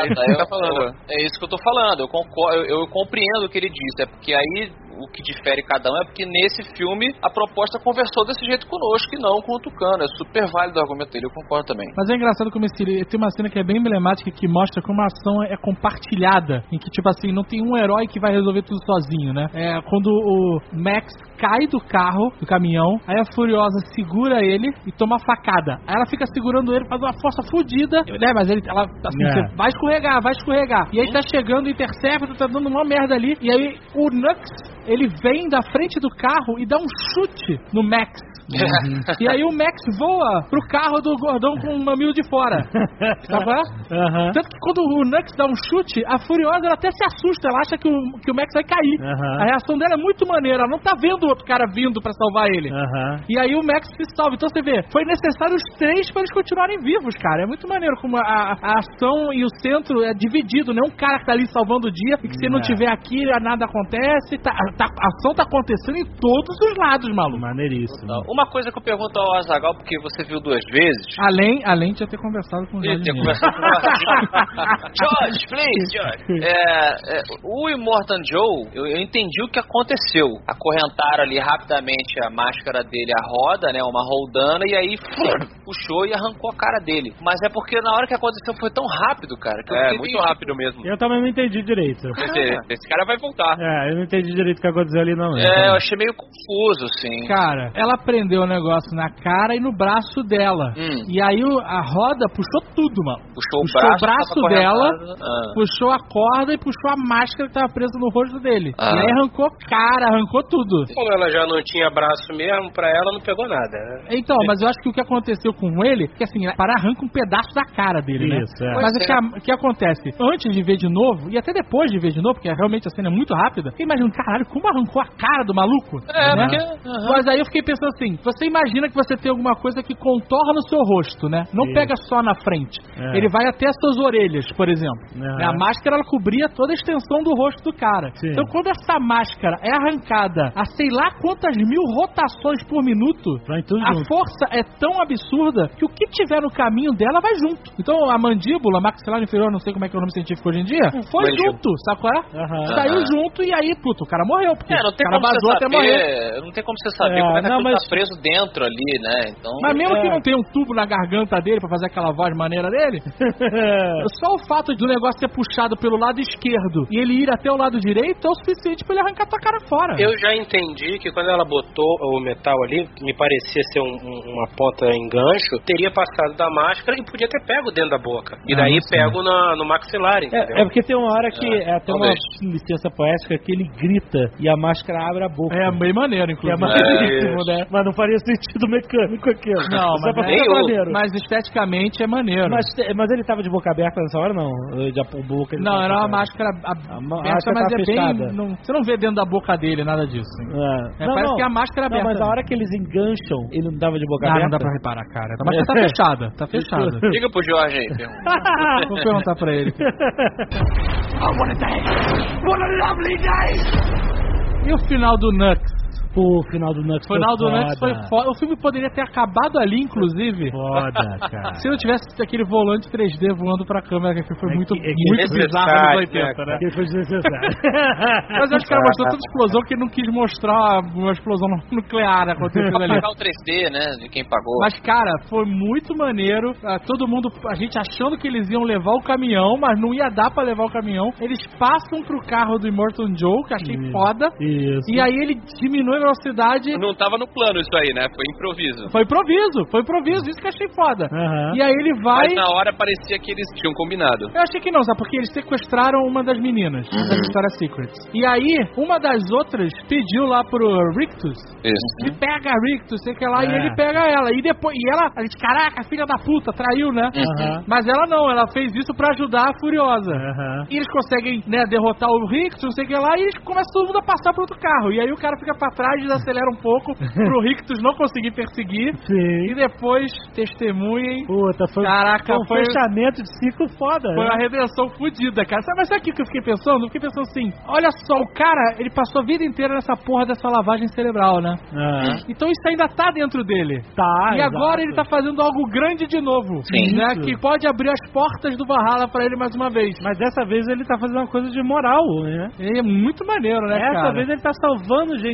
É isso que eu tô falando. Eu concordo, eu compreendo o que ele disse. É porque aí o que difere cada um é porque nesse filme a proposta conversou desse jeito conosco e não com o Tucano. É super válido o argumento dele, eu concordo também. Mas é engraçado como tem uma cena que é bem emblemática que mostra como a ação é compartilhada, em que tipo assim, não tem um herói que vai resolver tudo sozinho, né? É quando o Max cai do carro, do caminhão, aí a Furiosa segura ele e toma uma facada. Aí ela fica segurando ele, faz uma força fodida, né? Mas ela assim, você vai escorregar. E aí tá chegando, intercepta, tá dando uma merda ali, e aí o Nux ele vem da frente do carro e dá um chute no Max. E aí o Max voa pro carro do gordão com o mamilo de fora. Sabe qual é? Tanto que quando o Nux dá um chute, a Furiosa ela até se assusta, ela acha que o Max vai cair. A reação dela é muito maneira, ela não tá vendo o outro cara vindo pra salvar ele. E aí o Max se salva. Então você vê, foi necessário os 3 pra eles continuarem vivos, cara. É muito maneiro como a ação e o centro é dividido, né? Um cara que tá ali salvando o dia e que se não tiver aqui, nada acontece. A ação tá acontecendo em todos os lados, maluco. Maneiríssimo. Uma coisa que eu pergunto ao Azaghal, porque você viu 2 vezes. Além de eu ter conversado com o Jorge. George, please, George. O Immortan Joe, eu entendi o que aconteceu. Acorrentaram ali rapidamente a máscara dele à roda, né? Uma roldana, e aí puxou e arrancou a cara dele. Mas é porque na hora que aconteceu foi tão rápido, cara. Que eu muito rápido mesmo. Eu também não entendi direito. Esse cara vai voltar. Eu não entendi direito o que aconteceu ali, não. Eu achei meio confuso, assim. Cara, ela prendeu o negócio na cara e no braço dela. E aí a roda puxou tudo, mano. Puxou o braço dela, puxou a corda e puxou a máscara que tava presa no rosto dele. E aí arrancou cara, arrancou tudo. Como ela já não tinha braço mesmo, pra ela não pegou nada, né? Então, mas eu acho que o que aconteceu com ele, que assim, arranca um pedaço da cara dele, né? Isso, Mas o que acontece? Antes de ver de novo, e até depois de ver de novo, porque realmente a cena é muito rápida, eu imagino, caralho, como arrancou a cara do maluco? Né? Mas aí eu fiquei pensando assim, você imagina que você tem alguma coisa que contorna o seu rosto, né? Não pega só na frente. Ele vai até as suas orelhas, por exemplo. A máscara, ela cobria toda a extensão do rosto do cara. Então, quando essa máscara é arrancada a sei lá quantas mil rotações por minuto, a força é tão absurda que o que tiver no caminho dela vai junto. Então, a mandíbula, maxilar inferior, não sei como é que é o nome científico hoje em dia, foi junto, sabe qual é? Saiu junto e aí, puto, o cara morreu. Porque não tem o cara como vazou até morrer. Não tem como você saber como é que aquilo tá preso dentro ali, né? Então, mas mesmo que não tenha um tubo na garganta dele pra fazer aquela voz maneira dele, só o fato do negócio ser puxado pelo lado esquerdo e ele ir até o lado direito é o suficiente pra ele arrancar tua cara fora. Eu já entendi que quando ela botou o metal ali, me parecia ser uma ponta em gancho, teria passado da máscara e podia ter pego dentro da boca. E daí pego no maxilar, entendeu? É porque tem uma hora que até uma licença poética que ele grita e a máscara abre a boca. É bem maneiro, inclusive. Né? Mas não faria sentido mecânico aquilo. Não, mas esteticamente é maneiro. Mas ele tava de boca aberta nessa hora, não? Boca não, era uma máscara aberta, mas é fechada. Bem... você não vê dentro da boca dele nada disso. Parece que a máscara é aberta. Mas a hora que eles engancham, ele não tava de boca aberta? Não dá pra reparar, cara. A máscara tá fechada. Tá fechada. Liga pro Jorge aí. Vou perguntar pra ele. Oh, what a day! What a lovely day! E o final do Nux? O final do Nux foi foda. O filme poderia ter acabado ali, inclusive. Foda, cara. Se não tivesse aquele volante 3D voando pra câmera, que foi muito bizarro nos 80, né? Que foi desnecessário. Mas eu acho que ela mostrou tanta explosão que não quis mostrar uma explosão nuclear acontecendo ali. Pagar o 3D, né? De quem pagou. Mas, cara, foi muito maneiro. Todo mundo, a gente achando que eles iam levar o caminhão, mas não ia dar pra levar o caminhão. Eles passam pro carro do Immortan Joe, que achei foda. Isso. E aí ele diminui a velocidade. Não tava no plano isso aí, né? Foi improviso. Foi improviso, isso que eu achei foda. E aí ele vai... Mas na hora parecia que eles tinham combinado. Eu achei que não, sabe? Porque eles sequestraram uma das meninas da Victoria's Secret. E aí, uma das outras pediu lá pro Rictus. Isso. E pega a Rictus, sei que lá, e ele pega ela. E depois, e ela, a gente, caraca, filha da puta, traiu, né? Mas ela não, ela fez isso pra ajudar a Furiosa. E eles conseguem, né, derrotar o Rictus, não sei o que lá, e eles começam todo mundo a passar pro outro carro. E aí o cara fica pra trás, desacelera um pouco, pro Rictus não conseguir perseguir. Sim. E depois testemunhem. Puta, foi um fechamento de ciclo foda. Foi uma redenção fodida, cara. Mas sabe o que eu fiquei pensando? Eu fiquei pensando assim, olha só, o cara, ele passou a vida inteira nessa porra dessa lavagem cerebral, né? Então isso ainda tá dentro dele. Tá, e agora ele tá fazendo algo grande de novo. Sim. Né? Que pode abrir as portas do Valhalla pra ele mais uma vez. Mas dessa vez ele tá fazendo uma coisa de moral, né? É muito maneiro, né, cara? Dessa vez ele tá salvando gente inocente.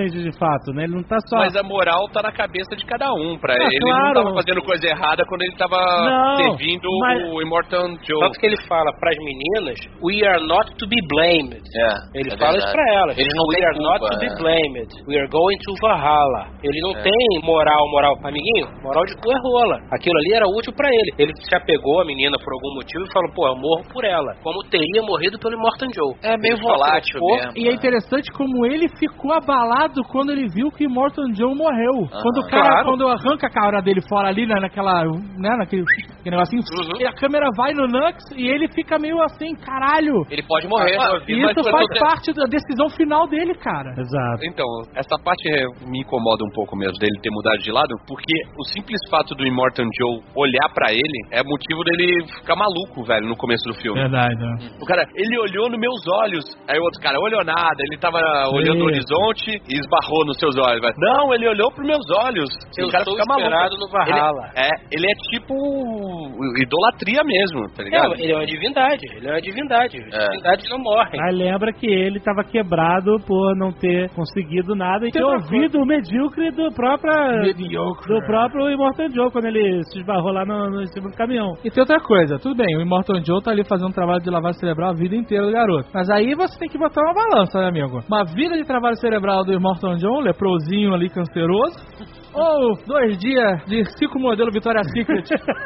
realmente, de fato, né? Ele não tá só... Mas a moral tá na cabeça de cada um. Ele claro. não tava fazendo coisa errada quando ele tava servindo o Immortan Joe. Tanto que ele fala pras meninas, we are not to be blamed. Ele fala isso pra elas. Eles não we are not to be blamed. We are going to Valhalla. Ele não tem moral, amiguinho. Moral de cu é rola. Aquilo ali era útil pra ele. Ele se apegou à menina por algum motivo e falou, pô, eu morro por ela. Como teria morrido pelo Immortan Joe. É meio volátil mesmo. E é interessante como ele ficou abalado quando ele viu que o Immortan Joe morreu. Quando o cara, quando arranca a cara dele fora ali, naquele negocinho, e a câmera vai no Nux e ele fica meio assim, caralho. Ele pode morrer. E isso faz parte da decisão final dele, cara. Exato. Então, essa parte me incomoda um pouco mesmo, dele ter mudado de lado, porque o simples fato do Immortan Joe olhar pra ele é motivo dele ficar maluco, velho, no começo do filme. Verdade, né? O cara, ele olhou nos meus olhos. Aí o outro cara olhou nada, ele tava olhando o horizonte e esbarrou nos seus olhos. Velho. Não, ele olhou pros meus olhos. O cara fica maluco. No Valhalla. Ele é tipo idolatria mesmo, tá ligado? Ele é uma divindade. Divindades não morrem. Aí lembra que ele tava quebrado por não ter conseguido nada e ter ouvido o medíocre do próprio Immortan Joe quando ele se esbarrou lá no cima do caminhão. E tem outra coisa, tudo bem, o Immortan Joe tá ali fazendo um trabalho de lavagem cerebral a vida inteira do garoto. Mas aí você tem que botar uma balança, né, amigo? Uma vida de trabalho cerebral do Immortan Joe, leprosinho ali canceroso, ou 2 dias de 5 modelo Victoria's Secret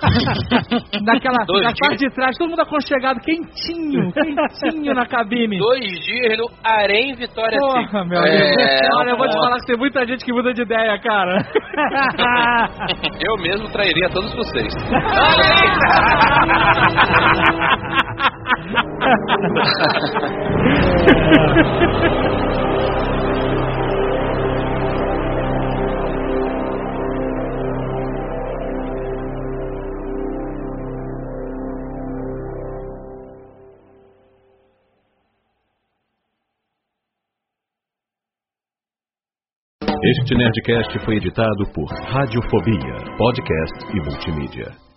na parte de trás, todo mundo aconchegado, quentinho na cabine. 2 dias no Harém Victoria's Secret. Porra, meu amigo. Olha, eu vou te falar que tem muita gente que muda de ideia, cara. Eu mesmo trairia todos vocês. Este Nerdcast foi editado por Radiofobia, podcast e multimídia.